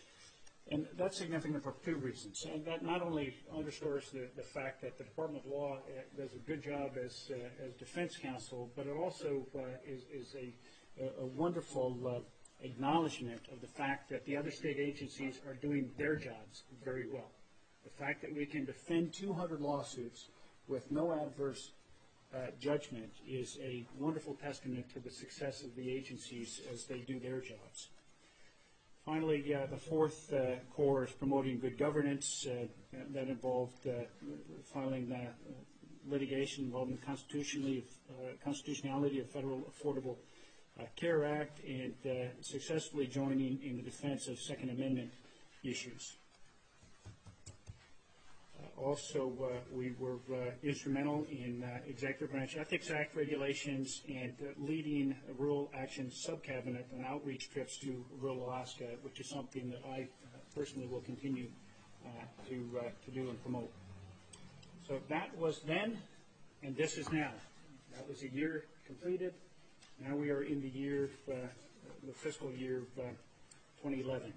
And that's significant for two reasons. And that not only underscores the, the fact that the Department of Law uh, does a good job as, uh, as defense counsel, but it also uh, is, is a, a wonderful uh, acknowledgement of the fact that the other state agencies are doing their jobs very well. The fact that we can defend two hundred lawsuits with no adverse uh, judgment is a wonderful testament to the success of the agencies as they do their jobs. Finally, uh, the fourth uh, core is promoting good governance. Uh, that involved uh, filing uh, litigation involving the constitutionally, uh, constitutionality of Federal Affordable uh, Care Act and uh, successfully joining in the defense of Second Amendment issues. Uh, also, uh, we were uh, instrumental in uh, Executive Branch Ethics Act regulations and uh, leading a Rural Action Subcabinet on outreach trips to rural Alaska, which is something that I uh, personally will continue uh, to, uh, to do and promote. So that was then, and this is now. That was a year completed. Now we are in the year, uh, the fiscal year of uh, twenty eleven.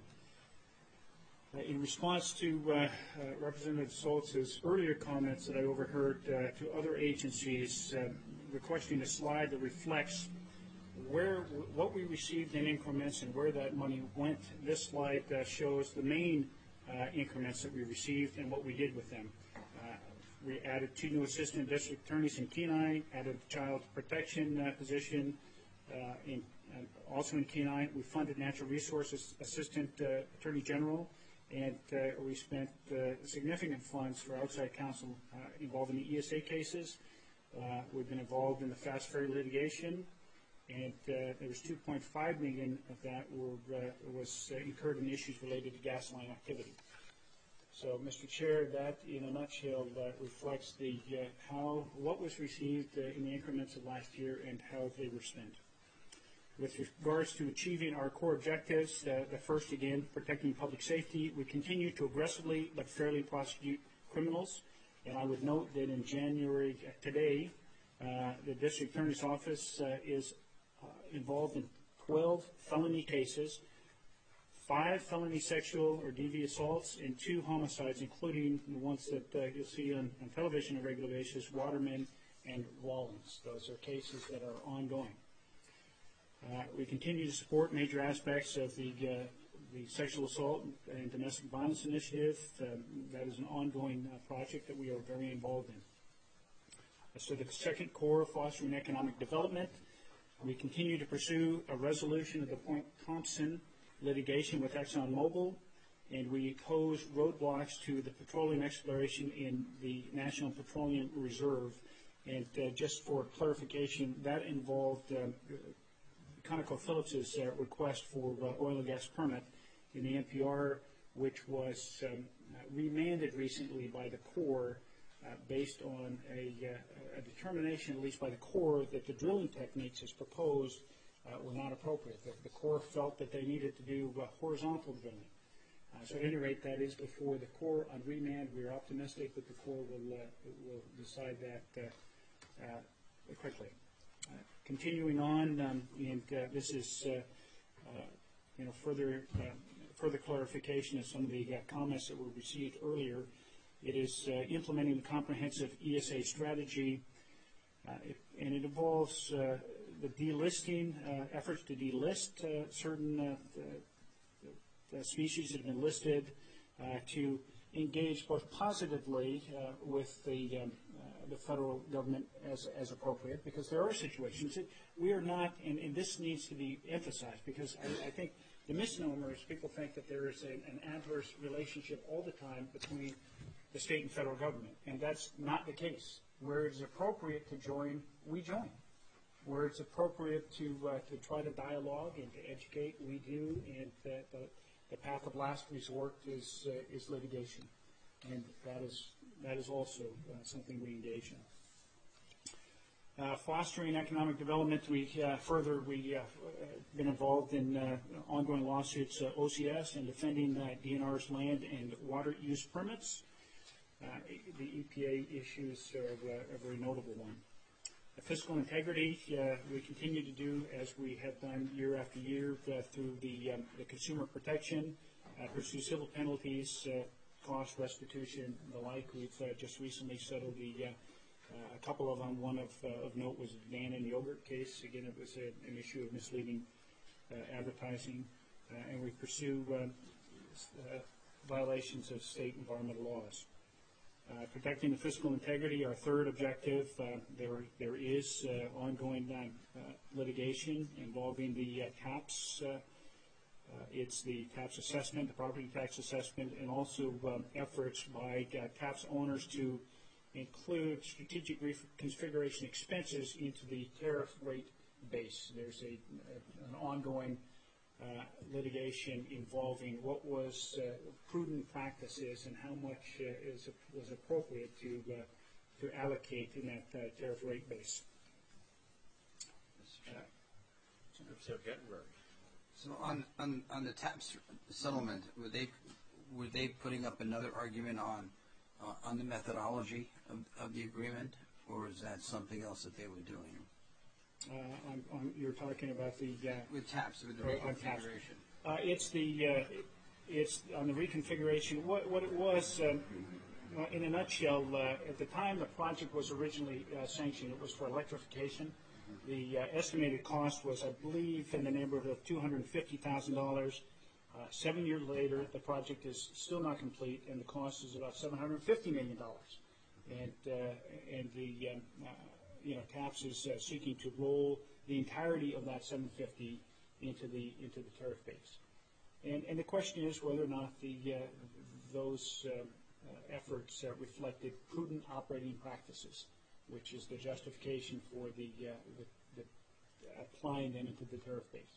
Uh, in response to uh, uh, Representative Soltz's earlier comments that I overheard uh, to other agencies uh, requesting a slide that reflects where what we received in increments and where that money went, this slide uh, shows the main uh, increments that we received and what we did with them. Uh, we added two new assistant district attorneys in Kenai, added a child protection uh, position uh, in, uh, also in Kenai. We funded natural resources assistant uh, attorney general. And uh, we spent uh, significant funds for outside counsel uh, involved in the E S A cases. Uh, we've been involved in the fast ferry litigation, and uh, there was two point five million of that were, uh, was uh, incurred in issues related to gas line activity. So, Mister Chair, that in a nutshell uh, reflects the uh, how what was received uh, in the increments of last year and how they were spent. With regards to achieving our core objectives, uh, the first, again, protecting public safety, we continue to aggressively but fairly prosecute criminals. And I would note that in January uh, today, uh, the District Attorney's Office uh, is uh, involved in twelve felony cases, five felony sexual or D V assaults, and two homicides, including the ones that uh, you'll see on, on television on a regular basis, Waterman and Wallens. Those are cases that are ongoing. Uh, we continue to support major aspects of the, uh, the sexual assault and domestic violence initiative. Um, that is an ongoing uh, project that we are very involved in. As to the second core, fostering economic development, we continue to pursue a resolution of the Point Thompson litigation with ExxonMobil and we posed roadblocks to the petroleum exploration in the National Petroleum Reserve. And uh, just for clarification, that involved uh, ConocoPhillips' uh, request for uh, oil and gas permit in the N P R, which was um, remanded recently by the Corps uh, based on a, uh, a determination, at least by the Corps, that the drilling techniques as proposed uh, were not appropriate. The, the Corps felt that they needed to do uh, horizontal drilling. Uh, so at any rate, that is before the Corps on remand. We are optimistic that the Corps will, uh, will decide that uh, uh, quickly. Uh, continuing on, um, and uh, this is uh, uh, you know further uh, further clarification of some of the uh, comments that were received earlier. It is uh, implementing the comprehensive E S A strategy, uh, it, and it involves uh, the delisting uh, efforts to delist uh, certain uh, the, the species that have been listed, uh, to engage both positively uh, with the um, uh, the federal government as as appropriate, because there are situations that we are not, and, and this needs to be emphasized, because I, I think the misnomer is people think that there is a, an adverse relationship all the time between the state and federal government, and that's not the case. Where it is appropriate to join, we join. Where it's appropriate to uh, to try to dialogue and to educate, we do, and the, the, the path of last resort is uh, is litigation, and that is that is also uh, something we engage in. Uh, fostering economic development, we uh, further we uh, been involved in uh, ongoing lawsuits, uh, O C S, and defending uh, D N R's land and water use permits. Uh, the E P A issues are uh, a very notable one. Uh, fiscal integrity, uh, we continue to do as we have done year after year uh, through the, um, the consumer protection, uh, pursue civil penalties, uh, cost restitution, and the like. We've uh, just recently settled the uh, Uh, a couple of them. One of, uh, of note was the Dannon yogurt case. Again, it was a, an issue of misleading uh, advertising, uh, and we pursue uh, uh, violations of state environmental laws. Uh, protecting the fiscal integrity, our third objective. Uh, there, there is uh, ongoing uh, uh, litigation involving the uh, TAPS. Uh, uh, it's the TAPS assessment, the property tax assessment, and also um, efforts by uh, TAPS owners to include strategic reconfiguration expenses into the tariff rate base. There's a, a an ongoing uh, litigation involving what was uh, prudent practices and how much uh, is was appropriate to uh, to allocate in that uh, tariff rate base. So on on on the TAPS settlement, were they were they putting up another argument on? Uh, on the methodology of, of the agreement, or is that something else that they were doing? Uh, on, on, you're talking about the uh, with TAPS, with the uh, reconfiguration. Uh, it's the uh, it's on the reconfiguration. What what it was, um, uh, in a nutshell, uh, at the time the project was originally uh, sanctioned, it was for electrification. Mm-hmm. The uh, estimated cost was, I believe, in the neighborhood of two hundred fifty thousand dollars. Uh, seven years later, the project is still not complete, and the cost is about seven hundred fifty million dollars. And uh, and the um, uh, you know TAPS is uh, seeking to roll the entirety of that seven hundred fifty into the into the tariff base. And and the question is whether or not the uh, those uh, uh, efforts uh, reflected prudent operating practices, which is the justification for the uh, the, the applying them into the tariff base.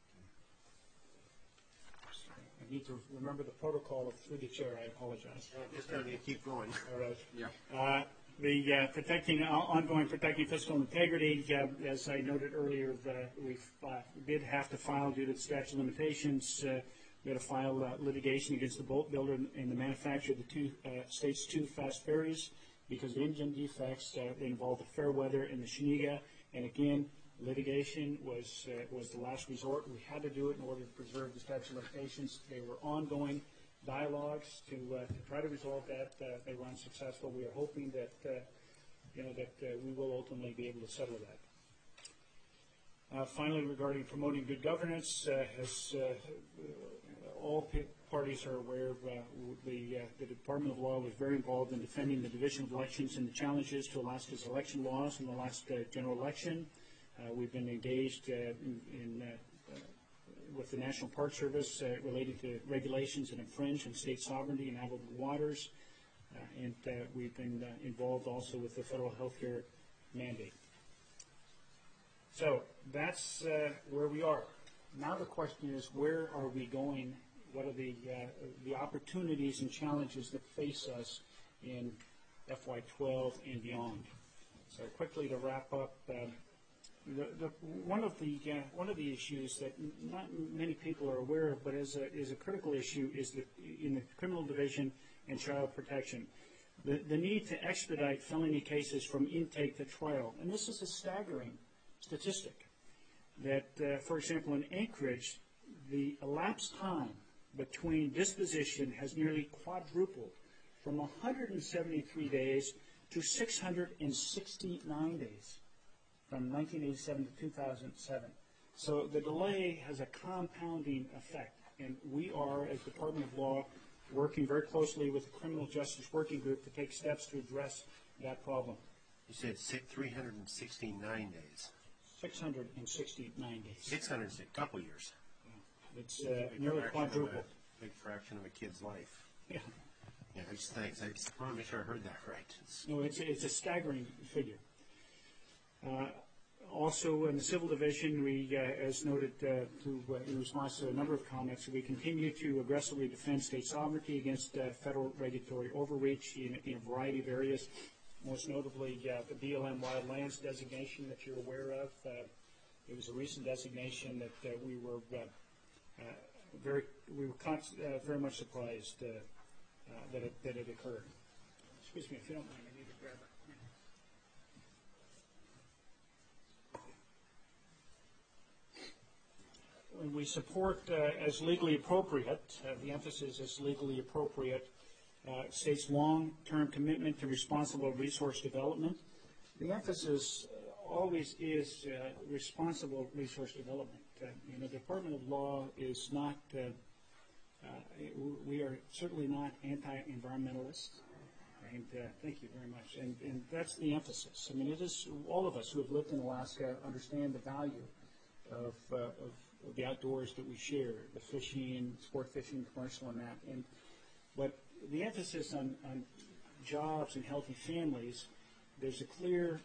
I need to remember the protocol of through the chair. I apologize. Uh, just going to keep going. All right. Yeah. Uh, the uh, protecting uh, ongoing protecting fiscal integrity, uh, as I noted earlier, the, we uh, did have to file due to the statute of limitations. Uh, we had to file uh, litigation against the boat builder and the manufacturer of the two uh, state's two fast ferries because of engine defects. Uh, they involved the Fairweather and the Shaniga, and again, litigation was uh, was the last resort. We had to do it in order to preserve the statute of limitations. They were ongoing dialogues to uh, to try to resolve that. Uh, they were unsuccessful. We are hoping that uh, you know that uh, we will ultimately be able to settle that. Uh, finally, regarding promoting good governance, uh, as uh, all parties are aware, of, uh, the uh, the Department of Law was very involved in defending the Division of Elections and the challenges to Alaska's election laws in the last uh, general election. Uh, we've been engaged uh, in, in uh, uh, with the National Park Service uh, related to regulations that infringe on state sovereignty and navigable waters. Uh, and uh, we've been uh, involved also with the federal healthcare mandate. So that's uh, where we are. Now the question is, where are we going? What are the, uh, the opportunities and challenges that face us in F Y twelve and beyond? So quickly to wrap up, um, the, the, one of the uh, one of the issues that not many people are aware of, but is a, is a critical issue, is that in the criminal division and child protection, the, the need to expedite felony cases from intake to trial. And this is a staggering statistic that, uh, for example, in Anchorage, the elapsed time between disposition has nearly quadrupled from one hundred seventy-three days to six hundred sixty-nine days from nineteen eighty-seven to two thousand seven. So the delay has a compounding effect, and we are, as Department of Law, working very closely with the Criminal Justice Working Group to take steps to address that problem. You said three hundred sixty-nine days. six hundred sixty-nine days. six hundred, a couple years. It's uh, nearly quadrupled. Big fraction of a kid's life. Yeah. Yeah, I just thanks. I just want to make sure I heard that right. It's, No, it's, it's a staggering figure. Uh, also, in the civil division, we, uh, as noted uh, to, uh, in response to a number of comments, we continue to aggressively defend state sovereignty against uh, federal regulatory overreach in, in a variety of areas, most notably uh, the B L M Wild Lands designation that you're aware of. Uh, it was a recent designation that uh, we were uh, uh, very, we were con- uh, very much surprised uh, uh, that, it, that it occurred. Excuse me, if you don't mind, I need to grab it. We support, uh, as legally appropriate, uh, the emphasis is legally appropriate, uh, states' long-term commitment to responsible resource development. The emphasis uh, always is uh, responsible resource development. Uh, you know, the Department of Law is not, uh, uh, we are certainly not anti-environmentalists. And uh, thank you very much. And, and that's the emphasis. I mean, it is, all of us who have lived in Alaska understand the value of, uh, of of the outdoors that we share, the fishing, sport fishing, commercial, and that. And but the emphasis on, on jobs and healthy families, there's a clear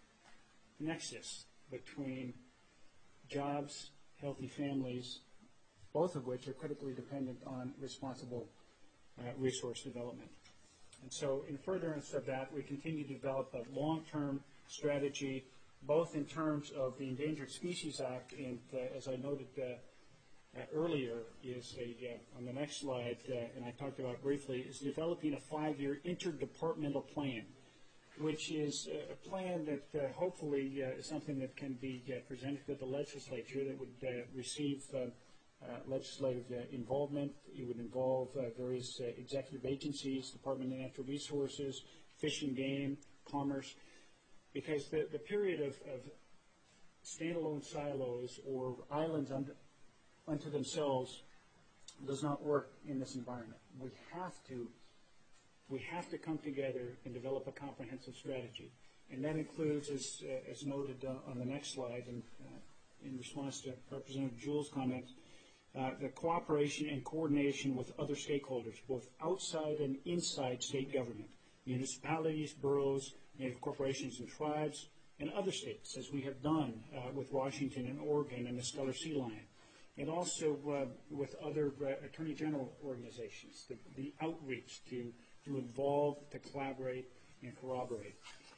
nexus between jobs, healthy families, both of which are critically dependent on responsible uh, resource development. And so in furtherance of that, we continue to develop a long-term strategy, both in terms of the Endangered Species Act, and uh, as I noted uh, uh, earlier, is a, uh, on the next slide, uh, and I talked about briefly, is developing a five-year interdepartmental plan, which is a plan that uh, hopefully uh, is something that can be uh, presented to the legislature that would uh, receive uh, uh, legislative uh, involvement. It would involve uh, various uh, executive agencies, Department of Natural Resources, Fish and Game, Commerce, because the, the period of, of standalone silos or islands unto, unto themselves does not work in this environment. We have to we have to come together and develop a comprehensive strategy, and that includes, as uh, as noted uh, on the next slide, and uh, in response to Representative Jewell's comments, uh, the cooperation and coordination with other stakeholders, both outside and inside state government, municipalities, boroughs, Native corporations and tribes, and other states, as we have done uh, with Washington and Oregon and the Stellar Sea Lion, and also uh, with other uh, Attorney General organizations, the, the outreach to, to involve, to collaborate, and corroborate.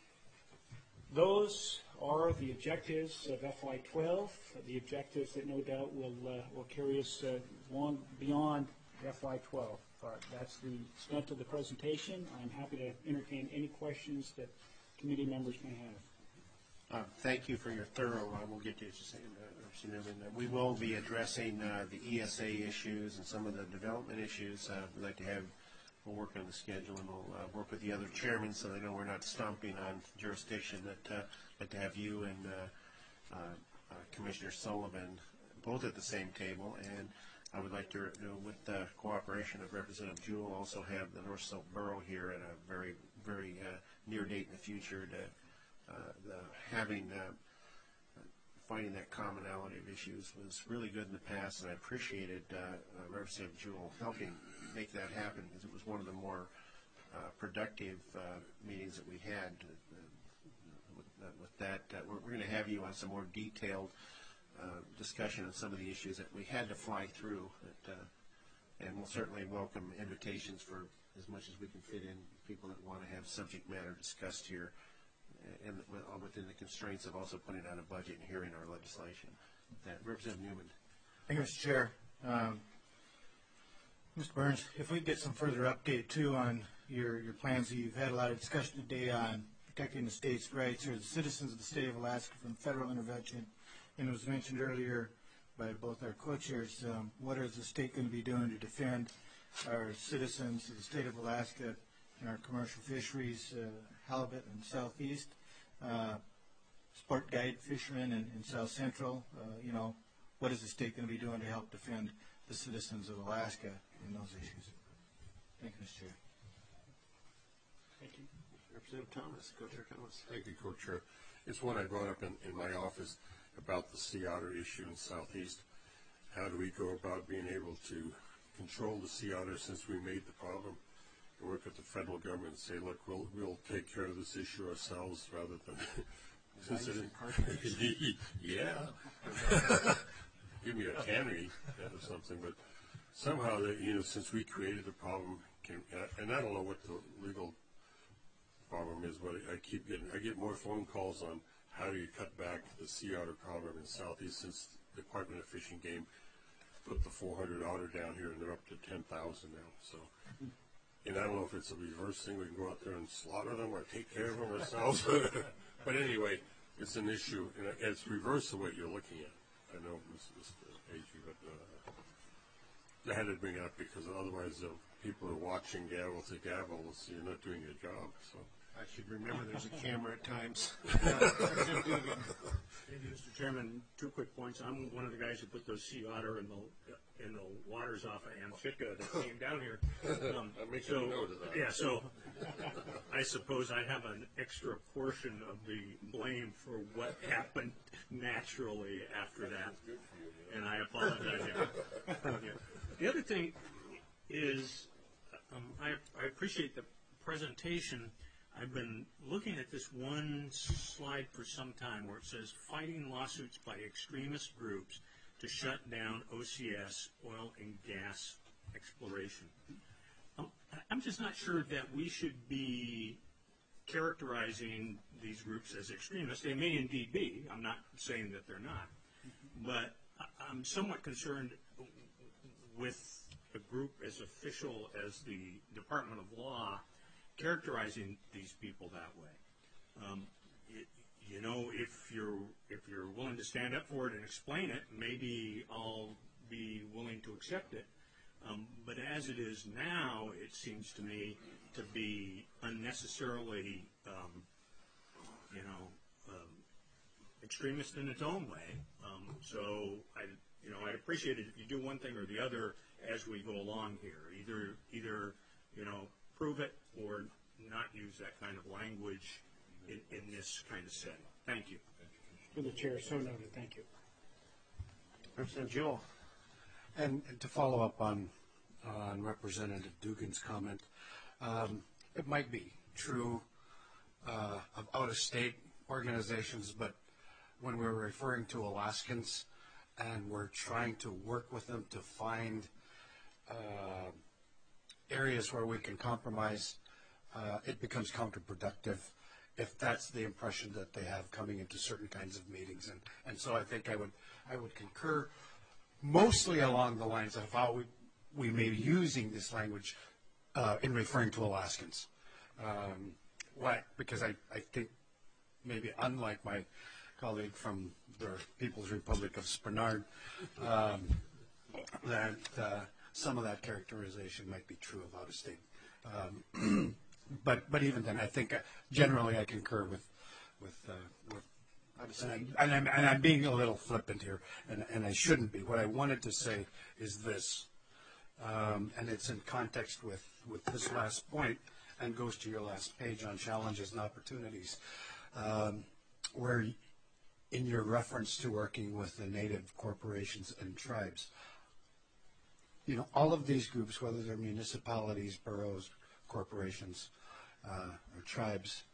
Those are the objectives of F Y twelve, the objectives that no doubt will, uh, will carry us uh, long beyond F Y twelve. But that's the extent of the presentation. I'm happy to entertain any questions that committee members may have. Uh, thank you for your thorough, uh, we'll get to you, uh, we will be addressing uh, the E S A issues and some of the development issues. Uh, we'd like to have, we'll work on the schedule, and we'll uh, work with the other chairmen so they know we're not stomping on jurisdiction. That uh, like to have you and uh, uh, uh, Commissioner Sullivan both at the same table, and I would like to, you know, with the cooperation of Representative Jewell, also have the North Slope Borough here at a very, very uh, near date in the future to uh, the, having uh, finding that commonality of issues was really good in the past, and I appreciated uh, uh, Representative Jewell helping make that happen, because it was one of the more uh, productive uh, meetings that we had. Uh, with, uh, with that, uh, we're, we're going to have you on some more detailed uh, discussion on some of the issues that we had to fly through, but, uh, and we'll certainly welcome invitations for as much as we can fit in, people that want to have subject matter discussed here, and within the constraints of also putting out a budget and hearing our legislation. That Representative Newman. Thank you, Mister Chair. Um, Mister Burns, if we get some further update too on your, your plans, you've had a lot of discussion today on protecting the state's rights or the citizens of the state of Alaska from federal intervention, and it was mentioned earlier by both our co-chairs, um, what is the state going to be doing to defend our citizens of the state of Alaska and our commercial fisheries, uh, halibut in southeast, uh, sport guide fishermen in, in south central. Uh, you know, what is the state going to be doing to help defend the citizens of Alaska in those issues? Thank you, Mister Chair. Thank you. Representative Thomas, Co-Chair Thomas. Thank you, Co-Chair. It's one I brought up in, in my office about the sea otter issue in southeast. How do we go about being able to control the sea otter since we made the problem? Work with the federal government and say, look, we'll we'll take care of this issue ourselves rather than since it, yeah, give me a cannery or something. But somehow, that, you know, since we created the problem, can, and I don't know what the legal problem is, but I keep getting I get more phone calls on how do you cut back the sea otter problem in southeast since the Department of Fish and Game put the four hundred otter down here and they're up to ten thousand now. So. And I don't know if it's a reverse thing, we can go out there and slaughter them or take care of them ourselves. But anyway, it's an issue, and it's reverse of what you're looking at. I know, Mister Agee, but uh, I had to bring it up because otherwise uh, people are watching gavel to gavel, so you're not doing your job. So I should remember there's a camera at times. Thank you, Mister Chairman. Two quick points. I'm one of the guys who put those sea otter in the in the waters off of Amchitka that came down here. Um, I'll make so, a note of that. Yeah, so I suppose I have an extra portion of the blame for what happened naturally after that, and I apologize. Yeah. The other thing is, um, I, I appreciate the presentation. I've been looking at this one slide for some time where it says fighting lawsuits by extremist groups to shut down O C S, oil and gas exploration. Um, I'm just not sure that we should be characterizing these groups as extremists. They may indeed be. I'm not saying that they're not. But I'm somewhat concerned with a group as official as the Department of Law characterizing these people that way. Um, it, you know, if you're if you're willing to stand up for it and explain it, maybe I'll be willing to accept it. Um, but as it is now, it seems to me to be unnecessarily, um, you know, um, extremist in its own way. Um, so I, you know, I'd appreciate it if you do one thing or the other as we go along here. Either either you know, prove it or not use that kind of language in, in this kind of setting. Thank you. To the chair, so noted. Thank you. Representative Jewell. And, and to follow up on on Representative Dugan's comment, um, it might be true uh, of out-of-state organizations, but when we're referring to Alaskans and we're trying to work with them to find uh, areas where we can compromise, uh, it becomes counterproductive if that's the impression that they have coming into certain kinds of meetings. And, and so I think I would I would concur mostly along the lines of how we, we may be using this language uh, in referring to Alaskans. Um, why? Because I, I think maybe unlike my colleague from the People's Republic of Spenard, um, that uh, some of that characterization might be true of out-of-state. Um, but but even then, I think uh, generally I concur with with, uh, with and, I'm, and, I'm, and I'm being a little flippant here, and, and I shouldn't be. What I wanted to say is this, um, and it's in context with, with this last point, and goes to your last page on challenges and opportunities, um, where in your reference to working with the native corporations and tribes, you know, all of these groups, whether they're municipalities, boroughs, corporations, uh, or tribes,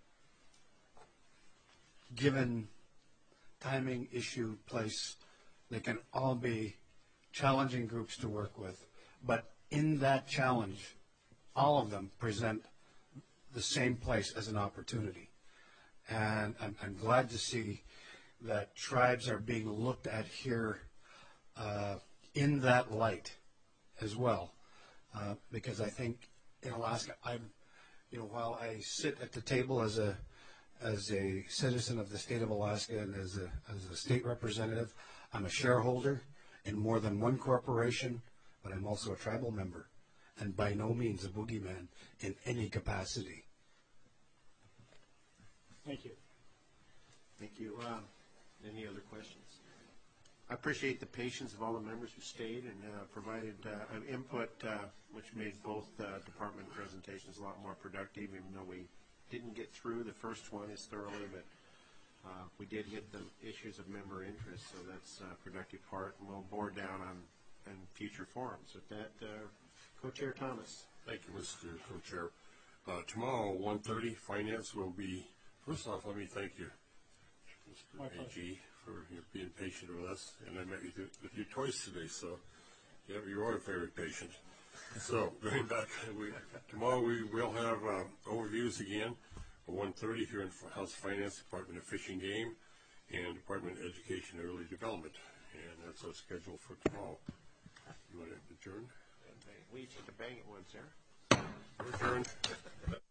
given timing, issue, place, they can all be challenging groups to work with. But in that challenge, all of them present the same place as an opportunity. And I'm, I'm glad to see that tribes are being looked at here uh, in that light as well. Uh, because I think in Alaska, I'm, you know, while I sit at the table as a as a citizen of the state of Alaska and as a as a state representative, I'm a shareholder in more than one corporation, but I'm also a tribal member, and by no means a boogeyman in any capacity. Thank you. Thank you. Um, Any other questions? I appreciate the patience of all the members who stayed and uh, provided uh, an input, uh, which made both uh, department presentations a lot more productive, even though we didn't get through the first one as thoroughly, but uh, we did hit the issues of member interest, so that's a productive part, and we'll bore down on, on future forums. With that, uh, Co-Chair Thomas. Thank you, Mister Co-Chair. Uh, tomorrow, one thirty, Finance will be, first off, let me thank you, Mister A G, for your being patient with us. And I met with you, with you twice today, so yeah, you are very patient. So, going back, we, tomorrow we will have uh, overviews again at one thirty here in House Finance, Department of Fish and Game, and Department of Education and Early Development. And that's our schedule for tomorrow. You want to adjourn? We each get to bang it once, Sarah. We're adjourned.